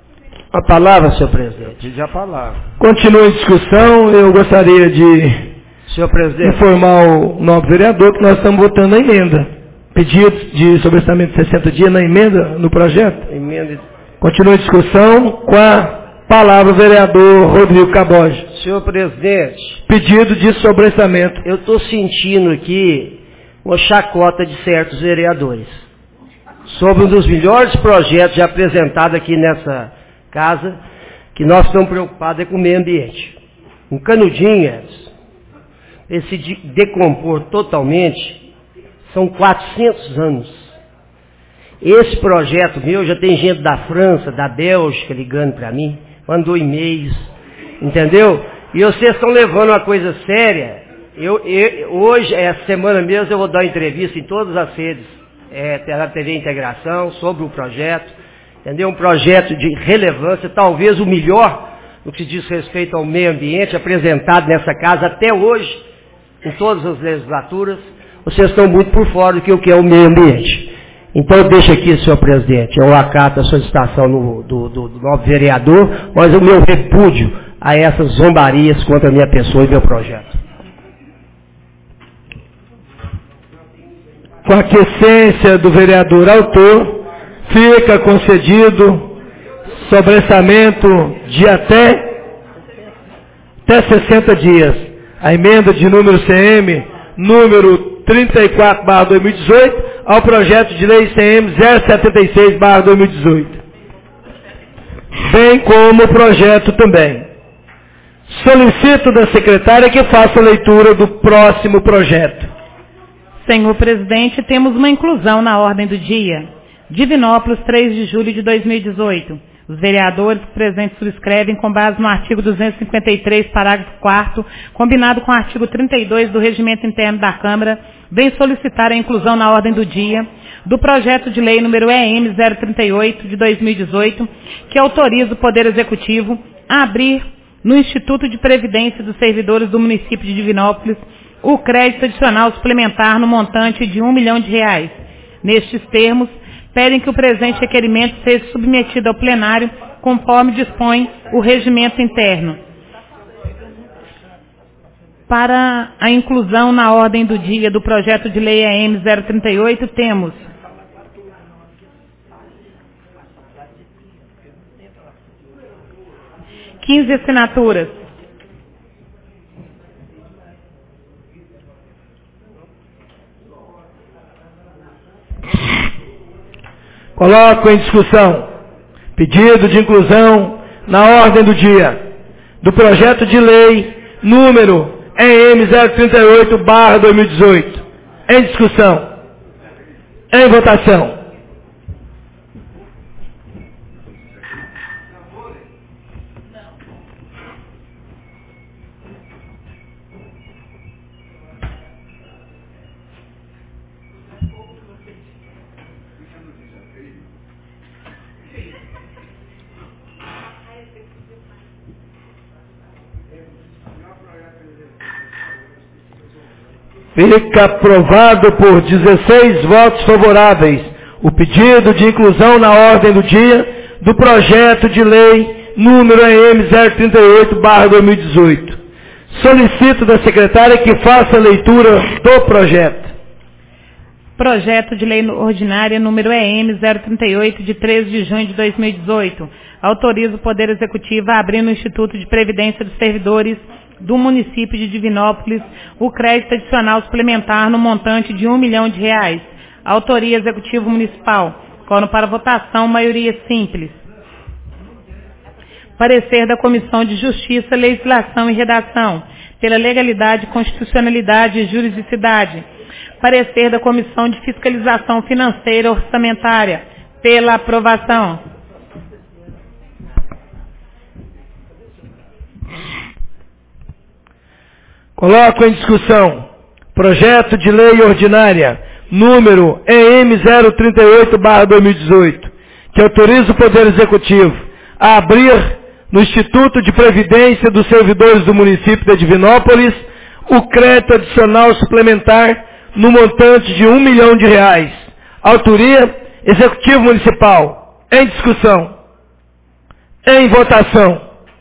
A palavra, senhor presidente. Pedi a palavra. Continua a discussão. Eu gostaria de senhor presidente, informar o novo vereador que nós estamos votando a emenda. Pedido de sobrestamento de 60 dias na emenda, no projeto. Emenda. Continua a discussão com a palavra o vereador Rodrigo Caboge. Senhor presidente. Pedido de sobrestamento. Eu estou sentindo aqui uma chacota de certos vereadores sobre um dos melhores projetos já apresentados aqui nessa casa, que nós estamos preocupados é com o meio ambiente. Um canudinhas, esse decompor totalmente, são 400 anos. Esse projeto meu, já tem gente da França, da Bélgica ligando para mim, mandou e-mails, entendeu? E vocês estão levando uma coisa séria. Hoje, essa semana mesmo, eu vou dar uma entrevista em todas as redes da TV Integração sobre o projeto, entendeu? Um projeto de relevância, talvez o melhor no que diz respeito ao meio ambiente apresentado nessa casa até hoje, em todas as legislaturas. Vocês estão muito por fora do que é o meio ambiente. Então, deixa aqui, senhor presidente, eu acato a solicitação do novo vereador, mas o meu repúdio a essas zombarias contra a minha pessoa e meu projeto. Com a aquiescência do vereador autor, fica concedido sobrestamento de até 60 dias. A emenda de número CM, número 34/2018, ao projeto de lei CM 076/2018. Bem como o projeto também. Solicito da secretária que faça a leitura do próximo projeto. Senhor presidente, temos uma inclusão na ordem do dia. Divinópolis, 3 de julho de 2018. Os vereadores presentes subscrevem com base no artigo 253, parágrafo 4º, combinado com o artigo 32 do Regimento Interno da Câmara, vem solicitar a inclusão na ordem do dia do projeto de lei número EM 038 de 2018, que autoriza o Poder Executivo a abrir no Instituto de Previdência dos Servidores do município de Divinópolis o crédito adicional suplementar no montante de R$1 milhão. Nestes termos, pedem que o presente requerimento seja submetido ao plenário, conforme dispõe o regimento interno. Para a inclusão na ordem do dia do projeto de lei EM 038, temos – 15 assinaturas. Coloco em discussão pedido de inclusão na ordem do dia do projeto de lei número EM 038/2018. Em discussão. Em votação. Fica aprovado por 16 votos favoráveis o pedido de inclusão na ordem do dia do projeto de lei número EM 038/2018. Solicito da secretária que faça a leitura do projeto. Projeto de lei ordinária número EM 038 de 13 de junho de 2018. Autoriza o Poder Executivo a abrir no Instituto de Previdência dos Servidores do município de Divinópolis o crédito adicional suplementar no montante de R$1 milhão. Autoria Executivo Municipal. Quórum para votação, maioria simples. Parecer da Comissão de Justiça, Legislação e Redação, pela legalidade, constitucionalidade e juridicidade. Parecer da Comissão de Fiscalização Financeira e Orçamentária, pela aprovação. Coloco em discussão projeto de lei ordinária número EM 038/2018, que autoriza o Poder Executivo a abrir no Instituto de Previdência dos Servidores do município de Divinópolis o crédito adicional suplementar no montante de R$1 milhão. Autoria Executivo Municipal. Em discussão. Em votação.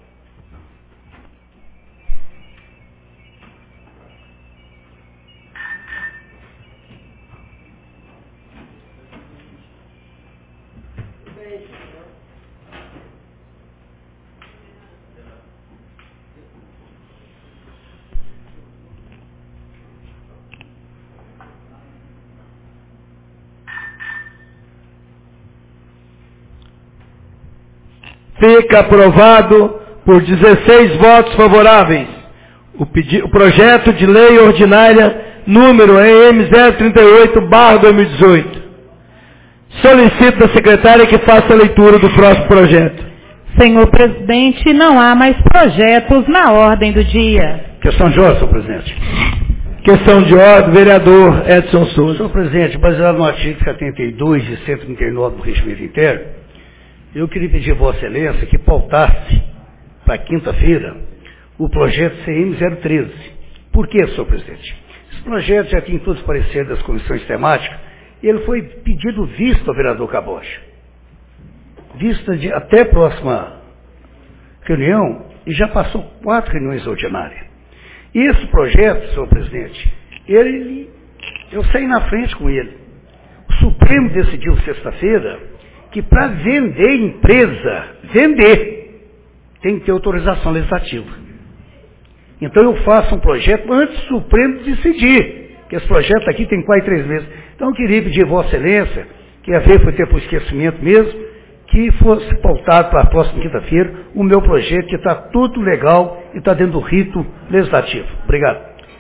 Fica aprovado por 16 votos favoráveis o projeto de lei ordinária número EM 038/2018. Solicito à secretária que faça a leitura do próximo projeto. Senhor presidente, não há mais projetos na ordem do dia. Questão de ordem, senhor presidente. Questão de ordem, vereador Edson Souza. Senhor presidente, baseado no artigo 72 e 139 do regimento interno, eu queria pedir a Vossa Excelência que pautasse para quinta-feira o projeto CM 013. Por quê, senhor presidente? Esse projeto já tem todos os pareceres das comissões temáticas. Ele foi pedido vista ao vereador Cabocha. Vista até a próxima reunião, e já passou 4 reuniões ordinárias. E esse projeto, senhor presidente, eu saí na frente com ele. O Supremo decidiu sexta-feira que para vender empresa, tem que ter autorização legislativa. Então eu faço um projeto antes do Supremo decidir, que esse projeto aqui tem quase 3 meses. Então eu queria pedir a Vossa Excelência, que a vez foi ter por esquecimento mesmo, que fosse pautado para a próxima quinta-feira o meu projeto, que está tudo legal e está dentro do rito legislativo. Obrigado.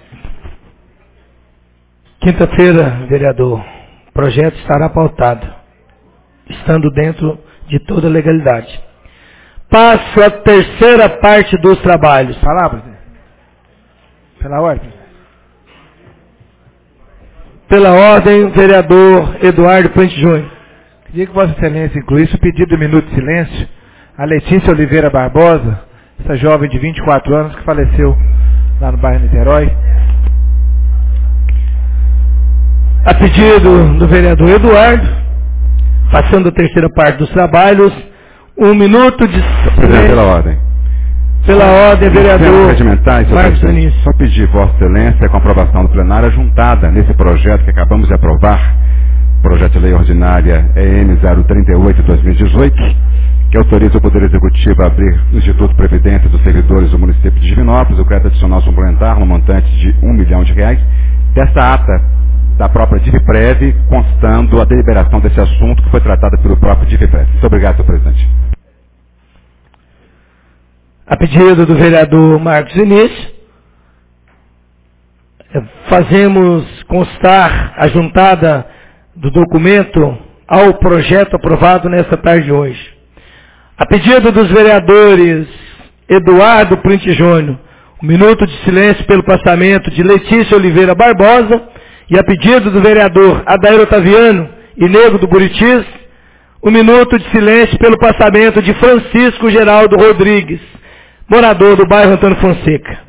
Quinta-feira, vereador, o projeto estará pautado, estando dentro de toda a legalidade. Passo a terceira parte dos trabalhos. Palavra, pela ordem. Pela ordem, vereador Eduardo Puente Júnior. Queria que Vossa Excelência incluísse o pedido de minuto de silêncio a Letícia Oliveira Barbosa, essa jovem de 24 anos que faleceu lá no bairro Niterói. A pedido do vereador Eduardo, passando a terceira parte dos trabalhos, 1 minuto de silêncio. Pela ordem. Pela ordem, vereador Marcos Vinícius. Só pedir Vossa Excelência com a aprovação do plenário juntada nesse projeto que acabamos de aprovar, projeto de lei ordinária EM 038/2018, que autoriza o Poder Executivo a abrir no Instituto de Previdência dos Servidores do município de Divinópolis o crédito adicional suplementar no montante de R$1 milhão, dessa ata da própria DIVPREV, constando a deliberação desse assunto que foi tratada pelo próprio DIVPREV. Muito obrigado, senhor presidente. A pedido do vereador Marcos Vinícius, fazemos constar a juntada do documento ao projeto aprovado nesta tarde de hoje. A pedido dos vereadores Eduardo Puente Júnior, 1 minuto de silêncio pelo passamento de Letícia Oliveira Barbosa, e a pedido do vereador Adair Otaviano e Nego do Buritis, 1 minuto de silêncio pelo passamento de Francisco Geraldo Rodrigues, morador do bairro Antônio Fonseca.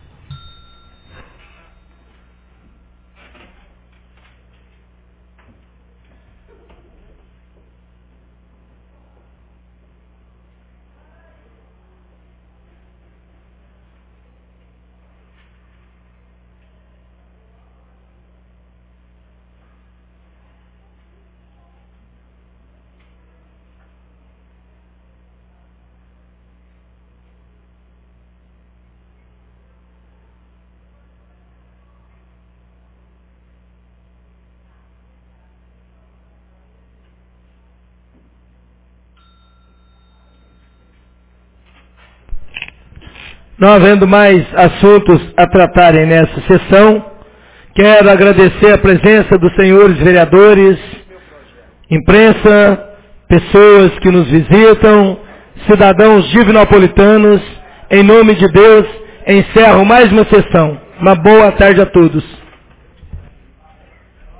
Não havendo mais assuntos a tratarem nessa sessão, quero agradecer a presença dos senhores vereadores, imprensa, pessoas que nos visitam, cidadãos divinopolitanos. Em nome de Deus, encerro mais uma sessão. Uma boa tarde a todos.